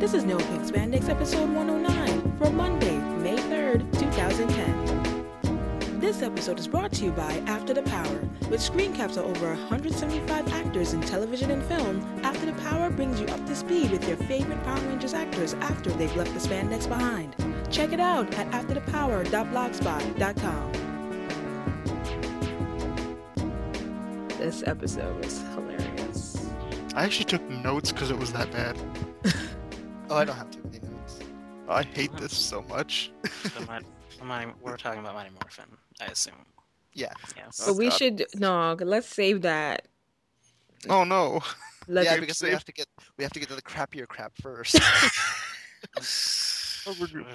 This is No Pink Spandex episode 109 for Monday, May 3rd, 2010. This episode is brought to you by After the Power. With screen caps of over 175 actors in television and film, After the Power brings you up to speed with your favorite Power Rangers actors after they've left the spandex behind. Check it out at afterthepower.blogspot.com. This episode was hilarious. I actually took notes because it was that bad. Oh, I don't have too many notes. I hate this so much. We're talking about Mighty Morphin, I assume. Yeah. Yes. But we God. should let's save that. Oh no. Yeah, Save, because save. we have to get to the crappier crap first. Oh,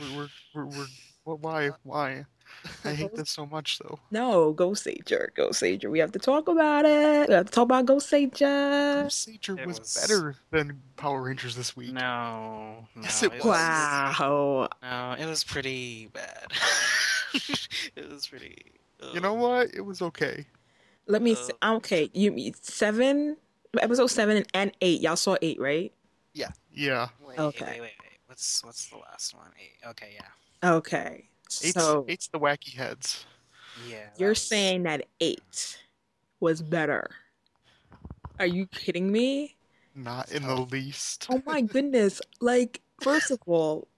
why? I hate this so much though. No, Ghost Sager. We have to talk about it. We have to talk about Ghost Sager. Sager It was was- better than Power Rangers this week. No. Yes, it was. Wow. No, it was pretty bad. It was pretty. You know what? It was okay. Let me see. Okay, you mean episode 7 and 8. Y'all saw 8, right? Yeah. Okay. Wait. What's the last one? 8. Okay, yeah. Okay. Eight's the wacky heads. Yeah. that You're was- saying that 8 was better. Are you kidding me? Not in the least. Oh my goodness. Like, first of all,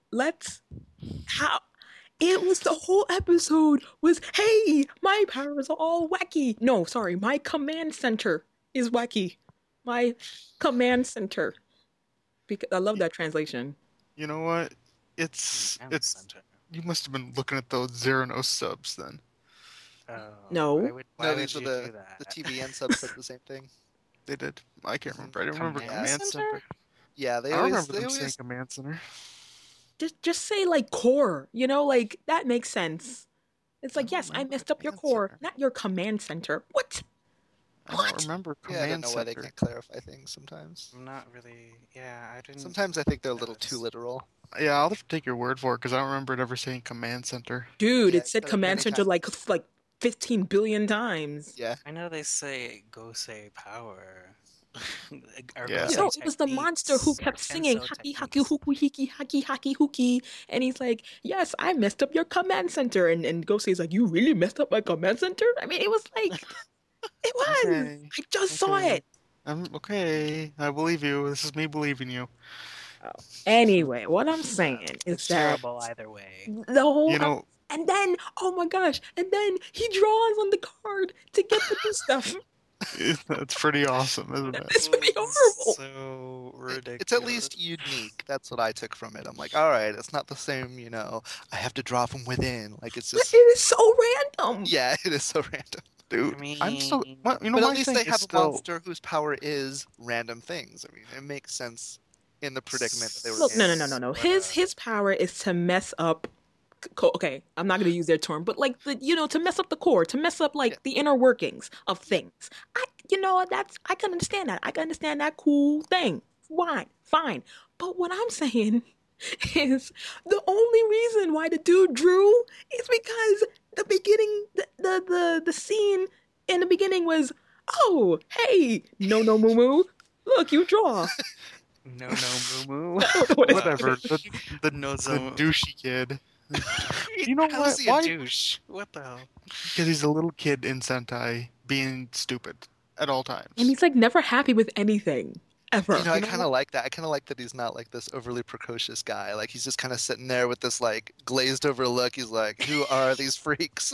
it was the whole episode was, hey, my powers are all wacky. No, sorry, my command center is wacky. My command center. Because I love that translation. You know what? It's Center. you must have been looking at those Zero subs then. Oh, No. Why would No, you these are do the that? TVN subs said the same thing. They did. I can't remember. I don't remember Command Command Center? Center. Yeah, they I don't always remember they them saying always Command Center. Just say like core, like that makes sense. It's like, yes, I remember messed up your command core, center. not your command center. What? I What? don't remember yeah, I don't Command know why they Center. can't clarify things sometimes. I'm not really. Yeah, I didn't. Sometimes I think they're a little notice. too literal. Yeah, I'll have to take your word for it because I don't remember it ever saying Command Center. Dude, Yeah, it said but command many center times. like 15 billion times. Yeah. I know they say go say power. Or Yeah. go say No, it was the techniques, monster who kept or singing Tensou haki haki techniques. huku hiki haki haki huki, and he's like, yes, I messed up your command center, and Gosei's like, you really messed up my command center? I mean, it was like, it was. Okay. I just saw Okay. it. I'm okay. I believe you. This is me believing you. Anyway, what I'm saying is It's that terrible either way. the whole You know, and then, oh my gosh, and then he draws on the card to get the new stuff. that's pretty awesome, isn't it? It's pretty It was horrible. So ridiculous. It's at least unique. That's what I took from it. I'm like, all right, it's not the same, I have to draw from within. Like, it's But just, it is so random. yeah, it is so random. Dude, I'm so. mean- Well, you know, But my at least thing they is have a still. monster whose power is random things. I mean, it makes sense in the predicament that they were Look, in. no. His power is to mess up. Okay, I'm not gonna use their term, but like to mess up the core, to mess up like the inner workings of things. I can understand that. I can understand that cool thing. Fine. But what I'm saying is the only reason why the dude drew is because the beginning, the scene in the beginning was, oh, hey, no, moo moo, look, you draw. No, moo moo. Whatever. The No, the douchey kid. You know How what? is he a Why? douche? What the hell? Because he's a little kid in Sentai being stupid at all times. And he's like never happy with anything ever. I kind of like that. I kind of like that he's not like this overly precocious guy. Like, he's just kind of sitting there with this like glazed over look. He's like, who are these freaks?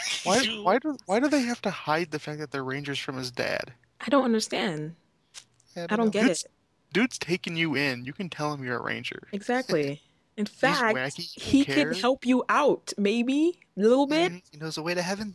Why do they have to hide the fact that they're Rangers from his dad? I don't understand. I don't get it. Dude's taking you in. You can tell him you're a Ranger. Exactly. In fact, wacky, he who could cares? help you out, maybe a little bit. He knows a way to heaven.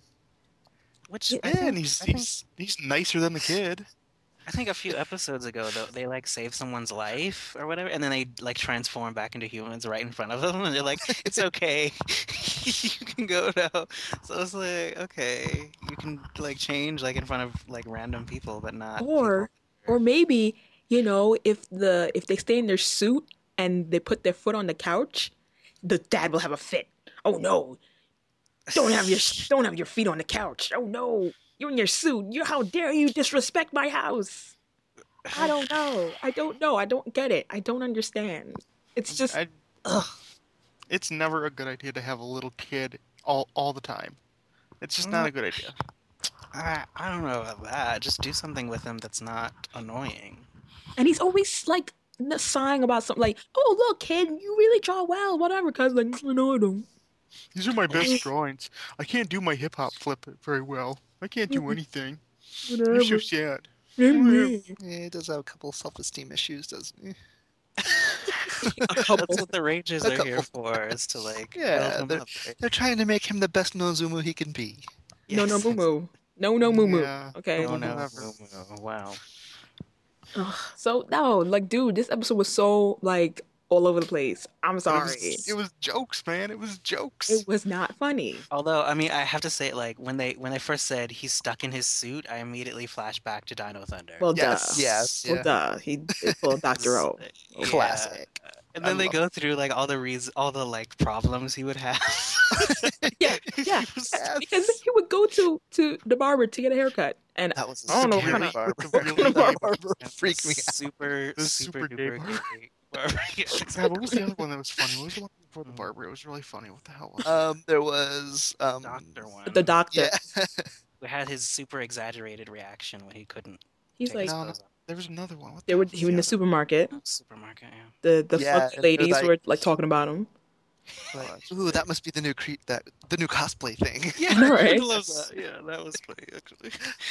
Which Yeah, I Yeah, think, and he's nicer than the kid. I think a few episodes ago, though, they like save someone's life or whatever, and then they like transform back into humans right in front of them, and they're like, "It's okay, you can go now." So it's like, okay, you can like change like in front of like random people, but not. Or maybe if they stay in their suit and they put their foot on the couch, the dad will have a fit. Oh no! Don't have your feet on the couch. Oh no! You're in your suit. How dare you disrespect my house? I don't know. I don't get it. I don't understand. It's just, I, ugh. it's never a good idea to have a little kid all the time. It's just not a good idea. I don't know about that. Just do something with him that's not annoying. And he's always like sighing about something like, "Oh, look, kid, you really draw well, whatever." Cause like, no, I don't. These are my best drawings. I can't do my hip hop flip very well. I can't do anything. I'm so Whatever. sad. Me. Yeah, he does have a couple self-esteem issues, doesn't he? That's what the rages A are here couple. for, is to like Yeah, build him up. Right? They're trying to make him the best Nozumu he can be. No, Yes. moo moo. No, moo moo. Yeah. Okay. Oh no! Whatever. Oh, wow. Ugh. So no, like, dude, this episode was so like all over the place. I'm But sorry. it was jokes, man. It was jokes. It was not funny. Although, I mean, I have to say, like when they first said he's stuck in his suit, I immediately flashed back to Dino Thunder. Well, Yes. duh. Yes, Well, yeah. duh. He did pull Dr. O. Yeah. Classic. And then I they love go through like all the like problems he would have. Yeah, yeah. Because he would go to the barber to get a haircut, and That was a I don't know super what kind gay of barber. what kind of barber. Barber freaked me out. Super, The super super gay duper barber. gay barber. Yeah. Yeah, what was the other one that was funny? What was the one before the barber? It was really funny. What the hell was it? There was Doctor one. The doctor. Yeah. We had his super exaggerated reaction when he couldn't. He's take like, his No, clothes off. There was another one. What they the were hell was he was in the other supermarket. Supermarket. Yeah. The Yeah, fuck and they're ladies like- were like talking about him. Like, ooh, that must be the new the new cosplay thing. Yeah, I know, right? I love that. Yeah, that was funny actually.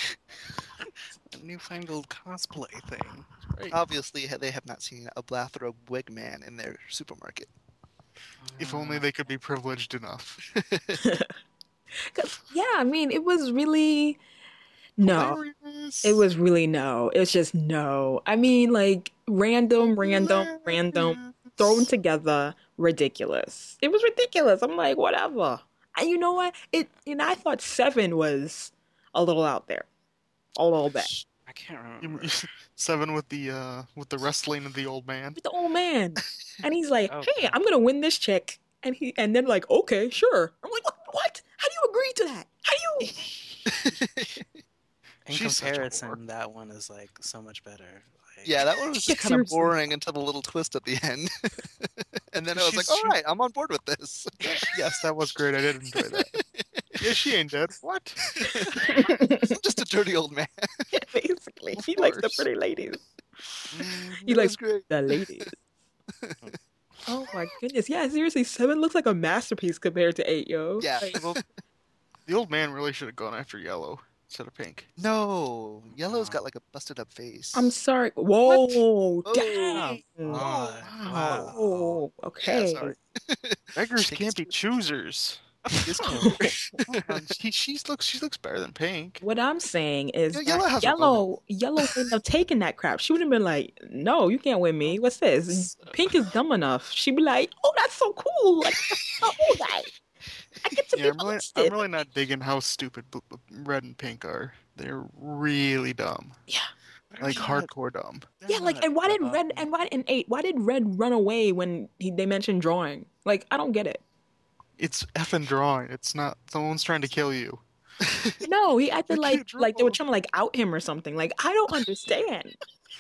A newfangled cosplay thing. Right. Obviously, they have not seen a bathrobe wig man in their supermarket. If only they could be privileged enough. 'Cause, yeah, I mean, it was really no. Hilarious. It was really no. It's just no. I mean, like random, thrown together, ridiculous. It was ridiculous. I'm like, whatever. And you know what? I thought 7 was a little out there, a little bit. I can't remember. 7 with the wrestling of the old man. With the old man, and he's like, Oh, "Hey, God. I'm gonna win this chick," and then like, "Okay, sure." I'm like, "What? How do you agree to that? How do you?" In She's such a comparison, that one is like so much better. Like, Yeah, that one was Yeah, just kind of seriously. boring until the little twist at the end. And then I was like, all right, I'm on board with this. Yes, that was great. I did enjoy that. Yeah, she ain't dead. What? I'm just a dirty old man. Basically, Of he likes the course. pretty ladies. Mm, He That likes was great. the ladies. Oh my goodness! Yeah, seriously, 7 looks like a masterpiece compared to 8, yo. Yeah. Like, well, the old man really should have gone after yellow instead of pink. No, Yellow's got like a busted up face. I'm sorry. Whoa, What? dang. Oh, wow. Oh, okay. Yeah, sorry. Beggars Pink can't be is- choosers. she looks better than pink. What I'm saying is Yeah, that Yellow has her yellow wouldn't have taken that crap. She would have been like, "No, you can't win me. What's this? Pink is dumb enough." She'd be like, "Oh, that's so cool. Like, oh, that. I get to Yeah, be I'm molested." really not digging how stupid red and pink are. They're really dumb. Yeah. Like hardcore dumb. Yeah, like, and why did Red and why in 8? Why did Red run away when they mentioned drawing? Like, I don't get it. It's effing drawing. It's not. Someone's trying to kill you. No, he acted You like can't they were draw. trying to like out him or something. Like, I don't understand.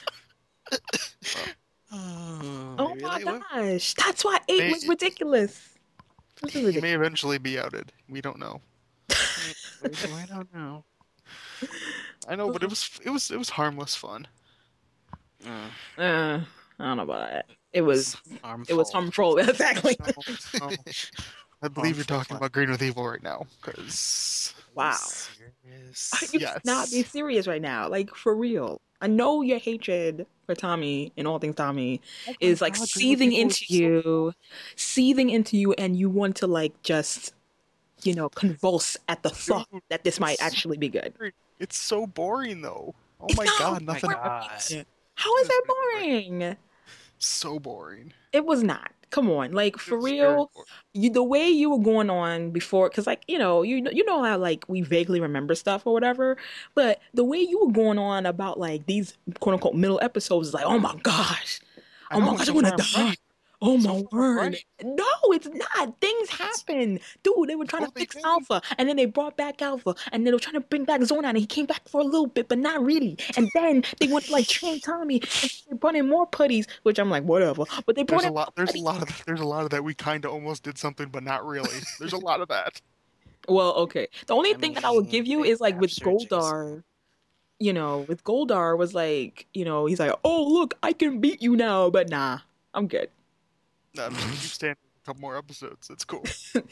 Oh my Really? gosh, that's why 8 was ridiculous. This is He ridiculous. may eventually be outed. We don't know. I don't know. I know, but it was harmless fun. I don't know about that. It was harmful. harmful. Exactly. No. I believe you're talking about Green with Evil right now, because Wow. Serious. You Yes. cannot be serious right now. Like, for real. I know your hatred for Tommy and all things Tommy is like seething into you, and you want to like just, convulse at the thought Dude, that this might it's- actually be good. it's so boring though. Oh It's my not. god, Oh my nothing. God. How is that It's really boring? So boring. It was not. Come on, like for It's very real. boring. The way you were going on before, because like you know how like we vaguely remember stuff or whatever, but the way you were going on about like these quote unquote middle episodes is like, oh my gosh, I oh my know, gosh, so I'm gonna far I'm die. right. Oh So my far I'm word, right. no, it's not. Things happen. Dude, they were trying No, to they fix didn't. Alpha, and then they brought back Alpha, and they were trying to bring back Zordon, and he came back for a little bit, but not really. And then they went to like train Tommy, and they brought in more putties, which I'm like, whatever. But they brought There's a in lot. more There's a putties. lot of. There's a lot of that. We kind of almost did something, but not really. There's a lot of that. Well, okay. The only I thing that I would give you they is like with captured Jason. Goldar, with Goldar was like, he's like, oh look, I can beat you now, but nah, I'm good. No, I'm just gonna keep standing for a couple more episodes. It's cool.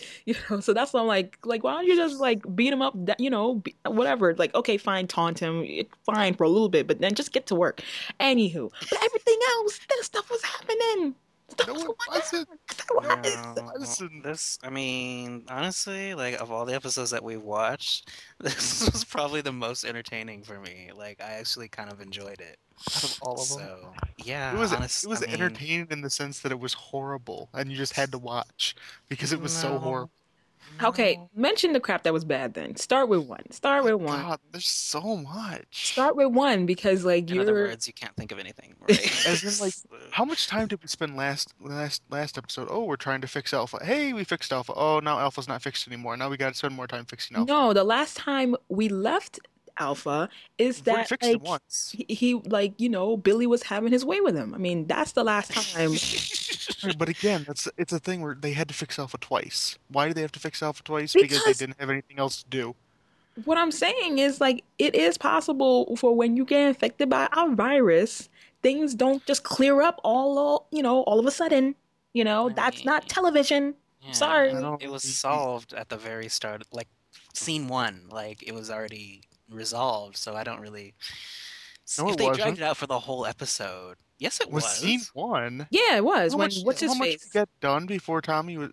So that's why I'm like, why don't you just like beat him up, whatever. Like, okay, fine, taunt him, fine for a little bit, but then just get to work. Anywho, but everything else, that stuff was happening. Stuff No, was it going wasn't. down. Stuff was happening. No, Listen. I mean, honestly, like of all the episodes that we watched, this was probably the most entertaining for me. Like, I actually kind of enjoyed it. Out of all of them. So, yeah, It was honestly, entertaining in the sense that it was horrible, and you just had to watch because it was so horrible. Okay, mention the crap that was bad then. Start with one. God, there's so much. Start with one because like In other you're words, you can't think of anything, right? As in, like, how much time did we spend last episode? Oh, we're trying to fix Alpha. Hey, we fixed Alpha. Oh, now Alpha's not fixed anymore. Now we got to spend more time fixing Alpha. No, the last time we left Alpha is We've already that fixed it like once. he like Billy was having his way with him. I mean, that's the last time. Right, but again, it's a thing where they had to fix Alpha twice. Why did they have to fix Alpha twice? Because they Because- didn't have anything else to do. What I'm saying is like it is possible for when you get infected by a virus, things don't just clear up all of a sudden. That's not television. Yeah, Sorry. I don't it was really- solved at the very start, like scene one. Like it was already resolved, so I don't really. No, if it they wasn't. dragged it out for the whole episode, yes, it Was was. scene one? Yeah, it was How when much, what's his how much face? we got done before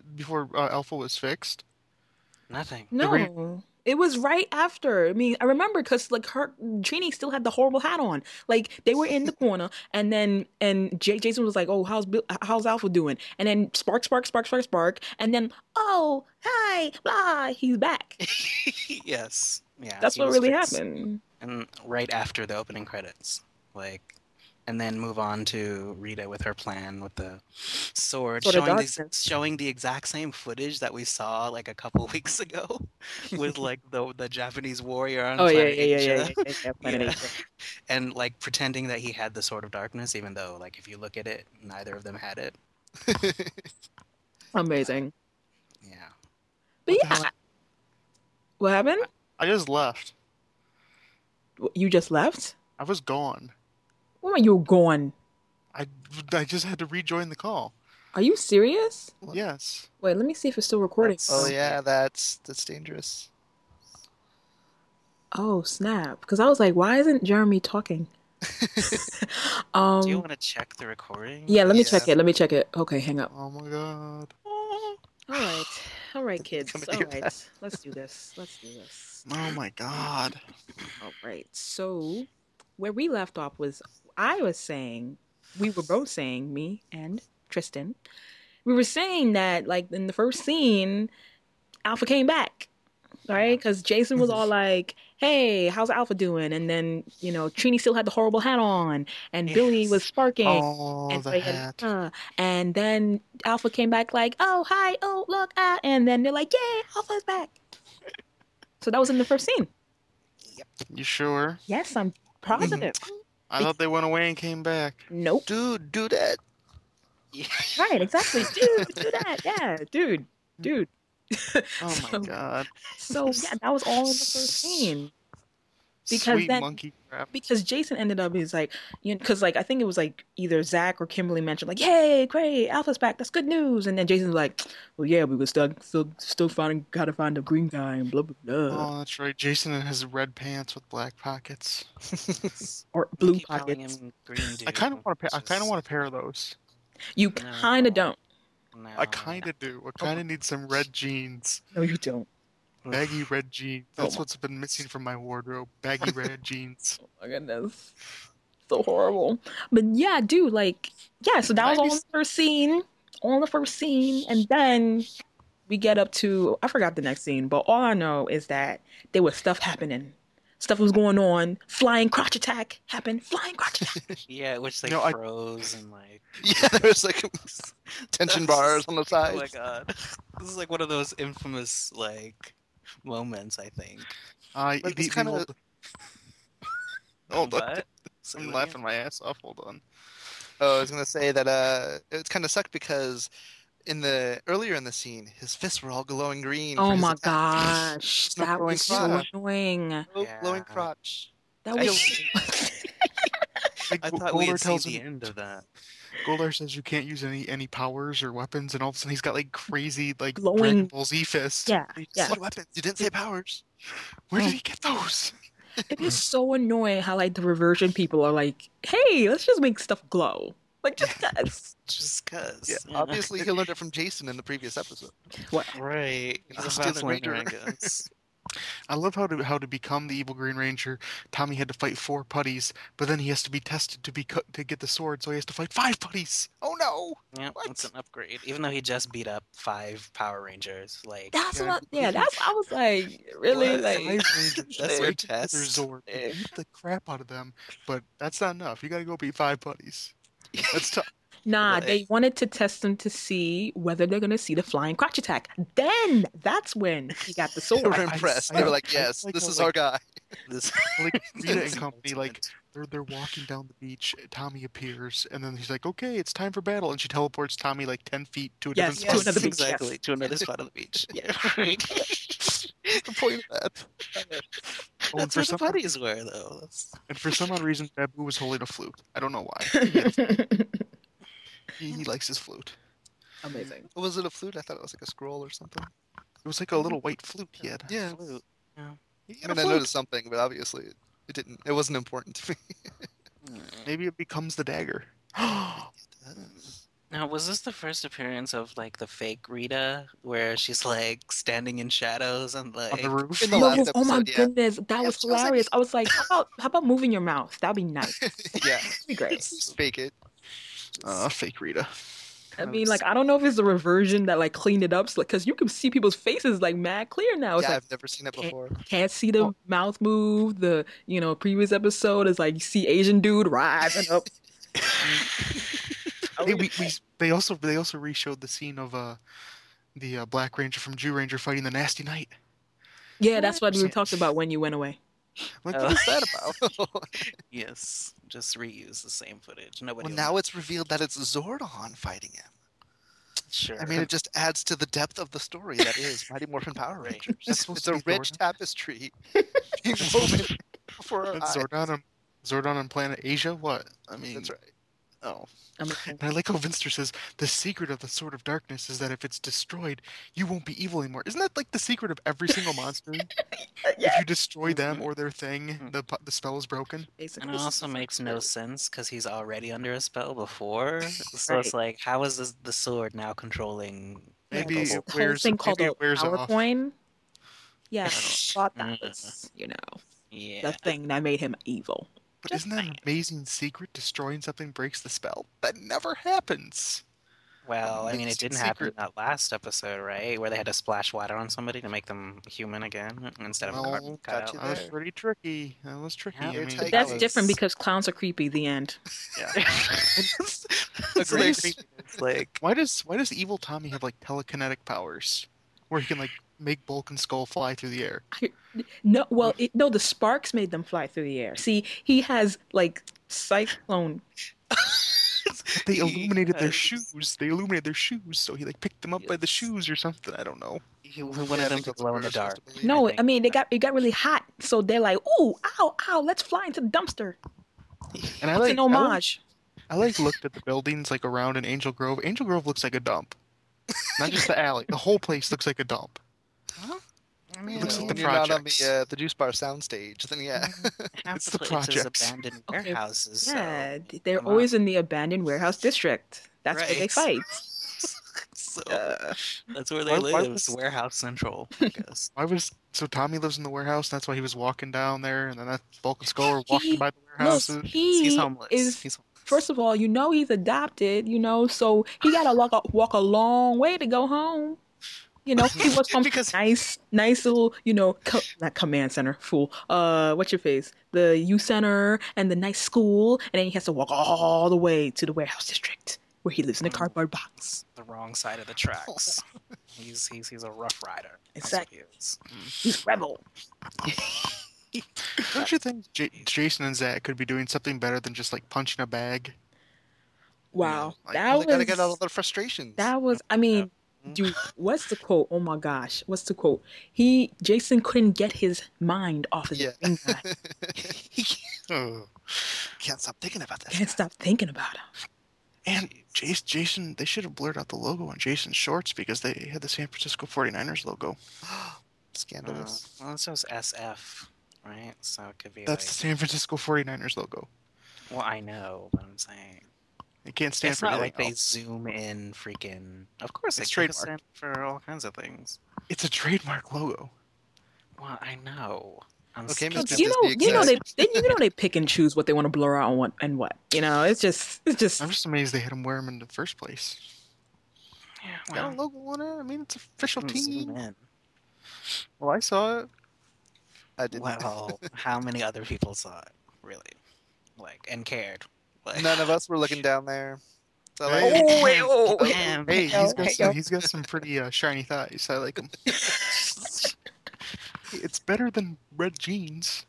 Alpha was fixed? Nothing. No, it was right after. I mean, I remember because like Trini still had the horrible hat on. Like they were in the corner, and then Jason was like, "Oh, how's Alpha doing?" And then spark, and then oh, hi, blah, he's back. Yes. Yeah. That's he what was really fixed. happened. And right after the opening credits, and then move on to Rita with her plan with the sword, Sword of showing Darkness. showing the exact same footage that we saw like a couple weeks ago, with like the Japanese warrior on Oh yeah, Planet Asia. Planet Yeah. Asia. And like pretending that he had the Sword of Darkness, even though like if you look at it, neither of them had it. Amazing. Yeah. But What the yeah, hell? what happened? I just left. You just left? I was gone. Where are you going? I just had to rejoin the call. Are you serious? What? Yes. Wait, let me see if it's still recording. That's- Oh yeah, that's dangerous. Oh snap! Because I was like, why isn't Jeremy talking? Do you want to check the recording? Yeah, let me Yeah. check it. Let me check it. Okay, hang up. Oh my god. All right, kids. Gonna All do right, that. let's do this. Oh my god. All right. So, where we left off was I was saying, we were both saying, me and Tristan, we were saying that like in the first scene, Alpha came back, right? Because Jason was all like, "Hey, how's Alpha doing?" And then Trini still had the horrible hat on, and Billy was Yes. sparking. Oh, And the so hat. and then Alpha came back like, "Oh, hi, oh, look, and then they're like, "Yay, Alpha's back." So that was in the first scene. You sure? Yes, I'm positive. I thought they went away and came back. Nope. Dude, do that. Right, exactly. Dude, do that. Yeah, dude. Oh my god. So yeah, that was all in the first scene. Because Sweet then- monkey crap. Because Jason ended up, he's like, because like I think it was like either Zach or Kimberly mentioned like, "Yay, great, Alpha's back, that's good news." And then Jason's like, "Well, yeah, we was still gotta find the green guy and blah blah blah, Oh, that's right. Jason in his red pants with black pockets. or We blue keep calling pockets." him Green Dude, I kind of want to. I which kind of is- want a pair of those. You kind of don't. No. I kind of do. I kind of need some red jeans, No, you don't. baggy red jeans. That's my- what's been missing from my wardrobe. Baggy red jeans. Oh my goodness, so horrible. But yeah, dude, like, yeah. So that was all in the first scene. All in the first scene, and then we get up to I forgot the next scene, but all I know is that there was stuff happening. stuff was going on. Flying crotch attack happened. Flying crotch attack. Yeah, which like I- froze and like. Yeah, there was like tension bars on the side. Oh my god, this is like one of those infamous like moments. I think. But it's kind of. Hold on. What? I'm laughing my ass off. Hold on. Oh, I was gonna say that it kind of sucked because earlier in the scene, his fists were all glowing green. for Oh his my attack. gosh, no that glowing was so crotch. annoying. Oh, Yeah. glowing crotch. That I was. Like, I thought we Goldar had seen tells the him, end of that. Goldar says you can't use any powers or weapons, and all of a sudden he's got like crazy like Glowing- Dragon Ball Z fist. Yeah, You yeah. said weapons. You didn't say powers. Where did he get those? It is so annoying how like the reversion people are like, "Hey, let's just make stuff glow." Like just cause. Just cause. Yeah, obviously he learned it from Jason in the previous episode. What? Right. He's He's a a fast stealing learner, I ranger. guess. I love how to become the evil Green Ranger. Tommy had to fight 4 putties, but then he has to be tested to get the sword, so he has to fight 5 putties. Oh no! Yeah, What? that's an upgrade. Even though he just beat up 5 Power Rangers, like That's Yeah, what. That's. I was like, really, What? like. 5 Rangers That's break your into test? their Zord, Eh. beat the crap out of them, but that's not enough. You gotta go beat 5 putties. That's tough. Nah, Right. they wanted to test them to see whether they're gonna see the flying crotch attack. Then that's when he got the They sword. were I- impressed. I- They were I- like, I "Yes, like this how, is like, our guy." this. Like Rita and It's company, ultimate. like they're walking down the beach. Tommy appears, and then he's like, "Okay, it's time for battle," and she teleports Tommy like 10 feet to a Yes, different to spot. another beach, exactly yes. to another spot on the beach. Yeah. What's the point of that? Oh, and That's for where the some putties were, though. and for some odd reason, Babu was holding a flute. I don't know why. He likes his flute. Amazing. Was it a flute? I thought it was like a scroll or something. It was like a little white flute he had. Yeah. Flute. He I had a mean, I flute. noticed something, but obviously it didn't. It wasn't important to me. Maybe it becomes the dagger. Now, was this the first appearance of like the fake Rita, where she's like standing in shadows and On like the roof. In the Yo, last oh my episode, yeah. goodness, that Yeah, was she was like- hilarious. I was like, how about moving your mouth? That'd be nice. Yeah, That'd be great. just fake it. Fake Rita. I mean, like, I don't know if it's the reversion that like cleaned it up, because you can see people's faces like mad clear now. It's Yeah, like I've never seen it can't- before. can't see the mouth move. The previous episode is like you see Asian dude rising up. Hey, they also re-showed the scene of the Black Ranger from Jew Ranger fighting the Nasty Knight. Yeah, that's what we were Yeah. talking about when you went away. Like, Oh. what is that about? yes, just reuse the same footage. Nobody. Well, will now know. it's revealed that it's Zordon fighting him. Sure. I mean, it just adds to the depth of the story that is Mighty Morphin Power Rangers. That's supposed It's to a be rich Zordon? tapestry being woven before our That's eyes. Zordon on planet Asia? What? I mean, That's right. Oh. Amazing. And I like how Vinster says the secret of the Sword of Darkness is that if it's destroyed, you won't be evil anymore. Isn't that like the secret of every single monster? If you destroy them or their thing, the spell is broken. and Basically. it also makes no sense because he's already under a spell before. So Right. it's like, how is the sword now controlling? Yeah, Maybe this it whole wears- thing called maybe a it wears power off. coin. Yeah, I don't- thought that Mm. was, Yeah. the thing that made him evil. But Just isn't that an amazing secret? Destroying something breaks the spell. That never happens. Well, I mean, it It's didn't happen in secret. that last episode, right? Where they had to splash water on somebody to make them human again instead of Well, carbon got cut you out. That was there. pretty tricky. That was tricky. Yeah, I you're mean, tight. That's was- different because clowns are creepy. The end. yeah. That's Agreed. like, it's like, Why does evil Tommy have like telekinetic powers, where he can like make Bulk and Skull fly through the air? No, well, no, the sparks made them fly through the air. See, he has like cyclone. They He illuminated their has- shoes. They illuminated their shoes, so he like picked them up by the Yes. shoes or something. I don't know. he wanted them to glow in the dark. No, think. I mean it got really hot, so they're like, "Ooh, ow, let's fly into the dumpster." And I It's like an homage. I looked at the buildings like around in Angel Grove. Angel Grove looks like a dump. Not just the alley. The whole place looks like a dump. I mean, looks like when the you're not on projects. the Juice Bar soundstage, then yeah. half it's the the places projects. abandoned Okay. warehouses. Yeah, So, they're come on. always in the abandoned warehouse district. That's where they Right. fight. so Uh, that's where they why live. was- Warehouse Central, I guess. So Tommy lives in the warehouse. That's why he was walking down there, and then that Bulk and Skull were walking He- by the look, warehouses. He's he homeless. is. He's homeless. First of all, he's adopted. So he gotta walk a long way to go home. You know, he was from Because- nice little, you know, not command center, fool. What's your face? The youth center and the nice school, and then he has to walk all the way to the warehouse district where he lives in a cardboard box. The wrong side of the tracks. He's a rough rider. That's Exactly. what he is. He's a rebel. Don't you think Jason and Zach could be doing something better than just like punching a bag? Wow, Like, that Well, was they gotta get all their frustrations. that was. I mean, dude, what's the quote? Oh my gosh, what's the quote? Jason couldn't get his mind off of Yeah. the green guy. Oh. Can't stop thinking about this. Can't stop thinking about him. And Jason, they should have blurred out the logo on Jason's shorts because they had the San Francisco 49ers logo. Scandalous. Well, it shows SF, right? So it could be That's the San Francisco 49ers logo. Well, I know, but I'm saying They can't stand it's for not anything like they else. zoom in freaking. Of course, they It's could trademarked. stand for all kinds of things. It's a trademark logo. Well, I know. I'm Okay, scared. Mr. You know, Disney you know execs. they pick and choose what they want to blur out and what. You know, it's just. I'm just amazed they had him wear them in the first place. Yeah, Got a well, logo on it. I mean, it's official zoom team. in. Well, I saw it. I didn't. Well, how many other people saw it, really? Like, and cared? Like, None of us were looking down there. So, Hey. like, Oh, wait, oh, wait. Damn. Hey, yo, hey, yo. he's got some pretty shiny thighs. I like him. It's better than red jeans.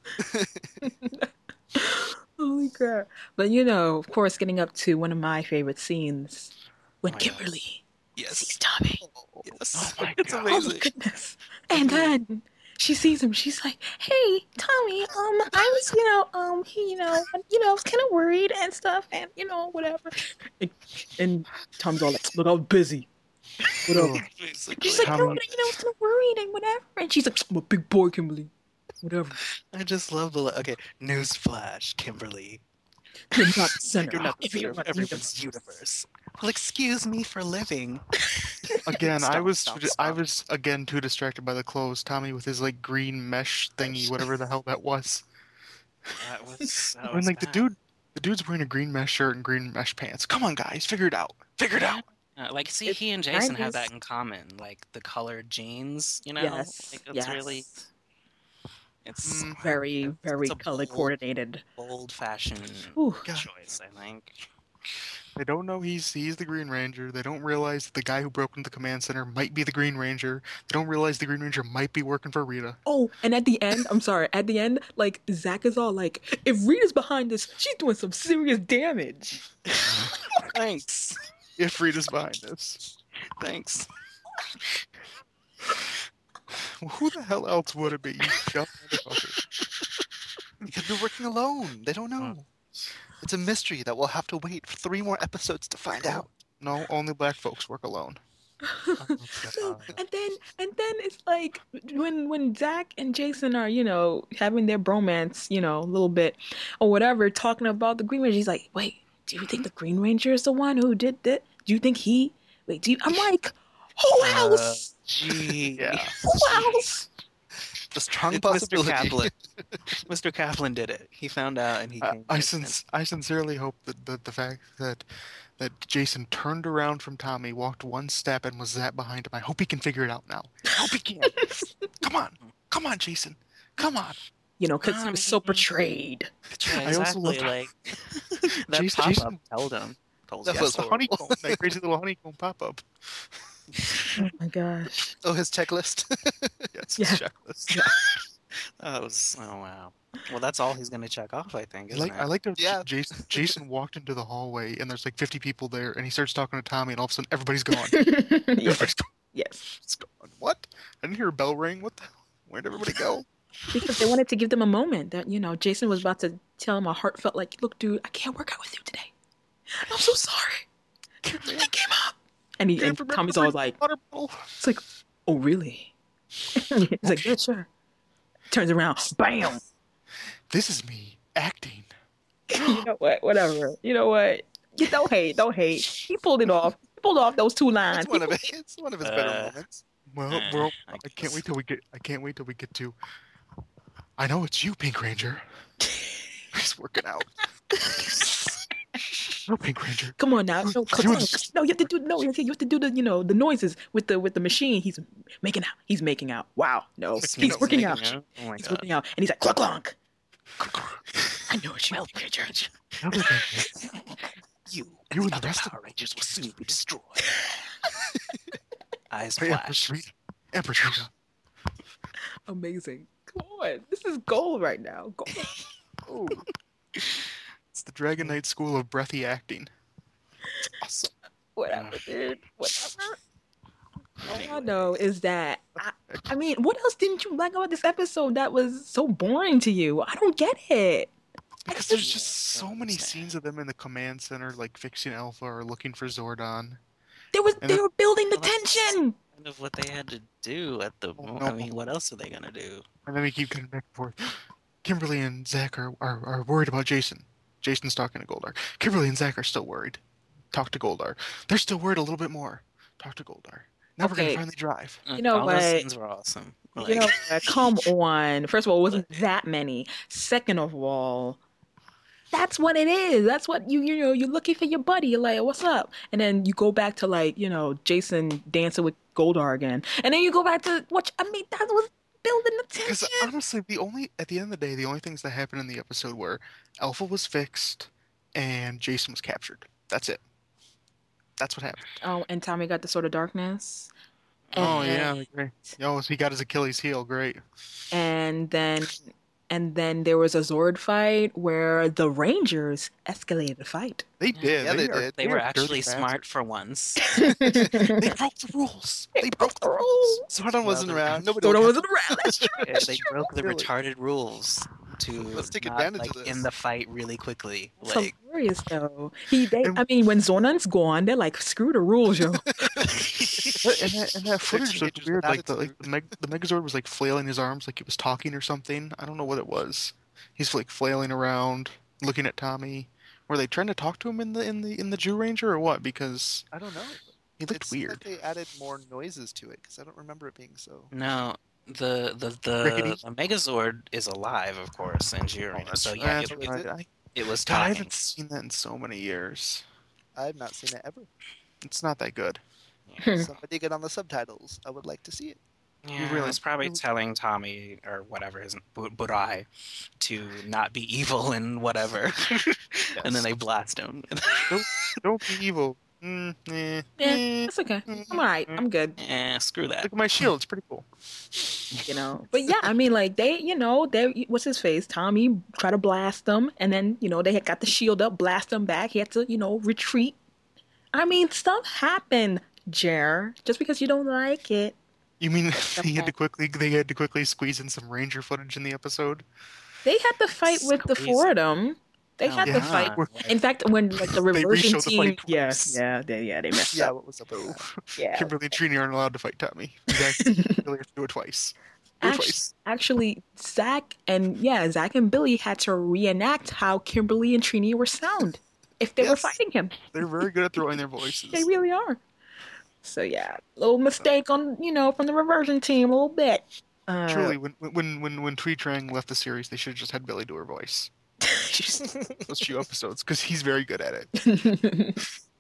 Holy crap! But you know, of course, getting up to one of my favorite scenes when Oh my God. Kimberly yes. sees Tommy. Yes. Oh my It's God. Oh my amazing. goodness! And then she sees him. She's like, "Hey, Tommy. I was, I was kind of worried and stuff, and whatever." And Tom's all like, "Look, I was busy. Whatever." Basically. She's like, "No, Tommy- I was kind of worried and whatever." And she's like, "I'm a big boy, Kimberly. Whatever. I just love the okay. Newsflash, Kimberly. You're not the center. You're not If the you're center of not the everyone's universe. Well, excuse me for living. Again, I Stop. was again too distracted by the clothes. Tommy with his like green mesh thingy, whatever the hell that was. That was. I mean, like bad. the dude's wearing a green mesh shirt and green mesh pants. Come on, guys, figure it out. Figure it out. Like, see, It's he and Jason 90s. have that in common, like the colored jeans. You know, Yes. like, it's yes. really, it's Very, it's very a color bold- coordinated. bold-fashioned Ooh. God. choice, I think. They don't know he's the Green Ranger. They don't realize that the guy who broke into the command center might be the Green Ranger. They don't realize the Green Ranger might be working for Rita. Oh, and at the end, I'm sorry, at the end, like, Zach is all like, if Rita's behind this, she's doing some serious damage. Thanks, If Rita's behind this, thanks. who the hell else would it be? You dumb motherfucker. because they're working alone. They don't know. It's a mystery that we'll have to wait for 3 more episodes to find out. No, only black folks work alone. And then it's like when Zach and Jason are, having their bromance, a little bit or whatever, talking about the Green Ranger, he's like, "Wait, do you think the Green Ranger is the one who did that? Do you think he? Wait, I'm like, who else? Gee, Yeah. Who else?" The strong It's Mr. possibility. Kaplan. Mr. Kaplan did it. He found out, and he came. I sincerely hope that the fact that Jason turned around from Tommy, walked one step, and was that behind him. I hope he can figure it out now. I hope he can. Come on, Jason. Come on. Because he was so betrayed. Yeah, I also exactly. love- Like that Jason- pop-up Jason- told him. Told That us. was The horrible. honeycomb, that crazy little honeycomb pop-up. Oh my gosh. Oh, his checklist. Yes, Yeah. checklist. That was oh wow. Well, that's all he's gonna check off, I think. Isn't I like that Yeah. Jason walked into the hallway and there's like 50 people there and he starts talking to Tommy and all of a sudden everybody's gone. yes. Everybody's gone. Yes. It's gone. What? I didn't hear a bell ring. What the hell? Where'd everybody go? Because they wanted to give them a moment that, Jason was about to tell him a heartfelt, like, "Look, dude, I can't work out with you today. I'm so sorry. I came up." And Tommy's always like, Water bottle. it's like, "Oh, really?" He's like, "Yeah, sure." Turns around, bam. This is me acting. You know what? Whatever. You know what? Don't hate. He pulled it off. He pulled off those 2 lines. It's one of his better moments. Well, Eh, bro, I I can't guess. wait till we get to. I know it's you, Pink Ranger. He's working out. No, Pink Ranger. Come on now. No, Do clunk. this. No, you have to do you have to do the the noises with the machine. He's making out. He's making out. Wow. No, he's working out. Oh my He's god. working out, and he's like clunk clunk. I know what you Well, mean, Ranger. No, Pink Ranger. You You and the other rest of Power them Rangers will soon be destroyed. Eyes Hey, Empress flash. Rita. Empress Rita. Amazing. Come on, this is gold right now. Gold. Oh. It's the Dragon Knight School of breathy acting. It's awesome. Whatever, dude. Whatever. All I know is that I mean, what else didn't you like about this episode that was so boring to you? I don't get it. Because there's Yeah, just so don't many understand. scenes of them in the command center, like fixing Alpha or looking for Zordon. And They then- were building the Well, that's- tension. Kind of what they had to do at the Oh, moment. no. I mean, what else are they gonna do? And then we keep coming back and forth. Kimberly and Zach are worried about Jason. Jason's talking to Goldar. Kimberly and Zach are still worried. Talk to Goldar. They're still worried a little bit more. Talk to Goldar. Now we're Okay. gonna finally drive. You know All those what? scenes were awesome. You know, Like, come on. First of all, it wasn't that many. Second of all, that's what it is. That's what you know, you're looking for your buddy. You're like, what's up? And then you go back to like, Jason dancing with Goldar again. And then you go back to that was building the Because tension. honestly, at the end of the day, the only things that happened in the episode were Alpha was fixed and Jason was captured. That's it. That's what happened. Oh, and Tommy got the Sword of Darkness. Oh And- yeah, great. Oh, so he got his Achilles heel. Great. And then there was a Zord fight where the Rangers escalated the fight. They did. Yeah, they are- did. they were are dirty actually bastards. smart for once. They broke the rules. They broke the rules. Zordon wasn't Well, around. Nobody Zordon would wasn't around. That's true. Yeah, That's they true. broke the Really? retarded rules to Let's take not, advantage like, of this. in the fight really quickly. It's Like, hilarious though. And- I mean, when Zordon's gone, they're like, screw the rules, yo. And that footage looked teenagers weird. with Like attitude. the Megazord was like flailing his arms, like he was talking or something. I don't know what it was. He's like flailing around, looking at Tommy. Were they trying to talk to him in the Jew Ranger or what? Because I don't know. he It looked seemed weird. like they added more noises to it because I don't remember it being so. no, the Rickety? Megazord is alive, of course, in Jiren. So yeah, That's it- right. I it was God, I talking. haven't seen that in so many years. I've not seen it ever. It's not that good. Somebody get on the subtitles. I would like to see it. Yeah, really- it's probably you- telling Tommy or whatever his Burai to not be evil and whatever, and then they blast him. Don't be evil. Eh. Yeah, that's okay. I'm all right. I'm good. Screw that. Look at my shield. It's pretty cool. But yeah, I mean, like they what's his face? Tommy tried to blast them, and then they had got the shield up, blast them back. He had to retreat. I mean, stuff happened, Jer. Just because you don't like it. You mean they had to quickly squeeze in some Ranger footage in the episode? They had to fight It's with the crazy. four of them. They Oh, had to yeah. fight. We're- In fact, when like the They reversion reshowed the team, fight twice. they messed Yeah, up. what was up with that? Yeah. Kimberly and Trini aren't allowed to fight Tommy. Zach really have to do it twice. Do it twice. Actually, Zach and Billy had to reenact how Kimberly and Trini were sound if they were Yes. fighting him. They're very good at throwing their voices. They really are. So yeah, little mistake on from the reversion team a little bit. Truly, when Twee Trang left the series, they should have just had Billy do her voice. Those few episodes, because he's very good at it.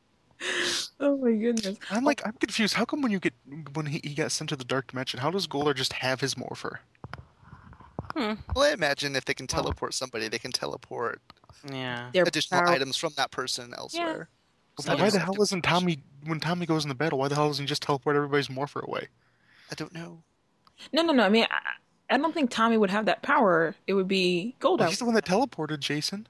Oh my goodness. I'm confused. How come when he got sent to the Dark Dimension, how does Goldar just have his morpher? Well, I imagine if they can teleport somebody, they can teleport Yeah. Their additional power- items from that person elsewhere. Why the hell isn't Tommy when Tommy goes in the battle? Why the hell doesn't he just teleport everybody's morpher away? I don't know. No. I mean, I don't think Tommy would have that power. It would be Well, Goldar. he's the one that teleported Jason.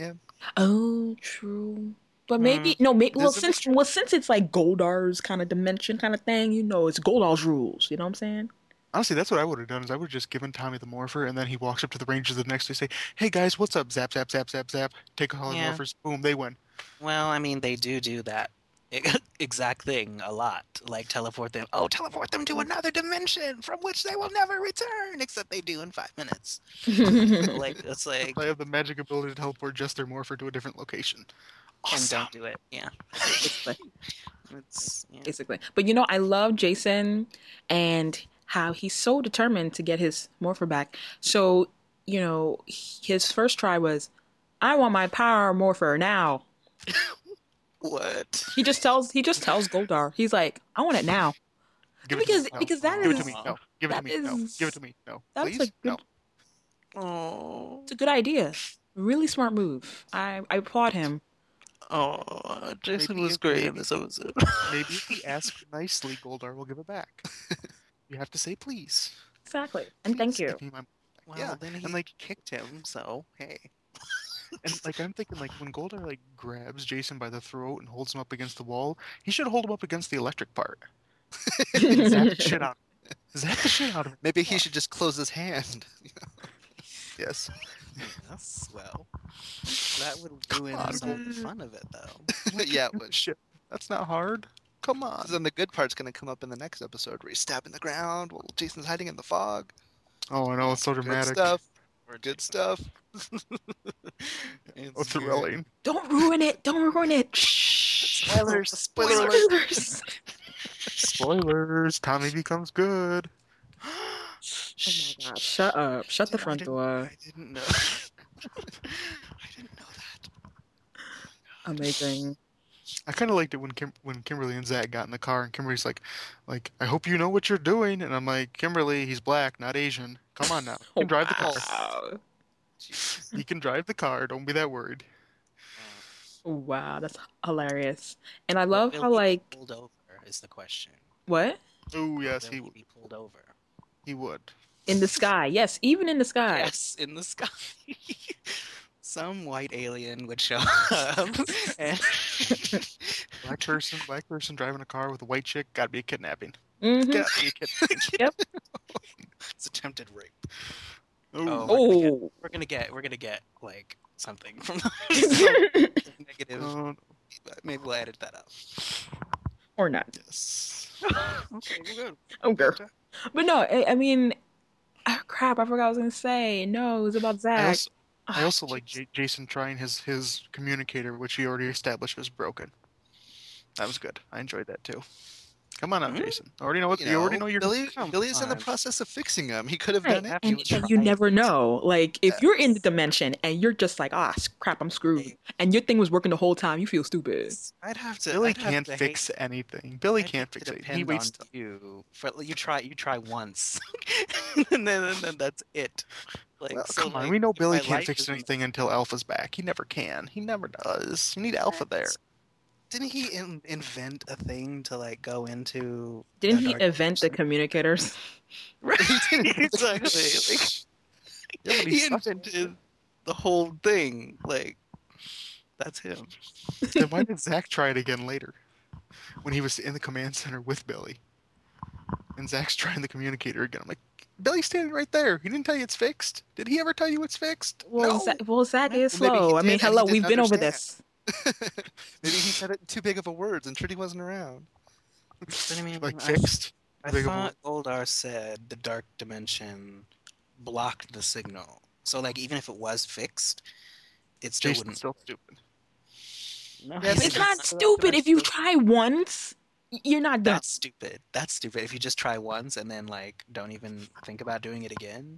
Oh, true. But maybe no. Maybe There's a since it's like Goldar's kind of dimension kind of thing, it's Goldar's rules. You know what I'm saying? Honestly, that's what I would have done. Is I would have just given Tommy the morpher, and then he walks up to the Rangers the next day, say, "Hey guys, what's up?" Zap, zap, zap, zap, zap. Take all his Yeah. morphers. Boom, they win. Well, I mean, they do that exact thing a lot. Like teleport them to another dimension from which they will never return, except they do in 5 minutes. Like it's like, They have the magic ability to teleport just their morpher to a different location. and Awesome. don't do it. Yeah. Basically. It's yeah. Basically. But I love Jason and how he's so determined to get his morpher back. So, his first try was, I want my power morpher now. What? He just tells Goldar. He's like, I want it now. Give it to me. No. Because that Give it to is me. No. Give it to that me. No. is- Give it to me. No. that's Please. a good No. Oh, it's a good idea. Really smart move. I applaud him. Jason Maybe was if- great in maybe- this episode. Maybe if we ask nicely, Goldar will give it back. You have to say please. Exactly. And thank Please you. give me my. Well, Yeah, then he and like, kicked him, so hey. and like, I'm thinking like when Goldar like grabs Jason by the throat and holds him up against the wall, he should hold him up against the electric part. And zap the shit out. Zap the shit out of him. Maybe he should just close his hand. Yes. Yes, well, that would ruin on, some of the dude. fun of it, though. Yeah, but Shit. That's not hard. Come on. 'cause then the good part's gonna come up in the next episode where he's stabbing the ground while Jason's hiding in the fog. Oh, I know. It's so Good dramatic. stuff. Good stuff. It's Oh, thrilling. Don't ruin it. Don't ruin it. Shh. Spoilers. Spoiler alert. Spoilers. Spoilers. Tommy becomes good. Oh my god. Shut up. Shut the front door. I didn't know. I didn't know that. Amazing. I kind of liked it when Kimberly and Zach got in the car and Kimberly's like, I hope you know what you're doing. And I'm like, Kimberly, he's black, not Asian. Come on now. You can drive the car. Wow. You can drive the car. Don't be that worried. Wow, that's hilarious. And I love Will how he be like pulled over is the question. what? Oh yes, Will he be pulled over? he would. In the sky. Yes, even in the sky. Yes, in the sky. Some white alien would show up. And Black person driving a car with a white chick. Gotta be a kidnapping. Mhm. Gotta be a kidnapping. it's attempted rape. Oh. Oh. We're gonna get like something from some negative. Maybe we'll edit that out. Or not. Yes. Okay, we're good. Okay. But no, I mean, crap, I forgot what I was gonna say. No, it was about Zach. I also like Jason trying his communicator, which he already established was broken. That was good. I enjoyed that too. Come on out, Jason. I already know what you already know. You're Billy is in the on. process of fixing him. He could have Right, done it. and you never know. Like, if you're in the dimension and you're just like, crap, I'm screwed, and your thing was working the whole time, you feel stupid. I'd have to. Billy I'd have can't to fix hate- anything. Billy I'd can't hate fix to anything. He depend waits. on you. For you try once, and then that's it. Like, Well, so, come on, like, we know if Billy my can't life fix isn't- anything until Alpha's back. He never can. He never does. You need Alpha there. Didn't he invent a thing to like go into? Didn't the he dark invent the communicators? Right, exactly. Like, Yeah, but he sucks. invented the whole thing. Like, that's him. Then why did Zach try it again later? When he was in the command center with Billy. And Zach's trying the communicator again. I'm like, Billy's standing right there. He didn't tell you it's fixed. Did he ever tell you it's fixed? Well, No. Zach is Well, maybe he slow. I did mean, and he hello, didn't we've been over understand. this. Maybe he said it in too big of a words and Trudy wasn't around. But I mean, Like I fixed. I Big of a thought Goldar said the dark dimension blocked the signal. So like even if it was fixed, it still Jason's wouldn't. still stupid. No, Yeah, It's not stupid. If you try once, you're not done. That's stupid. That's stupid. If you just try once and then like don't even think about doing it again.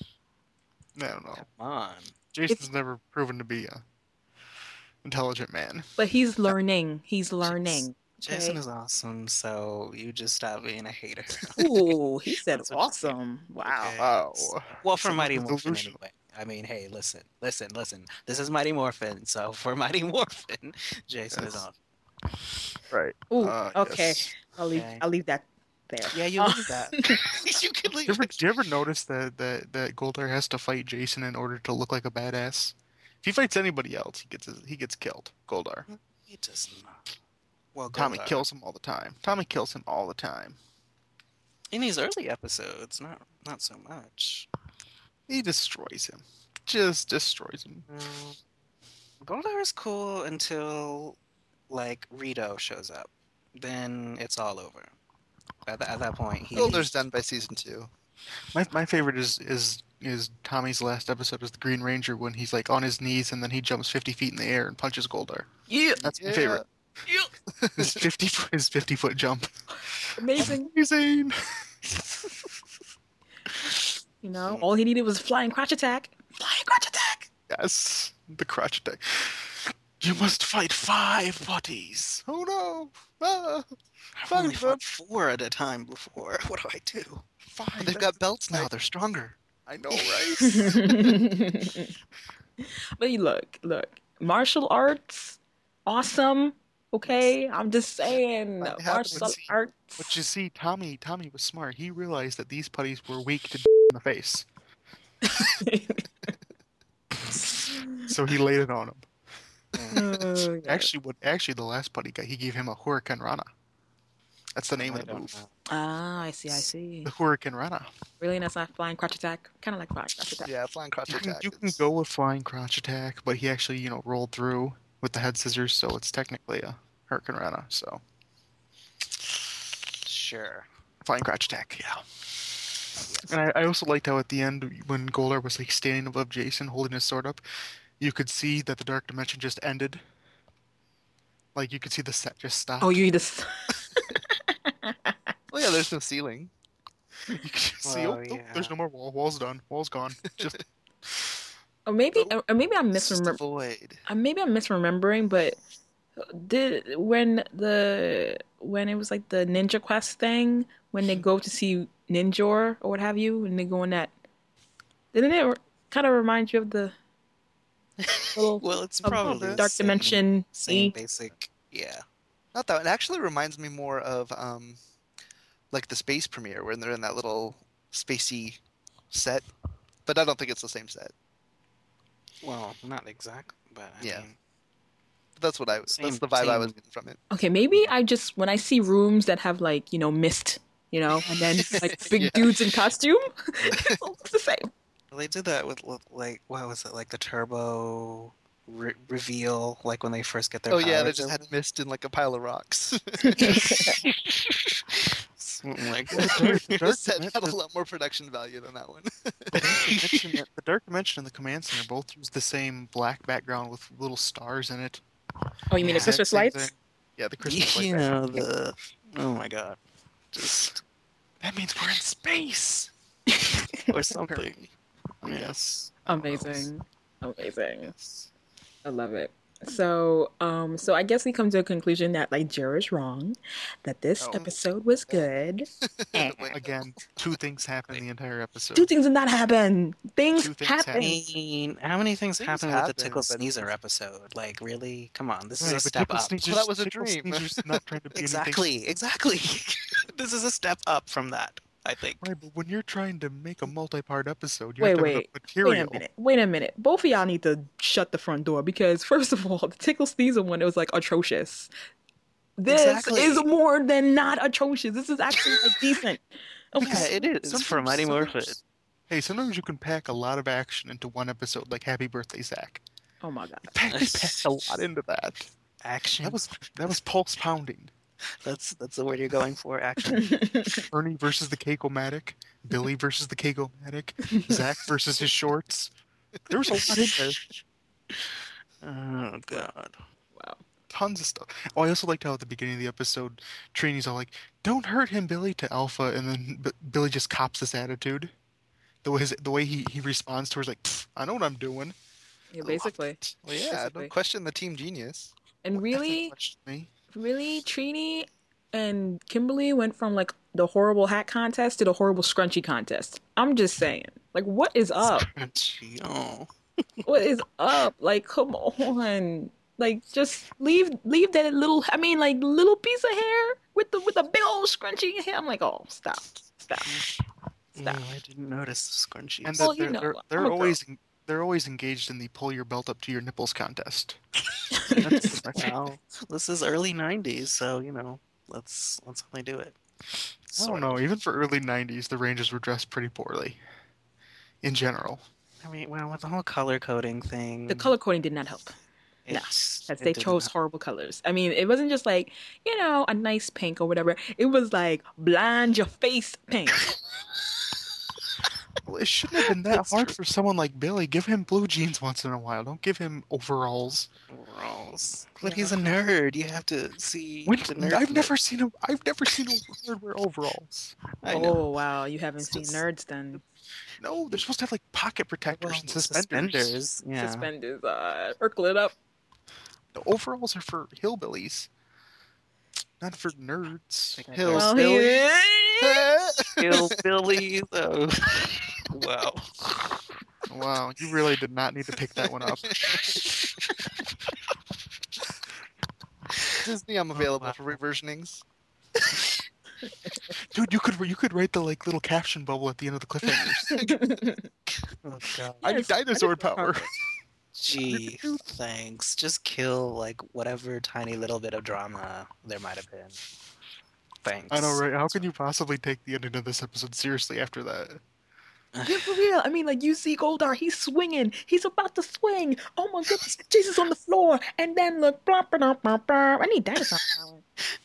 I don't know. Come on. Jason's never proven to be a intelligent man. But he's learning. He's learning. Jason Okay. is awesome, so you just stop being a hater. Ooh, he said That's what I'm awesome. Wow. Okay. Oh. Well, for Some Mighty of the Morphin delusion. anyway. I mean, hey, listen. This is Mighty Morphin, so for Mighty Morphin, Jason is Yes. awesome. Right. Ooh, okay. Yes. I'll leave that there. Yeah, you leave that. You can leave Do you ever notice that Goldar has to fight Jason in order to look like a badass? If he fights anybody else, he gets killed. Goldar. He does not. Well, Tommy Goldar. kills him all the time. Tommy kills him all the time. In these early episodes, not so much. He destroys him. Just destroys him. Goldar is cool until like Rito shows up. Then it's all over. At that point, Goldar's done by season 2. My favorite is Tommy's last episode is the Green Ranger when he's like on his knees and then he jumps 50 feet in the air and punches Goldar. Yeah. That's my favorite. His 50-foot jump. Amazing. Amazing. You know, all he needed was flying crotch attack. Flying crotch attack. Yes, the crotch attack. You must fight 5 putties. Oh no! Ah, I've Five only of them. fought 4 at a time before. What do I do? 5. They've got belts now. They're stronger. I know, right? But you look, martial arts, awesome. Okay, I'm just saying, Finally happened. martial arts. But you see, Tommy was smart. He realized that these putties were weak to in the face, so he laid it on him. Oh, God. Actually, the last putty guy, he gave him a Hurricane Rana. That's the name I of the don't move. know. Ah, I see. The Hurricane Rana. Really, that's not flying crotch attack. Kind of like flying crotch attack. Yeah, flying crotch attack. You can is- go with flying crotch attack, but he actually, rolled through with the head scissors, so it's technically a Hurricane Rana. So Sure. flying crotch attack, yeah. And I also liked how at the end, when Goldar was like standing above Jason, holding his sword up, you could see that the Dark Dimension just ended. Like you could see the set just stop. Oh, you just. Oh yeah, there's no ceiling. You could just see. Oh, Oh, yeah. there's no more wall. Wall's done. Wall's gone. Just Or maybe I'm It's just a misremembering. void. Maybe I'm misremembering, but when it was like the Ninja Quest thing, when they go to see Ninjor or what have you, and they go in that, didn't it kind of remind you of the little Well, it's of probably the Dark same- Dimension Same E? basic. Yeah. Not that one. It actually reminds me more of like the space premiere when they're in that little spacey set. But I don't think it's the same set. Well, not exactly, but I Yeah. mean, That's what Same- that's the vibe I was same. getting from it. Okay, maybe I just when I see rooms that have like mist, and then like big Yeah. dudes in costume, it looks the same. they did that with like what was it, like the turbo reveal, like when they first get their Oh yeah, they powers just or had mist in like a pile of rocks. something like The that. Dark This set Dimension- had a lot more production value than that one. the Dark Dimension and the Command Center both use the same black background with little stars in it. Oh, you mean the Yeah. Christmas Same lights? thing. Yeah, the Christmas light. You background. know the. Oh my god. Just That means we're in space. or something. Apparently. Yes. Amazing. Yes. I love it. So, so I guess we come to a conclusion that like Jera's wrong, that this Oh. episode was good. And Again, 2 things happen in the entire episode. two things did not happen. Things 2 things I happen. mean, how many things Things happened with the happen, Tickle but- Sneezer episode? Like, really? Come on, this is Right, a but step Tickle up. Sneezer's- Well, that was a Tickle dream. Sneezer's not trying to be anything. Exactly. This is a step up from that, I think. Right, but when you're trying to make a multi-part episode, you Wait, have to have wait. enough material. Wait a minute. Both of y'all need to shut the front door because first of all, the Tickle Sneezer one it was like atrocious. This Exactly. is more than not atrocious. This is actually like decent. Okay. Yeah, it is for Sometimes- Mighty Morphin. sometimes- Hey, sometimes you can pack a lot of action into one episode, like Happy Birthday, Zach. Oh my god. They packed a lot into that. Action. That was pulse pounding. That's the word you're going for. Action. Ernie versus the Keiko-matic, Billy versus the Keiko-matic, Zach versus his shorts. There was a lot in there. Oh god. Wow. Tons of stuff. Oh, I also liked how at the beginning of the episode, Trini's all like, "Don't hurt him, Billy," to Alpha, and then Billy just cops this attitude. The way he responds to her is like, "Pfft, I know what I'm doing." Yeah, basically. Well, yeah, Basically. don't question the team genius. And really, Question me. really, Trini and Kimberly went from like the horrible hat contest to the horrible scrunchy contest. I'm just saying. Like, what is up? Oh. What is up? Like, come on. Like, just leave that little. I mean, like little piece of hair with the big old scrunchy hair. I'm like, oh, stop. Stop. I didn't notice the scrunchies. And Well, that you know, they're I'm a they're always engaged in the pull your belt up to your nipples contest. Well, this is early '90s, so let's only do it. I don't know. Even for early '90s, the Rangers were dressed pretty poorly. In general. I mean, well, with the whole color coding thing, The color coding did not help. No, it's- as it they did chose not- horrible colors. I mean, it wasn't just like, a nice pink or whatever. It was like blind your face pink. Well, it shouldn't have been that That's hard true. for someone like Billy. Give him blue jeans once in a while. Don't give him overalls. overalls. But he's a nerd. You have to see When, the nerd. I've never seen a nerd wear overalls. I know. Oh, wow. You haven't It's seen just- nerds then. No, they're supposed to have like pocket protectors Well, and suspenders. Yeah. Suspenders, urkel it up. The overalls are for hillbillies, not for nerds. Hills, Well, Billy. Hillbillies. Oh. Wow. Wow, you really did not need to pick that one up. Disney, I'm available for reversionings. Dude, you could write the like little caption bubble at the end of the cliffhangers. Oh god. I need Yes, dinosaur power. Gee, thanks. Just kill like whatever tiny little bit of drama there might have been. Thanks. I know, right? How can you possibly take the ending of this episode seriously after that? Yeah, for real. I mean, like, you see Goldar, he's swinging. He's about to swing. Oh my goodness. Jesus on the floor. And then look, blah, blah, blah, blah, blah. I need dinosaur power.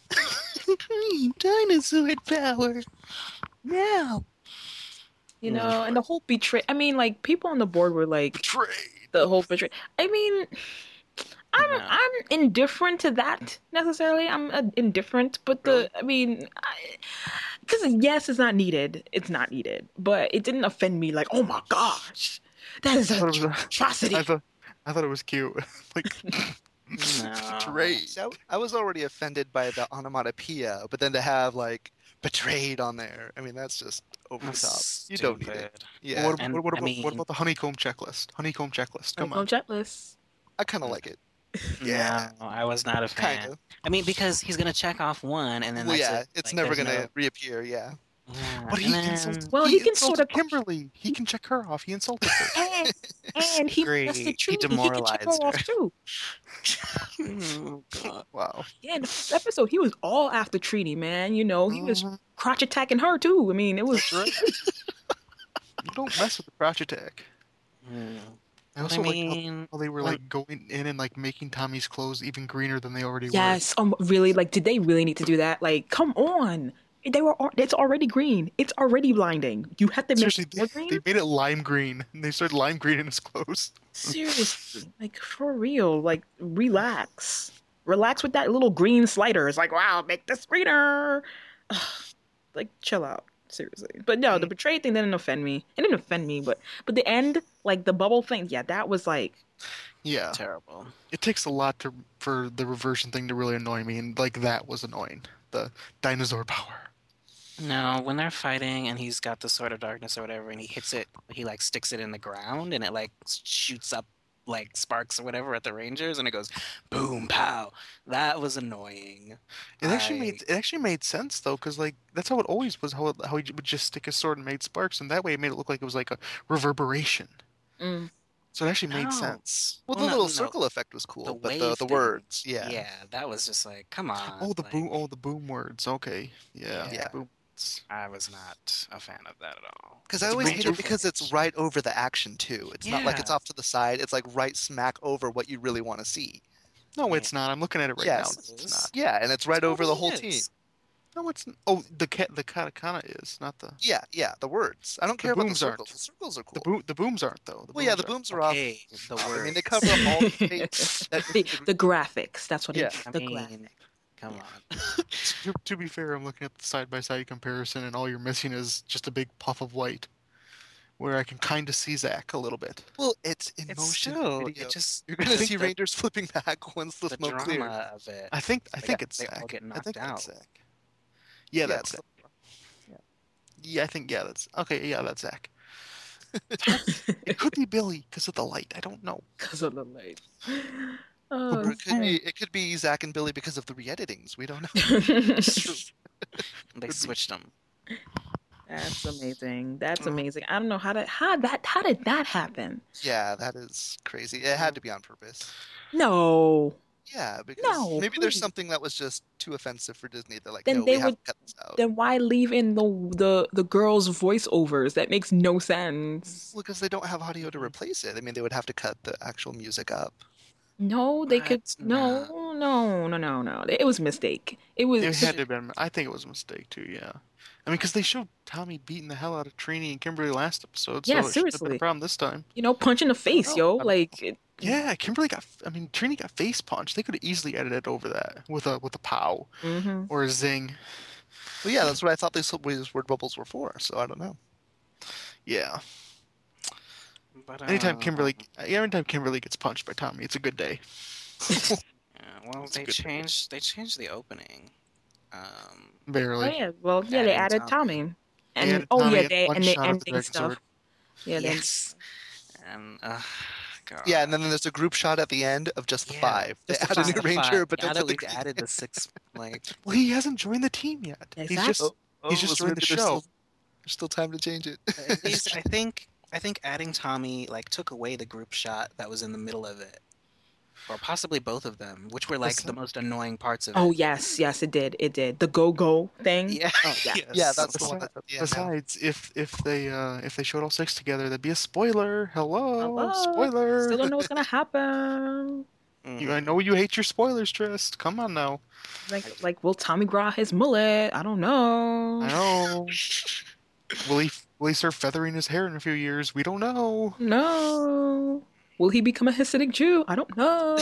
Dinosaur power. Now. You know, and the whole betray. I mean, like, people on the board were like, Betrayed. the whole betray. I mean, I'm No. I'm indifferent to that necessarily. I'm indifferent, but I mean, because yes, it's not needed. It's not needed, but it didn't offend me. Like, oh my gosh, that is I an thought it was, atrocity. I thought it was cute. Like No. betrayed. So I was already offended by the onomatopoeia, but then to have like betrayed on there, I mean that's just over the top. You don't need it. Stupid. Yeah, What, And, what I about, mean- what about the honeycomb checklist? Honeycomb checklist. Come on. Jetless. I kind of like it. Yeah. No, I was not a fan. Kind of. I mean, because he's gonna check off one, and then Well, that's yeah, it. it's Like, never there's gonna no- reappear. Yeah. Yeah, But and then- Well, he can insulted sorta- Kimberly. He can check her off. He insulted her. And he Great. molested He Trudy. He can check her demoralized off her. too. Oh, God. Wow. Yeah, in the first episode, he was all after Trini, man. You know, he was Mhm. crotch attacking her too. I mean, it was. That's right. You don't mess with the crotch attack. Hmm. I also I like mean, how they were when- like going in and like making Tommy's clothes even greener than they already Yes. Really? Like, did they really need to do that? Like, come on. It's already green. It's already blinding. You have to were. make Seriously, it more green. they made it lime green. And they started lime green in his clothes. Seriously, like for real. Like, relax. Relax with that little green slider. It's like, wow, make this greener. Like, chill out. Seriously. But no, the betrayed thing didn't offend me. It didn't offend me, but the end, like the bubble thing, yeah, that was like, Yeah. terrible. It takes a lot for the reversion thing to really annoy me, and like that was annoying. The dinosaur power. No, when they're fighting and he's got the sword of darkness or whatever, and he hits it, he like sticks it in the ground, and it like shoots up like sparks or whatever at the Rangers, and it goes boom, pow. That was annoying. It actually made sense though, because like that's how it always was. How he would just stick his sword and made sparks, and that way it made it look like it was like a reverberation. mm. So it actually made No. sense. Well, Well, the no, little no. circle effect was cool, The but wave the didn't. words, yeah. Yeah, that was just like, come on. Oh, the like, boom! Oh, the boom words. Okay, yeah, Yeah. Boom words. I was not a fan of that at all. Because I It's always great hate to- it because it's right over the action too. It's not like it's Yeah. off to the side. It's like right smack over what you really want to see. No, it's not. I'm looking at it right Yes. now. It's not. Yeah, and it's right over the whole Totally team. is. No, it's. Oh, the katakana is not the. Yeah, yeah, the words. I don't care about the booms aren't. circles. The circles are The cool. the booms aren't though. Well, yeah, the booms are off. Okay, the I mean, they words. cover up all the space. the graphics. That's what Yeah. it is. I The mean, graphics. come on. To be fair, I'm looking at the side-by-side comparison, and all you're missing is just a big puff of white, where I can kind of see Zach a little bit. Well, it's in It's motion still, video. it just You're gonna think see the- Rangers flipping back once the the smoke drama clears. of it. I think They it's all Zach. get I knocked think that's out. Zach. Yeah, Yeah, that's it's- Zach. Yeah, I think that's okay. Yeah, that's Zach. It could be Billy because of the light. I don't know. Because of the light. Or Oh, it could be Zach and Billy because of the re-editings. We don't know. They switched them. That's amazing. That's Oh. amazing. I don't know how did that happen? Yeah, that is crazy. It had to be on purpose. No. Yeah, because No, maybe there's please. something that was just too offensive for Disney. They're like, Then no, they we have would- to cut this out. Then why leave in the girls' voiceovers? That makes no sense. Well, because they don't have audio to replace it. I mean, they would have to cut the actual music up. No, they could. What? No. It was a mistake. It was. It had to have been. I think it was a mistake too. Yeah. I mean, because they showed Tommy beating the hell out of Trini and Kimberly last episode. So Yeah, it shouldn't have been seriously. a problem this time. Punch in the face, yo. know. Like, it, Yeah, Kimberly got. I mean, Trini got face punched. They could have easily edited over that with a pow mhm. or a zing. Well, yeah, that's what I thought these word bubbles were for. So I don't know. Yeah. But, Anytime Kimberly gets punched by Tommy, it's a good day. well, It's a they good movie. changed the opening. Um, Oh Barely. yeah, well yeah, they Adding added Tommy. Tommy, They and added oh Tommy yeah, and they one and they shot of the ending Dragon Sword. stuff. Yeah, then Yes. And God. Yeah, and then there's a group shot at the end of just the Yeah, five. They just the add a five. new ranger, but Now don't that put the we've added the six, like, Well, he hasn't joined the team yet. Exactly. He's just so joined the maybe show. there's still time to change it. at least I think adding Tommy like took away the group shot that was in the middle of it, or possibly both of them, which were like the most annoying parts of Oh it. yes, it did. It did. The go thing. Yeah. Oh yeah. Yes. Yeah, that's the one Besi- that's at the end now. Besides, if they showed all six together, that'd be a spoiler. Hello, Hello. spoiler. Still don't know what's gonna happen. Mhm. I know you hate your spoilers, Trist. Come on now. Like will Tommy grow out his mullet? I don't know. I know. Will he start feathering his hair in a few years? We don't know. No. Will he become a Hasidic Jew? I don't know.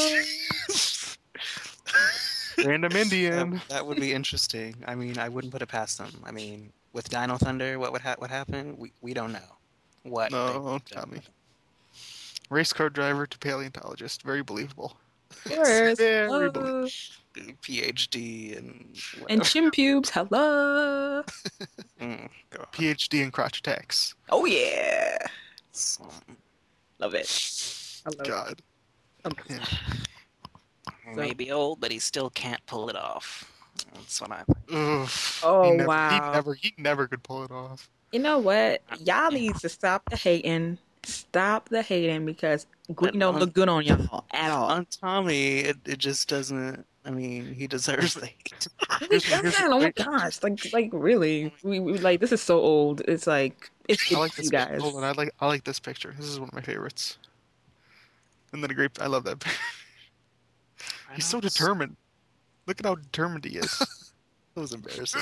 Random Indian. That would be interesting. I mean, I wouldn't put it past them. I mean, with Dino Thunder, what happened? We don't know. What? No, Tommy. Race car driver to paleontologist. Very believable. Yes. Very Hello. believable. PhD and And whatever. chin pubes. Hello. God. PhD in crotch attacks. Oh yeah. So, Love it. I love God. it. Yeah. he may be old, but he still can't pull it off. That's what I. Ugh. Oh, He never, wow. He never could pull it off. You know what? Y'all need to stop the hating. Stop the hating because green don't look good on y'all at all. On Tommy, it just doesn't. I mean, he deserves the hate. Really doesn't. Oh my gosh! Like really? We like this is so old. It's like it's I like you this. guys. Hold on, I like this picture. This is one of my favorites. And then a grape. I love that. He's so determined. Look at how determined he is. That was embarrassing.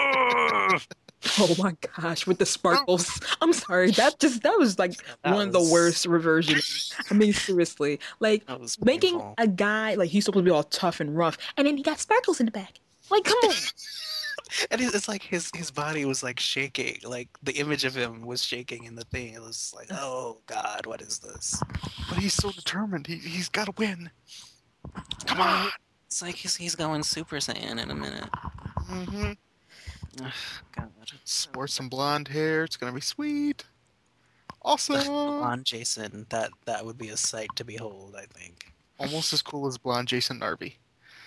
Oh my gosh! With the sparkles. I'm sorry. That was like That one of the was- worst reversions. I mean seriously, like That was making painful. a guy like he's supposed to be all tough and rough, and then he got sparkles in the back. Like come on. And it's like his body was like shaking, like the image of him was shaking in the thing. It was like, oh God, what is this? But he's so determined. He's got to win. Come on. It's like he's going Super Saiyan in a minute. Mm-hmm. Ugh, God. Sport some blonde hair. It's gonna be sweet. Awesome. Blonde Jason, that would be a sight to behold, I think. Almost as cool as blonde Jason Narby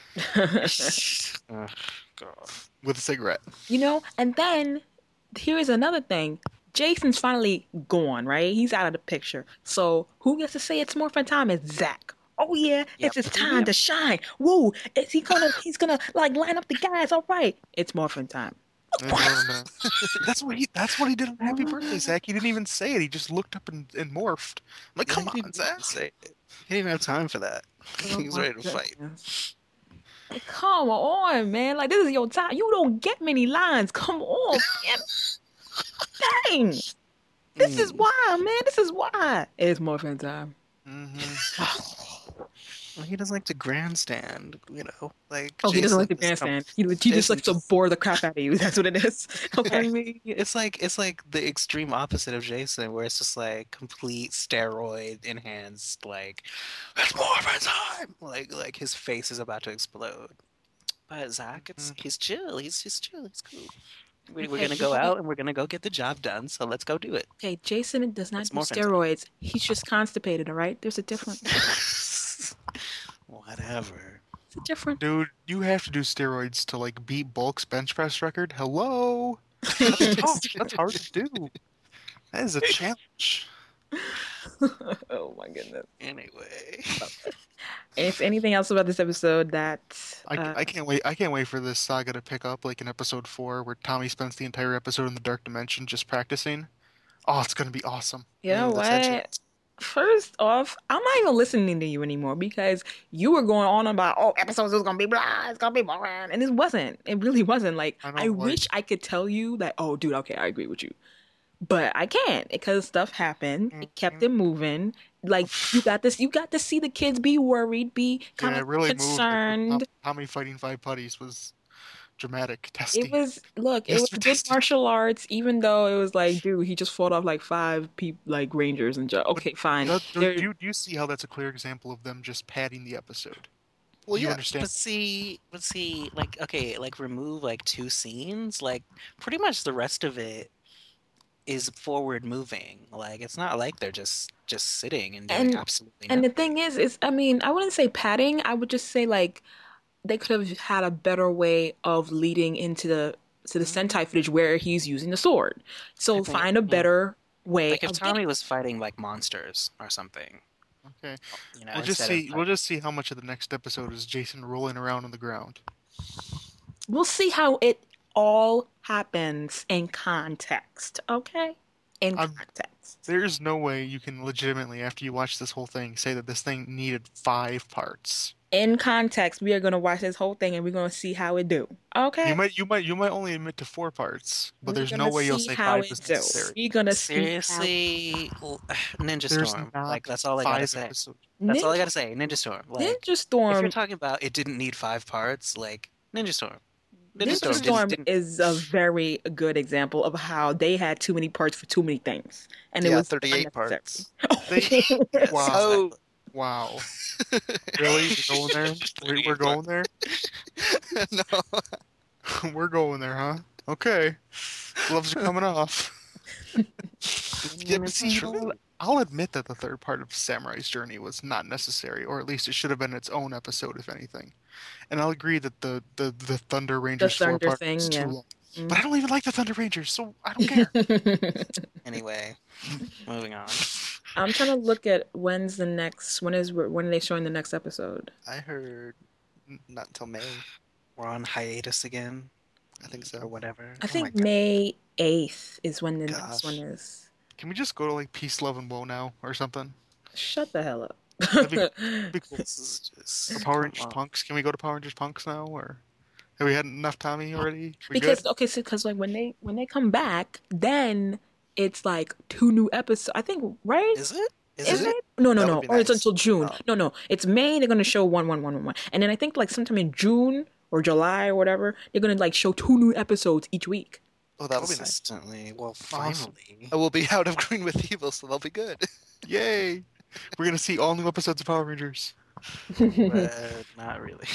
Ugh, God. with a cigarette. You know, and then here's another thing. Jason's finally gone, right? He's out of the picture. So who gets to say it's Morphin time? It's Zach. Oh yeah, Yep. it's his time to shine. Woo! He's gonna like line up the guys. All right, it's Morphin time. No. That's what he did on Happy Birthday, Zach. He didn't even say it. He just looked up and morphed. I'm like, come He on, didn't Zach. say it. He didn't have time for that. He was ready to fight. Like, come on, man. Like this is your time. You don't get many lines. Come on, man. Dang. This is why, man. This is why. It's Morphin time. Mm-hmm. Well, he doesn't like to grandstand, you know. Like Oh, he doesn't like the Jason is grandstand. He just likes to bore the crap out of you. That's what it is. I Okay. mean, it's like the extreme opposite of Jason, where it's just like complete steroid enhanced, like it's more of a time. Like his face is about to explode. But Zach, he's chill. He's just chill. He's cool. We're Okay, gonna go out and we're gonna go get the job done. So let's go do it. Okay, Jason does not It's do Morphin time. steroids. He's just constipated, all right? There's a difference. Whatever. It's a different. Dude, you have to do steroids to like beat Bulk's bench press record. Hello. That's tough. That's hard to do. That is a challenge. Oh my goodness. Anyway, If anything else about this episode that I can't wait. I can't wait for this saga to pick up, like in episode 4, where Tommy spends the entire episode in the dark dimension just practicing. Oh, it's gonna be awesome. you know that's actually what? First off, I'm not even listening to you anymore because you were going on about episodes is gonna be blah, it's gonna be boring, and it wasn't. It really wasn't. Like I know, I like- wish I could tell you that. Oh, dude, okay, I agree with you, but I can't because stuff happened. It kept it moving. Like you got this. You got to see the kids be worried, be kind Yeah, it of really concerned. moved. Like, Tommy fighting 5 putties was dramatic. Testing. It was look, it Yes, was we're good testing. martial arts, even though it was like, dude, he just fought off like 5 people, like rangers and just okay, fine. Do There- you see how that's a clear example of them just padding the episode? Well, You yeah. understand? But see, like, okay, like remove like 2 scenes, like pretty much the rest of it is forward moving. Like it's not like they're just sitting and doing And absolutely and the nothing. thing is I mean, I wouldn't say padding. I would just say like they could have had a better way of leading into the Sentai footage where he's using the sword. I So think, find a yeah. better way Like if of getting. Tommy was fighting like monsters or something, Okay. you know, We'll just instead of see. We'll just see how much of the next episode is Jason rolling around on the ground. We'll see how it all happens in context, okay? In I'm- context. There's no way you can legitimately, after you watch this whole thing, say that this thing needed 5 parts. In context, we are gonna watch this whole thing and we're gonna see how it do. Okay? You might only admit to 4 parts, but We're there's no gonna way you'll see say how 5 it is do. necessary. We're gonna see how seriously, Ninja There's Storm. not Like that's all I gotta 5 say. episodes. That's all I Ninja, gotta say. Ninja Storm. Like Ninja if Storm. you're talking about it didn't need 5 parts, like Ninja Storm. Ninja Ninja Storm Storm didn't. is a very good example of how they had too many parts for too many things, and it Yeah, was 38 unnecessary. parts. They, wow, Oh, wow. Really? We're going there? We're going there? no. We're going there, huh? Okay. Gloves are coming off. Yeah, but see, I'll admit that the third part of Samurai's journey was not necessary, or at least it should have been its own episode, if anything. And I'll agree that the Thunder Rangers 4 Thunder part thing, is too yeah. long. But I don't even like the Thunder Rangers, so I don't care. Anyway, moving on. I'm trying to look at when are they showing the next episode? I heard not until May. We're on hiatus again, I think or so. whatever. I Oh think my God. May 8th is when the next Gosh. one is. Can we just go to like Peace, Love, and Woe now, or something? Shut the hell up. That'd be cool. This is just Or Power come Rangers on. Punks? Can we go to Power Rangers Punks now, or have we had enough Tommy already? We Because good? okay, so because like when they come back, then it's like 2 new episodes. I think, right? Is it? Is it? it? No, That no. would be Or it's nice. until June. Oh. No. It's May. They're gonna show one, and then I think like sometime in June or July or whatever, they're gonna like show 2 new episodes each week. Oh, that'll be nice. Consistently. Well, Awesome. finally. I will be out of Green with Evil, so they'll be good. Yay! We're gonna see all new episodes of Power Rangers. But not really.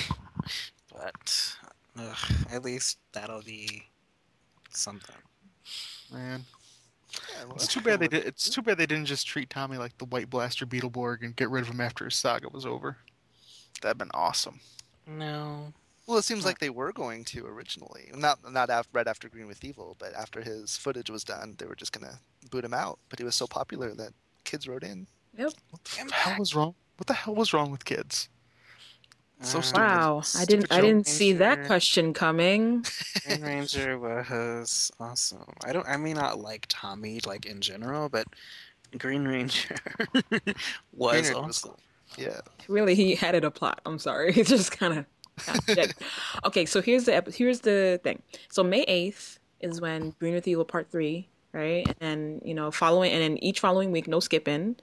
But at least that'll be something. Man, Yeah, well, it's too bad they did. It's too bad they didn't just treat Tommy like the White Blaster Beetleborg and get rid of him after his saga was over. That'd been awesome. No. Well, it seems like they were going to originally, right after Green with Evil, but after his footage was done, they were just gonna boot him out. But he was so popular that kids wrote in. Yep. What the hell was wrong? What the hell was wrong with kids? So stupid. Wow. I Stupid didn't joke. see that Ranger. question coming. Green Ranger was awesome. I may not like Tommy like in general, but Green Ranger was Green Ranger awesome. was cool. Yeah. Really, he added a plot. I'm sorry. It's just kind of. Okay, so here's the thing. So May 8th is when Green with Evil Part 3, right? And then each following week, no skipping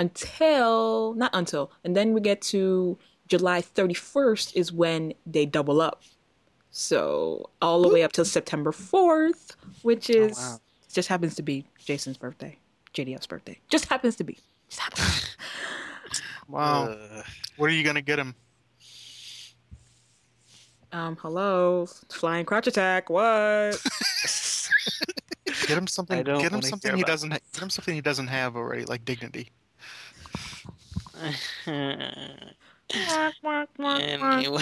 not until, and then we get to July 31st is when they double up. So all the way up till September 4th, which is wow. just happens to be Jason's birthday, JDF's birthday. Just happens to be. Just happens. Wow. What are you gonna get him? Hello, flying crotch attack. What? Get him something. I don't Get him wanna something hear he about doesn't. Get him something he doesn't have already, like dignity. Anyway.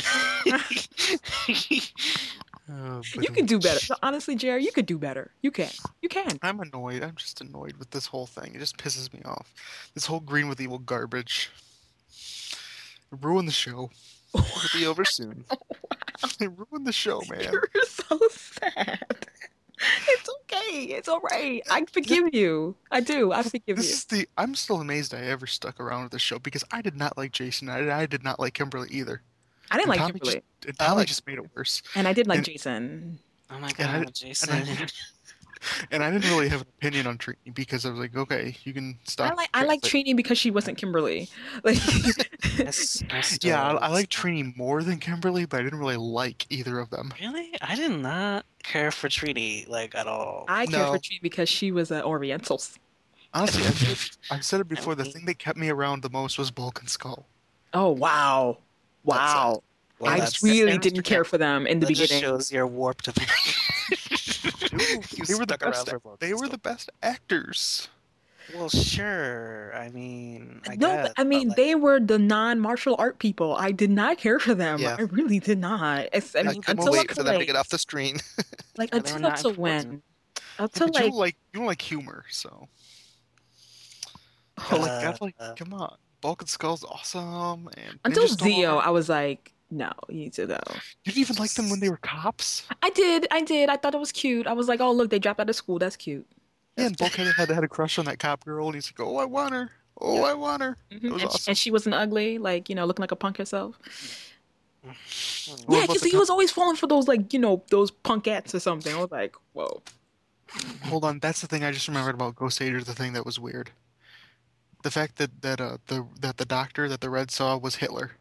You can do better. So honestly, Jerry, you could do better. You can. You can. I'm annoyed. I'm just annoyed with this whole thing. It just pisses me off. This whole Green with Evil garbage. It ruined the show. It'll be over soon. It ruined the show, man. You're so sad. It's okay. It's all right. I forgive you. I do. I forgive you. I'm still amazed I ever stuck around with this show because I did not like Jason. I did not like Kimberly either. I didn't like Tommy Kimberly, Tommy just made it worse. and I did like and- Jason. Oh my And I- God, Jason. And I didn't really have an opinion on Trini because I was like, okay, you can stop. I like but- Trini because she wasn't Kimberly. Like, Yeah, I like Trini more than Kimberly, but I didn't really like either of them. Really? I did not care for Trini like at all. I care No. for Trini because she was an Oriental. Honestly, I've said it before. The thing that kept me around the most was Bulk and Skull. Oh wow, wow. I that's- really and didn't care for them in the that just beginning. shows your warped opinion. They were the stuck around best. for both They were still. the best actors. Well, sure. I mean, I No, guess. but I mean, like, they were the non-martial art people. I did not care for them. Yeah. I really did not. I I mean, couldn't until wait up for to them to like, get off the screen. like Yeah, they were until up not to important. when? Yeah, Until but like, you don't like humor, so. oh, But like that's like, Uh, come on, Bulk and Skull's awesome, and until Ninja Storm. Zio, I was like, no, you need to go. You didn't even like them when they were cops. I did. I thought it was cute. I was like, oh look, they dropped out of school. That's cute. Yeah, and Bulk had a crush on that cop girl, and he's like, "Oh, I want her. Oh, Yeah. I want her." Mhm. It was And, awesome. and she wasn't ugly, like looking like a punk herself. What Yeah, about because the he was always falling for those like those punkettes or something. I was like, whoa. Hold on, that's the thing I just remembered about Ghost Age. The thing that was weird, the fact that the doctor that the Red saw was Hitler.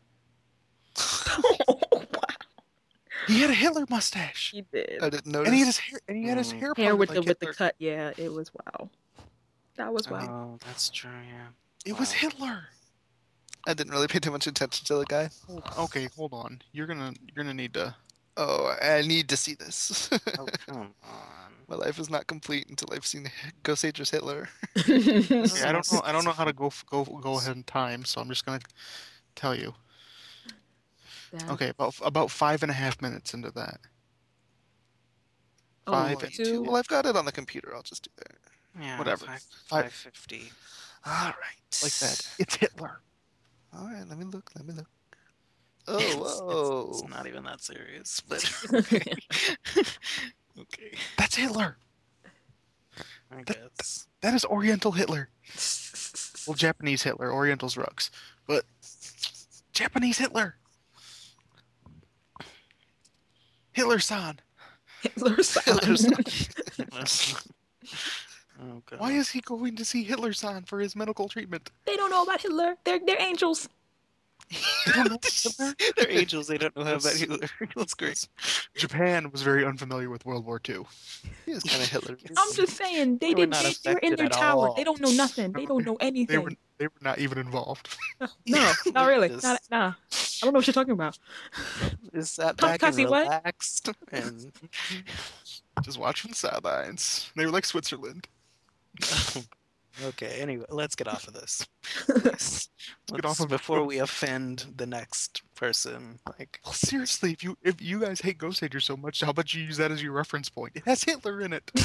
Wow, He had a Hitler mustache, he did. I didn't and he had notice. his hair, and he had his hair Hair parted with like the Hitler. cut. Yeah, it was wow. That was wow. Oh, that's true. Yeah. It was Wow. Hitler. I didn't really pay too much attention to the guy. Okay, hold on. You're gonna need to. Oh, I need to see this. Oh, come on. My life is not complete until I've seen Ghost Ager's Hitler. Yeah, I don't know how to go ahead in time, so I'm just gonna tell you. That- Okay, about 5.5 minutes into that. Oh, Five Oh, and two. Well, I've got it on the computer. I'll just do that. Yeah. Whatever. 550. All right. Like that. It's Hitler. All right. Let me look. Oh, It's whoa. not even that serious, but okay. That's Hitler. I guess. That is Oriental Hitler. Well, Japanese Hitler. Oriental's rugs, but Japanese Hitler. Hitler-san. Hitler's Hitler's Oh god. Why is he going to see Hitler-san for his medical treatment? They don't know about Hitler. They're angels. They don't know Hitler. They're angels. They don't know how about Hitler. That's great. Japan was very unfamiliar with World War II. He is kind of Hitler. I'm just saying they They were didn't. not They're in affected their at tower. all. They don't know nothing. They don't know anything. They were not even involved. No, not really. Just- Not, nah. I don't know what you're talking about. Just sat Come, back and Cassie, what? relaxed. And Just watching sidelines. They were like Switzerland. okay. Anyway, let's get off of this. get off of- before we offend the next person. Like, Well, seriously, if you guys hate Ghost Ager so much, how about you use that as your reference point? It has Hitler in it.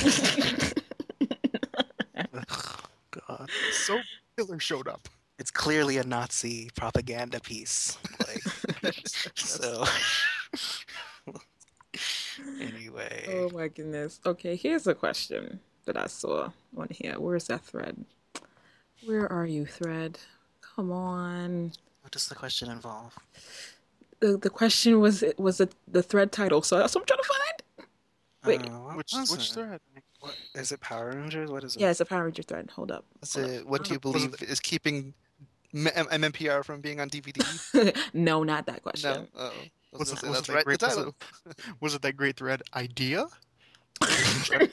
God, So Hitler showed up. it's clearly a Nazi propaganda piece. Like, so. Anyway. Oh my goodness. Okay, here's a question that I saw on here. Where's that thread? Where are you, thread? Come on. What does the question involve? The question was the thread title, so that's what I'm trying to find. Wait. What Which was it? thread? What, is it Power Rangers? What is it? Yeah, it's a Power Ranger thread. Hold up. That's it. What do you believe is keeping MMPR from being on DVD? No, not that question. No. Oh. Was it, That's right. The title. was it that great thread idea? Yeah.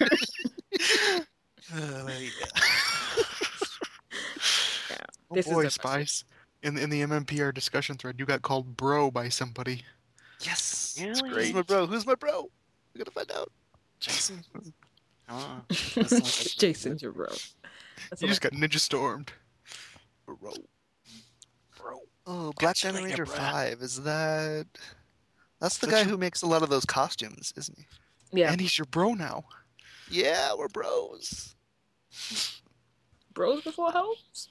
Oh This is boy, the Spice. In the MMPR discussion thread, you got called bro by somebody. Yes. Really? It's great. Who's my bro? Who's my bro? We gotta find out. Jason. Oh, Jason, you're bro. That's You what just got ninja stormed. Bro. Oh, Black Got you Diamond like Ranger a brat. 5. Is that... That's the Such guy a- who makes a lot of those costumes, isn't he? yeah, And he's your bro now. Yeah, we're bros. bros before hoes.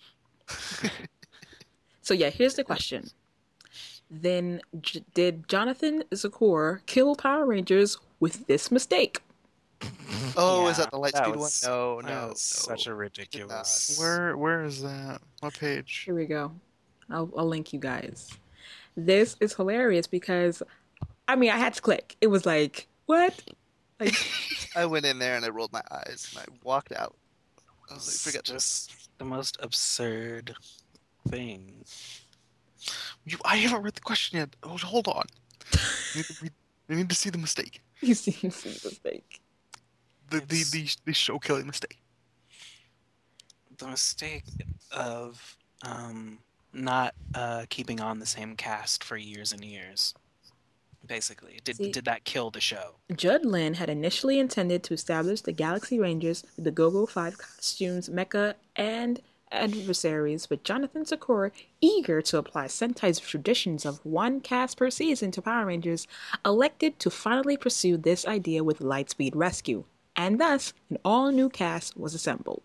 So yeah, here's the question. Then did Jonathan Zakor kill Power Rangers with this mistake? Oh, Yeah, is that the Lightspeed one? was- No, that no. was such a ridiculous. Where is that? What page? Here we go. I'll link you guys. This is hilarious because, I mean, I had to click. It was like, what? Like, I went in there and I rolled my eyes and I walked out. I was like, It's forget just the most absurd thing. I haven't read the question yet. Oh, hold on. We need to see the mistake. you see the mistake. The show killing mistake. The mistake of not keeping on the same cast for years and years. Basically, See- did that kill the show? Judd Lin had initially intended to establish the Galaxy Rangers with the Go-Go 5 costumes, mecha, and adversaries, but Jonathan Sakura, eager to apply Sentai's traditions of one cast per season to Power Rangers, elected to finally pursue this idea with Lightspeed Rescue, and thus an all-new cast was assembled.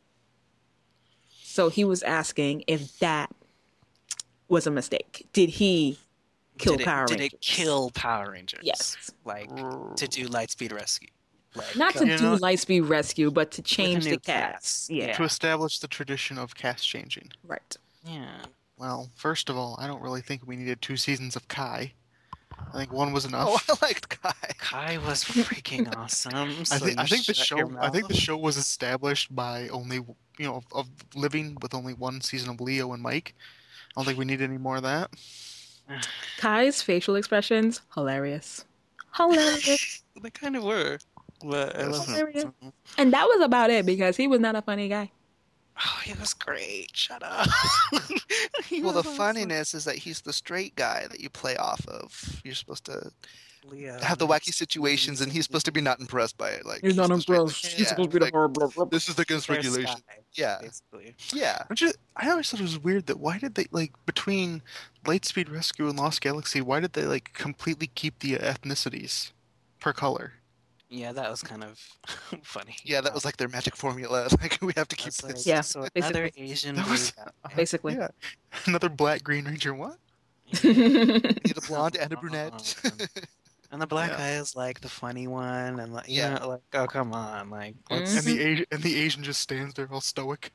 So he was asking if that was a mistake. Did he kill Power Did Rangers? it kill Power Rangers? Yes. Like to do Lightspeed Rescue. Like, Not to You do know- Lightspeed Rescue, but to change new the cast. cast. Yeah. To establish the tradition of cast changing. Right. yeah. Well, first of all, I don't really think we needed 2 seasons of Kai. I think one was Oh, enough. I liked Kai. Kai was freaking awesome. So I think the shut show. your I think the mouth. show was established by only of living with only one season of Leo and Mike. I don't think we need any more of that. Kai's facial expressions, hilarious. Hilarious. They kind of were. But I love him. Hilarious. And that was about it because he was not a funny guy. Oh, he was great. Shut up. He Well, the was awesome. funniness is that he's the straight guy that you play off of. You're supposed to Leo. have the wacky situations, and he's supposed to be not impressed by it. Like He's not the straight- impressed. He's Yeah, supposed to be the like, horrible. This is against Their regulation. Sky, Yeah, basically. yeah. I always thought it was weird that why did they between Lightspeed Rescue and Lost Galaxy, why did they completely keep the ethnicities per color? Yeah, that was kind of funny. Yeah, that was like their magic formula. Like we have to keep That's like- this. Yeah, So basically. another Asian That was- blue guy. Basically. Yeah, another black Green Ranger. What? You need a blonde and a brunette. And the black Yeah. guy is like the funny one, and like Yeah. like oh come on, like Mhm. let's And the Asian just stands there all stoic.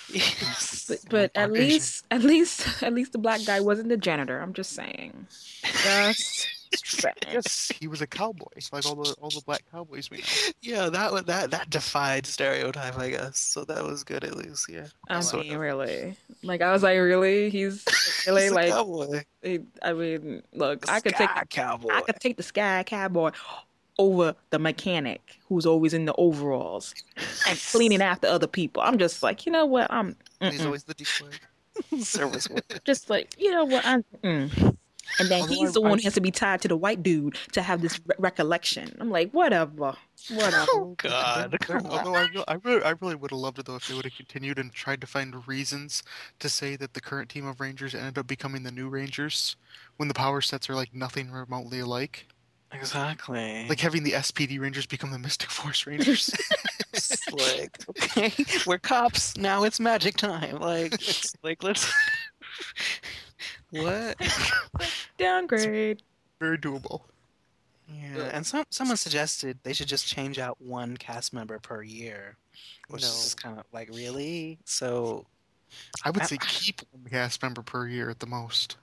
But at I'm Asian. least the black guy wasn't the janitor. I'm just saying. Just saying. Yes, he was a cowboy, like all the black cowboys we know. yeah, that defied stereotype, I guess. So that was good at least, yeah. I Sort mean, really. Like I was like, really? He's really He's a like. cowboy. I mean, look, The I could Sky cowboy. take the sky cowboy over the mechanic who's always in the overalls and cleaning after other people. I'm just like, you know what? And he's Mm-mm. always the decoy. service worker. Just like, you know what? And then Although he's the one who has to be tied to the white dude to have this recollection. I'm like, whatever. Oh God, come on. Although I really would have loved it though if they would have continued and tried to find reasons to say that the current team of Rangers ended up becoming the new Rangers when the power sets are like nothing remotely alike. Exactly. Like having the SPD Rangers become the Mystic Force Rangers. It's like, okay, we're cops now. It's magic time. Like, it's like let's. What? Downgrade. Very doable. Yeah, and someone suggested they should just change out one cast member per year, which is just kind of like really. So I would say keep one cast member per year at the most.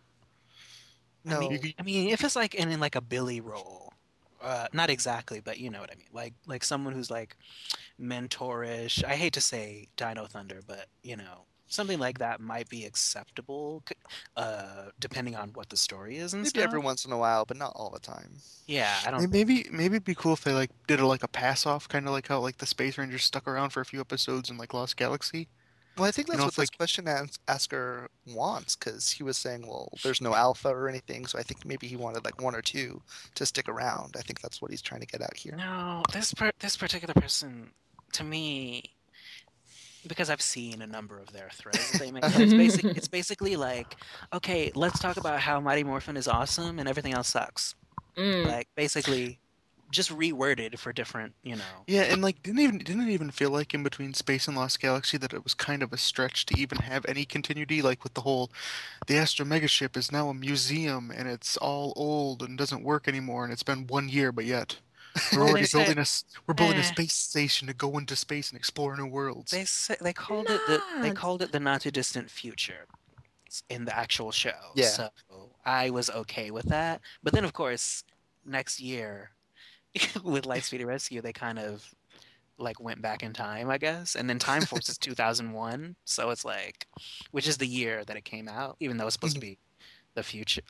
No, I mean, if it's like in like a Billy role, not exactly, but you know what I mean. Like someone who's like mentorish. I hate to say Dino Thunder, but you know. Something like that might be acceptable, depending on what the story is and maybe stuff. every once in a while, but not all the time. Yeah, I don't. Maybe it'd be cool if they did a pass off, kind of like how the Space Rangers stuck around for a few episodes in Lost Galaxy. Well, I think that's know, what it's this question asker wants, because he was saying, well, there's no alpha or anything, so I think maybe he wanted one or two to stick around. I think that's what he's trying to get at here. No, this particular person, to me, because I've seen a number of their threads that they make, it's basically like, okay, let's talk about how Mighty Morphin is awesome and everything else sucks. Like basically, just reworded for different, you know. Yeah, and didn't it even feel like in between Space and Lost Galaxy that it was kind of a stretch to even have any continuity, with the whole, the Astro Megaship is now a museum and it's all old and doesn't work anymore, and it's been 1 year, but yet. We're already building a space station to go into space and explore new worlds. They called it the not too distant future in the actual show. Yeah. So I was okay with that. But then of course next year with Lightspeed Rescue they kind of went back in time, I guess. And then Time Force is 2001, so it's which is the year that it came out, even though it's supposed to be the future.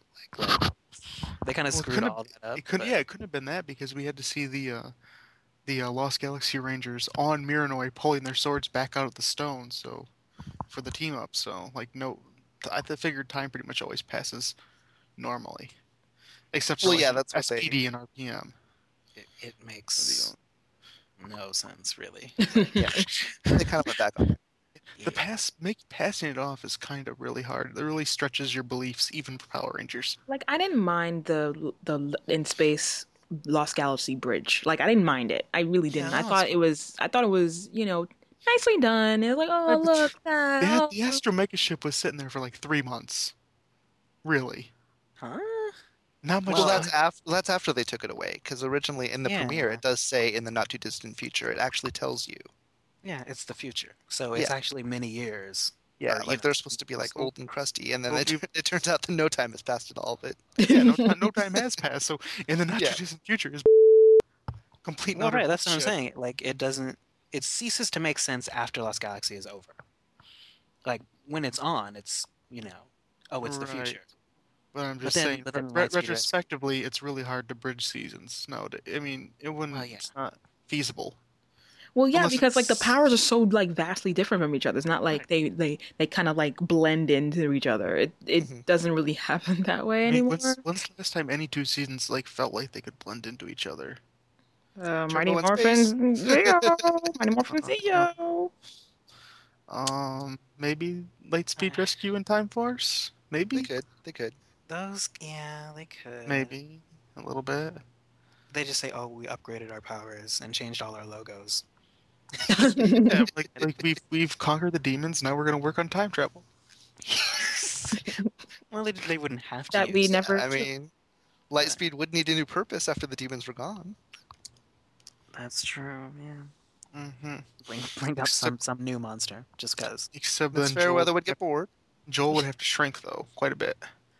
They kind of screwed all that up. It couldn't have been that because we had to see the Lost Galaxy Rangers on Miranoi pulling their swords back out of the stone, so for the team up. So no, I figured time pretty much always passes normally. Except Well, for yeah, like, that's what they. SPD and RPM. It makes no sense, really. Yeah, they kind of went back on it. Passing it off is kind of really hard. It really stretches your beliefs, even for Power Rangers. Like I didn't mind the in space Lost Galaxy bridge. Like I didn't mind it. I really didn't. Yeah, no, it's I thought it was, nicely done. It was like, Yeah, oh but look They had that. the Astro Mega ship was sitting there for like 3 months. Really, huh? not much. Well, Well, time. that's after they took it away, because originally in the Yeah. premiere it does say in the not too distant future. It actually tells you. Yeah, it's the future, so it's Yeah. actually many years. Yeah, Or, like they're supposed to be like so- old and crusty, and then well, it turns out that no time has passed at all. But Yeah, no time has passed. So in the not Yeah. too distant future is complete. and Well, utter right, that's what I'm bullshit. saying. Like, it ceases to make sense after Lost Galaxy is over. Like, when it's on, it's, oh, it's the Right. future. But I'm just then- saying, but then Lightspeed retrospectively, it's really hard to bridge seasons. No, I mean, it wouldn't. Well, yeah. It's not feasible. Well, yeah, Unless because like the it's- powers are so like vastly different from each other. It's not like they kind of like blend into each other. It Mhm. doesn't really happen that way I mean, anymore. when's the last time any two seasons like felt like they could blend into each other? Mighty in Morphin Space. Zeo, Mighty Morphin Zeo. Maybe Lightspeed Rescue and Time Force. Maybe, they could. Those, yeah, they could. maybe a little bit. They just say, oh, we upgraded our powers and changed all our logos. Yeah, like we've conquered the demons. Now we're gonna work on time travel. Well, they wouldn't have to That we use never- I mean, Lightspeed would need a new purpose after the demons were gone. That's true, yeah. Mm-hmm. Bring up Except- some new monster, just because. Except Miss then Fairweather would get bored. Joel would have to shrink though quite a bit.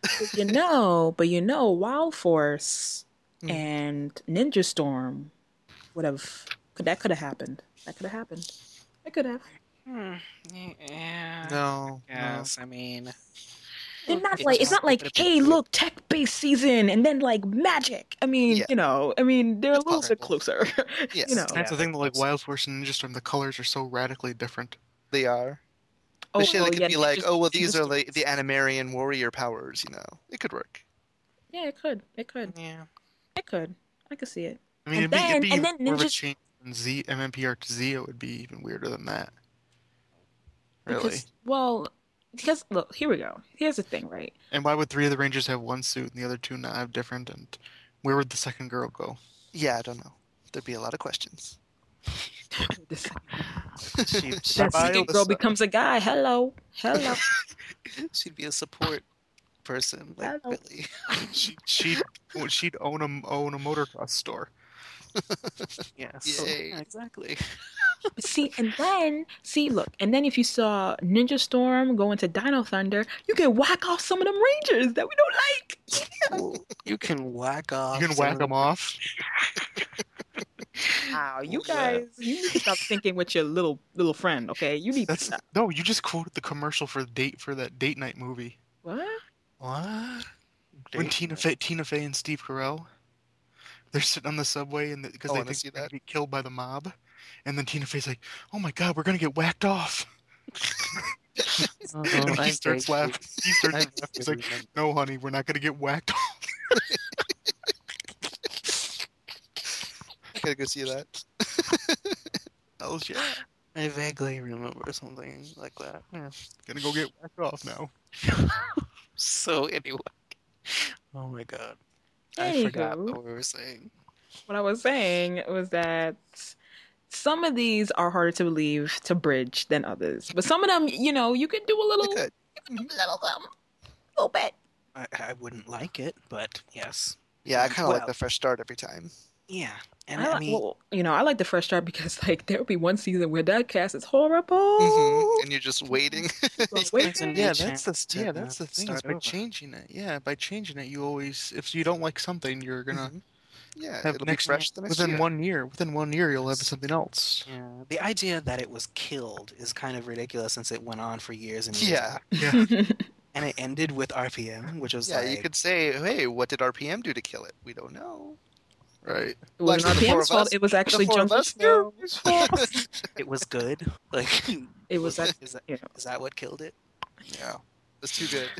But Wild Force Hmm. and Ninja Storm could have happened. That could have happened. It could have. Yeah. No, Yes, I mean. And It it's just- not like, it could've been hey, good. look, tech-based season, and then like magic. I mean, Yeah. they're a It's little bit possible. closer. Yes. You know. that's Yeah, the thing. Like that's- Wild Force and Ninja Storm, the colors are so radically different. They are. Oh, But shit, well, they could yeah, be like, Ninja- oh well, Ninja these are Storm. the Animarian warrior powers. It could work. Yeah, it could. It could. Yeah. It could. I could see it. I mean, And it'd be then even more of a Ninja- change from MMPR to Zeo would be even weirder than that. Really? Because look, here we go. Here's the thing, right? And why would 3 of the Rangers have one suit and the other 2 not have different? And where would the second girl go? Yeah, I don't know. There'd be a lot of questions. This, She, that Bio- second girl becomes a guy. Hello. she'd be a support person, like Hello. Billy. She'd own a motocross store. Yes. Yay. Yeah, exactly. Look, and then if you saw Ninja Storm go into Dino Thunder, you can whack off some of them Rangers that we don't like. You can whack off. You can some whack of them off. Wow, you Yeah. guys, you need to stop thinking with your little friend, okay? You need to That's stop. no. You just quoted the commercial for that date night movie What? What? when Tina Fey and Steve Carell, they're sitting on the subway and because I they wanna think see they're gonna that. get killed by the mob, and then Tina Fey's like, "Oh my God, we're gonna get whacked off." Oh, And I he starts vaguely- laughing. He starts I laughing. He's like, vaguely remember. "No, honey, we're not gonna get whacked off." Gotta go see that. Hells yeah, I vaguely remember something like that. Yeah. gonna go get whacked off now. So anyway. Oh my god. I forgot Anywho. what we were saying. What I was saying was that some of these are harder to believe to bridge than others, but some of them, you could do a They little, could. little bit. I wouldn't like it, but yes. Yeah, I kind of like Well- the fresh start every time. Yeah. And I I mean, I like the fresh start because like there will be one season where that cast is horrible. And you're just waiting. Wait, There's a new Yeah, chance that's to the thing. Is start by over. changing it. Yeah, by changing it, you always, if you don't like something, you're gonna Mhm. Yeah, have it'll next be fresh the next within year. 1 year. Within 1 year, you'll have something else. Yeah. The idea that it was killed is kind of ridiculous since it went on for years and years. Yeah. Yeah. And it ended with RPM, which was Yeah, like you could say, hey, what did RPM do to kill it? We don't know. Right. It wasn't Like, the four RPM's of fault. us- It was actually the four of Jungle us know. Fury's fault. it was good. Like It was that. is You know. that what killed it? Yeah, it's too good.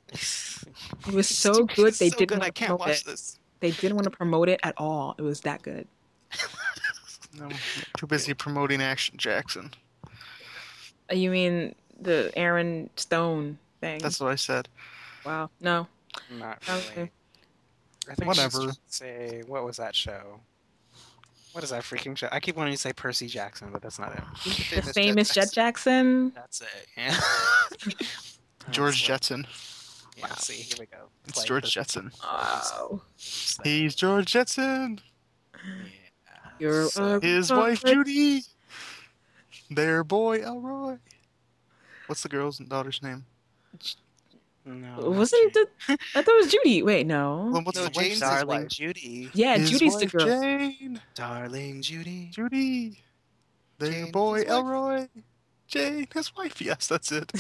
It was so good. They so didn't good. want I to can't promote watch it. this. They didn't want to promote it at all. It was that good. No, too busy promoting Action Jackson. You mean the Aaron Stone thing? That's what I said. Wow. No. Not Okay. really. I think Whatever. she's trying to say, what was that show? What is that freaking show? I keep wanting to say Percy Jackson, but that's not it. The famous Jet Jackson. That's it. Yeah. George That's Jetson. Yeah, see, here we go. It's like George the- Jetson. Wow. He's George Jetson. Yeah. You're So- His wife Judy. Their boy Elroy. What's the girl's and daughter's name? No, Wasn't it? I thought it was Judy. Wait, no. Well, what's No, the Jane's wife's his Darling wife. Judy. Yeah, His Judy's the wife, girl. Jane. Darling Judy. Judy. Their Jane, boy his wife. Elroy. Jane, his wife. Yes, that's it.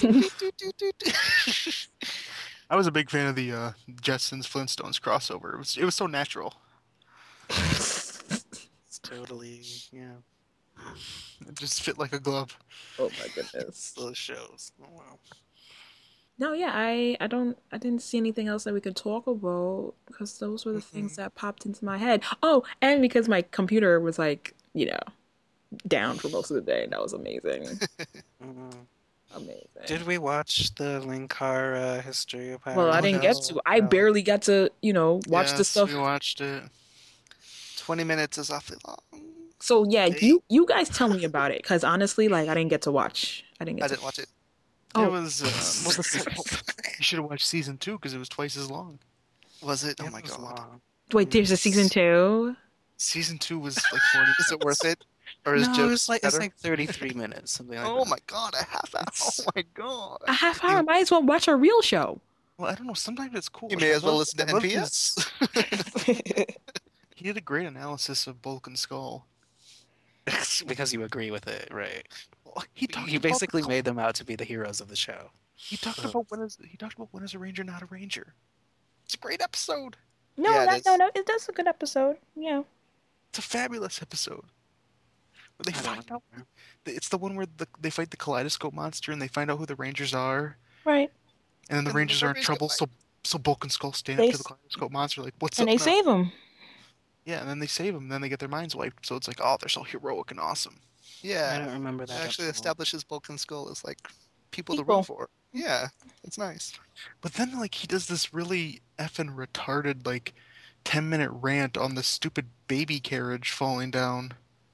I was a big fan of the Jetsons Flintstones crossover. It was so natural. It's totally, yeah. It just fit like a glove. Oh my goodness. Those shows. Oh, wow. No, yeah, I didn't see anything else that we could talk about because those were the things that popped into my head. Oh, and because my computer was like, down for most of the day, and that was amazing. Mhm. Amazing. Did we watch the Linkara history of Well, I Oh, didn't no, get to. I no. barely got to, watch the Yes, stuff. we watched it. 20 minutes is awfully long. So yeah, you guys tell me about it because honestly, like I didn't get to watch. I didn't get I to. didn't watch it. Oh. It was. You should have watched season 2 because it was twice as long. Was it? Oh It my was god. long. Wait, there's a season 2. Season 2 was like 40. Is it worth it? Or is No, jokes it's like better? 33 minutes, something like Oh that. my god, a half hour. Oh my god. A half hour. Might as well watch a real show. Well, I don't know. Sometimes it's cool. You Like, may I as well love- listen to I love his- NPS. He did a great analysis of Bulk and Skull. Because you agree with it, right? He talked You about basically made them out to be the heroes of the show. He talked about when is a ranger not a ranger. It's a great episode. No, Yeah, it is. no, that's a good episode. Yeah. It's a fabulous episode. Where they I don't find out. remember. It's the one where they fight the kaleidoscope monster and they find out who the rangers are, Right. and then the And rangers are in everybody's trouble. got, So Bulk and Skull stand They up to the kaleidoscope monster like, "What's And up?" they now?" save him. Yeah, and then they save them. And then they get their minds wiped. So it's like, oh, they're so heroic and awesome. I Yeah. don't remember It that. actually episode. establishes Bulk and Skull as like people to People. root for. Yeah. It's nice. But then like he does this really effing retarded like 10-minute rant on the stupid baby carriage falling down.